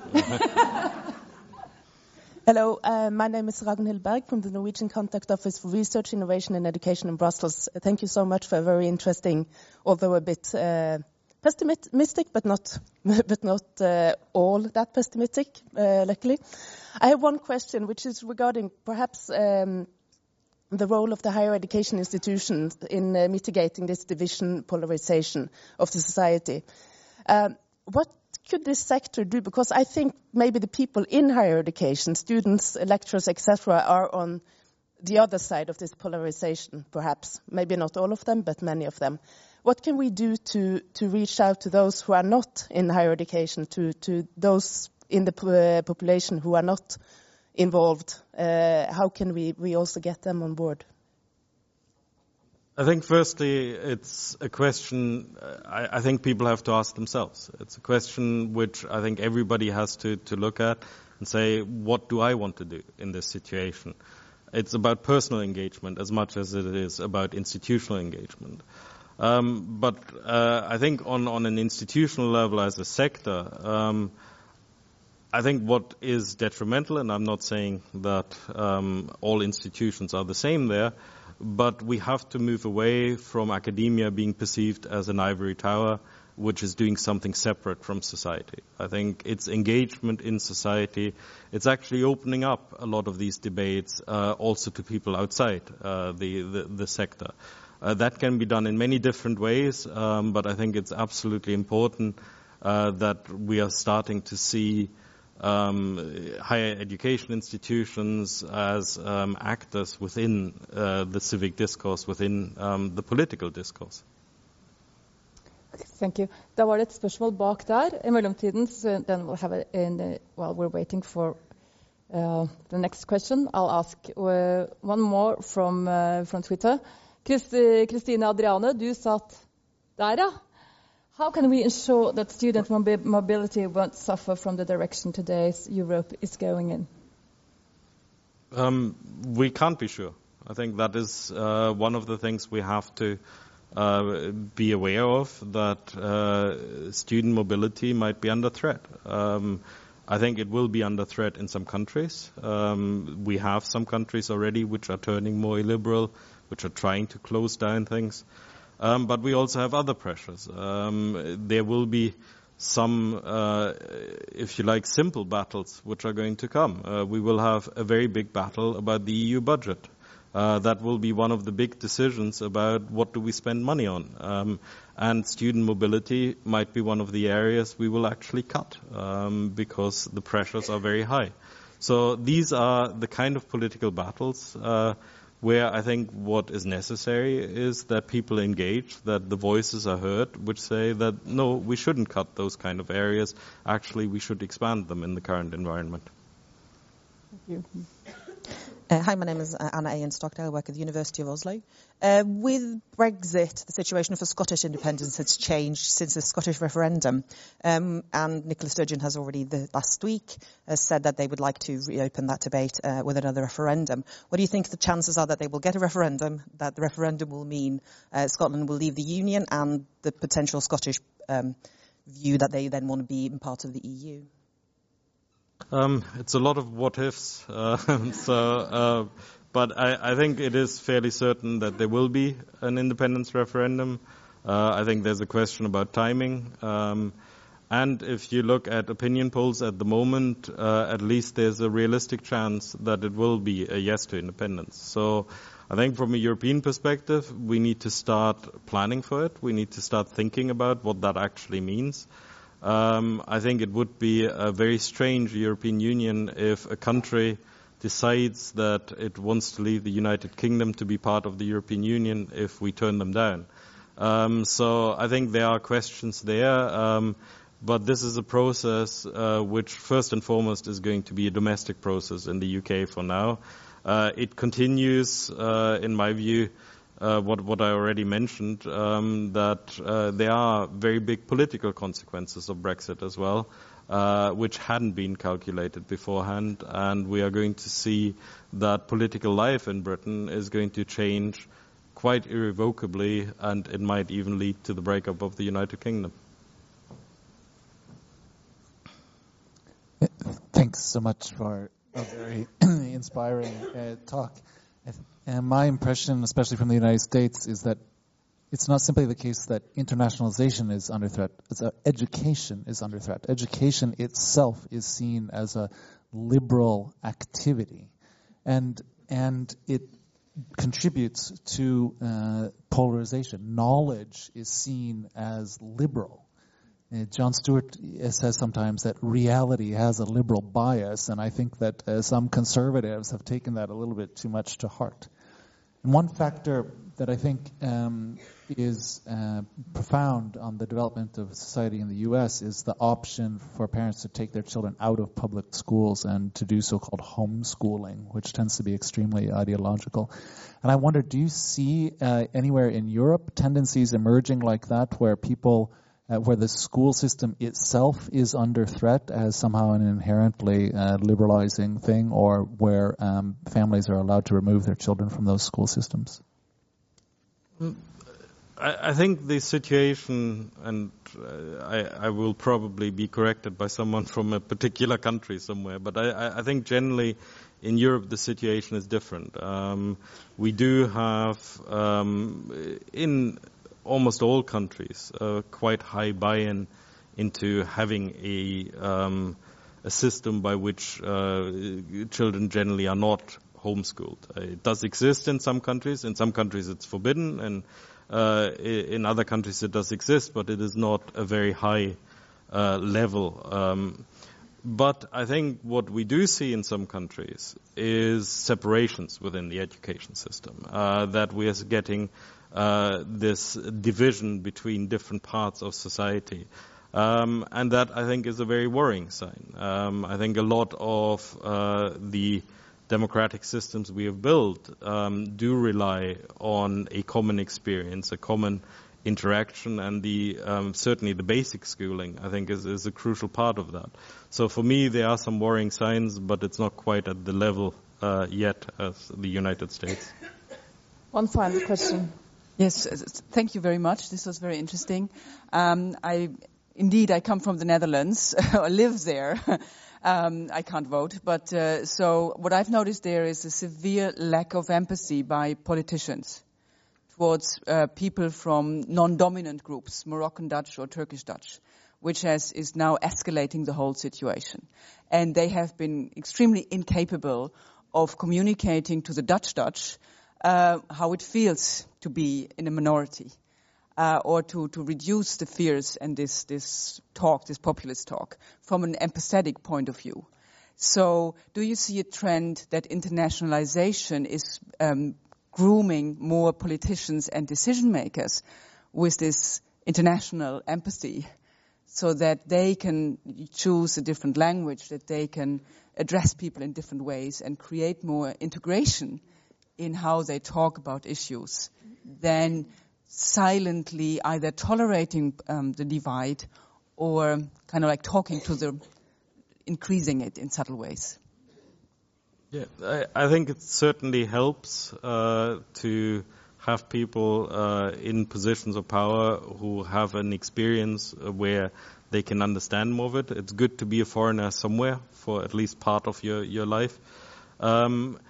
Speaker 12: Hello, uh, my name is Ragnhild Berg from the Norwegian Contact Office for Research, Innovation and Education in Brussels. Thank you so much for a very interesting, although a bit uh, pessimistic, but not, but not uh, all that pessimistic, uh, luckily. I have one question, which is regarding perhaps um, the role of the higher education institutions in uh, mitigating this division polarization of the society. Um, what could this sector do? Because I think maybe the people in higher education, students, lecturers, et cetera, are on the other side of this polarization, perhaps. Maybe not all of them, but many of them. What can we do to, to reach out to those who are not in higher education, to, to those in the uh, population who are not involved? Uh, how can we, we also get them on board?
Speaker 11: I think firstly, it's a question uh, I, I think people have to ask themselves. It's a question which I think everybody has to, to look at and say, what do I want to do in this situation? It's about personal engagement as much as it is about institutional engagement. Um, but uh, I think on, on an institutional level as a sector, um, I think what is detrimental, and I'm not saying that um, all institutions are the same there, but we have to move away from academia being perceived as an ivory tower, which is doing something separate from society. I think it's engagement in society. It's actually opening up a lot of these debates uh, also to people outside uh, the, the, the sector. Uh, that can be done in many different ways, um, but I think it's absolutely important uh, that we are starting to see um, higher education institutions as um, actors within uh, the civic discourse, within um, the political discourse.
Speaker 1: Thank you. Da var det et spørsmål bak der. I mellomtiden, so then we'll have it in, uh, while we're waiting for uh, the next question, I'll ask uh, one more from, uh, from Twitter. Kristine Adriane, du satt der, ja. How can we ensure that student mobi- mobility won't suffer from the direction today's Europe is going in?
Speaker 11: Um, we can't be sure. I think that is uh, one of the things we have to uh, be aware of, that uh, student mobility might be under threat. Um, I think it will be under threat in some countries. Um, we have some countries already which are turning more illiberal, which are trying to close down things. Um, but we also have other pressures. Um, there will be some, uh, if you like, simple battles which are going to come. Uh, we will have a very big battle about the E U budget. Uh, that will be one of the big decisions about what do we spend money on. Um, and student mobility might be one of the areas we will actually cut um, because the pressures are very high. So these are the kind of political battles uh, where I think what is necessary is that people engage, that the voices are heard, which say that, no, we shouldn't cut those kind of areas. Actually, we should expand them in the current environment.
Speaker 1: Thank you.
Speaker 13: Uh, hi, my name is uh, Anna A. in Stockdale. I work at the University of Oslo. Uh, with Brexit, the situation for Scottish independence has changed since the Scottish referendum. Um, and Nicola Sturgeon has already, the, last week, uh, said that they would like to reopen that debate uh, with another referendum. What do you think the chances are that they will get a referendum, that the referendum will mean uh, Scotland will leave the Union, and the potential Scottish um, view that they then want to be part of the E U?
Speaker 11: Um, it's a lot of what-ifs, uh, so, uh, but I, I think it is fairly certain that there will be an independence referendum. Uh, I think there's a question about timing. Um, and if you look at opinion polls at the moment, uh, at least there's a realistic chance that it will be a yes to independence. So I think from a European perspective, we need to start planning for it. We need to start thinking about what that actually means. Um, I think it would be a very strange European Union if a country decides that it wants to leave the United Kingdom to be part of the European Union if we turn them down. Um, so I think there are questions there, um, but this is a process uh, which first and foremost is going to be a domestic process in the U K for now. Uh, it continues, uh, in my view, Uh, what, what I already mentioned, um, that uh, there are very big political consequences of Brexit as well, uh, which hadn't been calculated beforehand, and we are going to see that political life in Britain is going to change quite irrevocably, and it might even lead to the breakup of the United Kingdom.
Speaker 3: Thanks so much for a very inspiring uh, talk. And my impression, especially from the United States, is that it's not simply the case that internationalization is under threat. It's a, education is under threat. Education itself is seen as a liberal activity, and and it contributes to uh, polarization. Knowledge is seen as liberal. Uh, John Stewart says sometimes that reality has a liberal bias, and I think that uh, some conservatives have taken that a little bit too much to heart. And one factor that I think um, is uh, profound on the development of society in the U S is the option for parents to take their children out of public schools and to do so-called homeschooling, which tends to be extremely ideological. And I wonder, do you see uh, anywhere in Europe tendencies emerging like that, where people, uh, where the school system itself is under threat as somehow an inherently uh, liberalizing thing, or where um, families are allowed to remove their children from those school systems?
Speaker 11: I, I think the situation, and uh, I, I will probably be corrected by someone from a particular country somewhere, but I, I think generally in Europe the situation is different. Um, we do have, um, in almost all countries, uh, quite high buy-in into having a, um, a system by which uh, children generally are not homeschooled. Uh, it does exist in some countries. In some countries it's forbidden, and uh, in other countries it does exist, but it is not a very high uh, level. Um, but I think what we do see in some countries is separations within the education system, uh, that we are getting uh, this division between different parts of society. Um, and that, I think, is a very worrying sign. Um, I think a lot of uh, the democratic systems we have built um, do rely on a common experience, a common interaction, and the um, certainly the basic schooling, I think, is, is a crucial part of that. So for me, there are some worrying signs, but it's not quite at the level uh, yet as the United States.
Speaker 1: One final question.
Speaker 14: Yes, thank you very much. This was very interesting. Um, I indeed, I come from the Netherlands, or live there. Um, I can't vote, but uh, so what I've noticed there is a severe lack of empathy by politicians towards uh, people from non-dominant groups, Moroccan Dutch or Turkish Dutch, which has, is now escalating the whole situation. And they have been extremely incapable of communicating to the Dutch Dutch uh, how it feels to be in a minority. Uh, or to, to reduce the fears and this, this talk, this populist talk, from an empathetic point of view. So do you see a trend that internationalization is um, grooming more politicians and decision makers with this international empathy, so that they can choose a different language, that they can address people in different ways and create more integration in how they talk about issues than silently either tolerating um, the divide or kind of like talking to the, increasing it in subtle ways?
Speaker 11: Yeah, I, I think it certainly helps uh, to have people uh, in positions of power who have an experience where they can understand more of it. It's good to be a foreigner somewhere for at least part of your, your life. Um,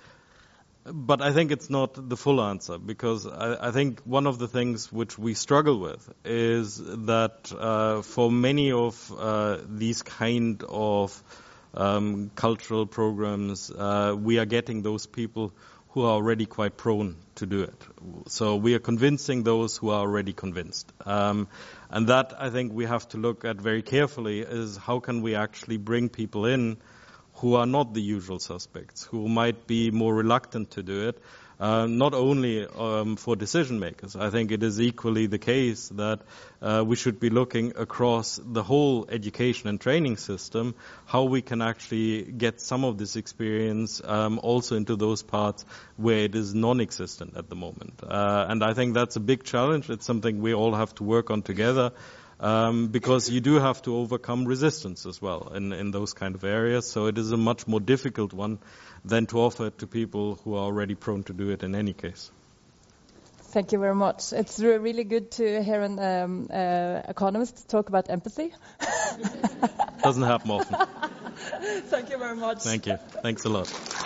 Speaker 11: But I think it's not the full answer, because I, I think one of the things which we struggle with is that uh, for many of uh, these kind of um, cultural programs, uh, we are getting those people who are already quite prone to do it. So we are convincing those who are already convinced. Um, and that, I think, we have to look at very carefully, is how can we actually bring people in who are not the usual suspects, who might be more reluctant to do it, uh, not only um, for decision makers. I think it is equally the case that uh, we should be looking across the whole education and training system, how we can actually get some of this experience um, also into those parts where it is non-existent at the moment. Uh, and I think that's a big challenge. It's something we all have to work on together. Um, because you do have to overcome resistance as well in, in those kind of areas. So it is a much more difficult one than to offer it to people who are already prone to do it in any case.
Speaker 1: Thank you very much. It's re- really good to hear an um, uh, economist talk about empathy.
Speaker 11: Doesn't happen often.
Speaker 1: Thank you very much.
Speaker 11: Thank you. Thanks a lot.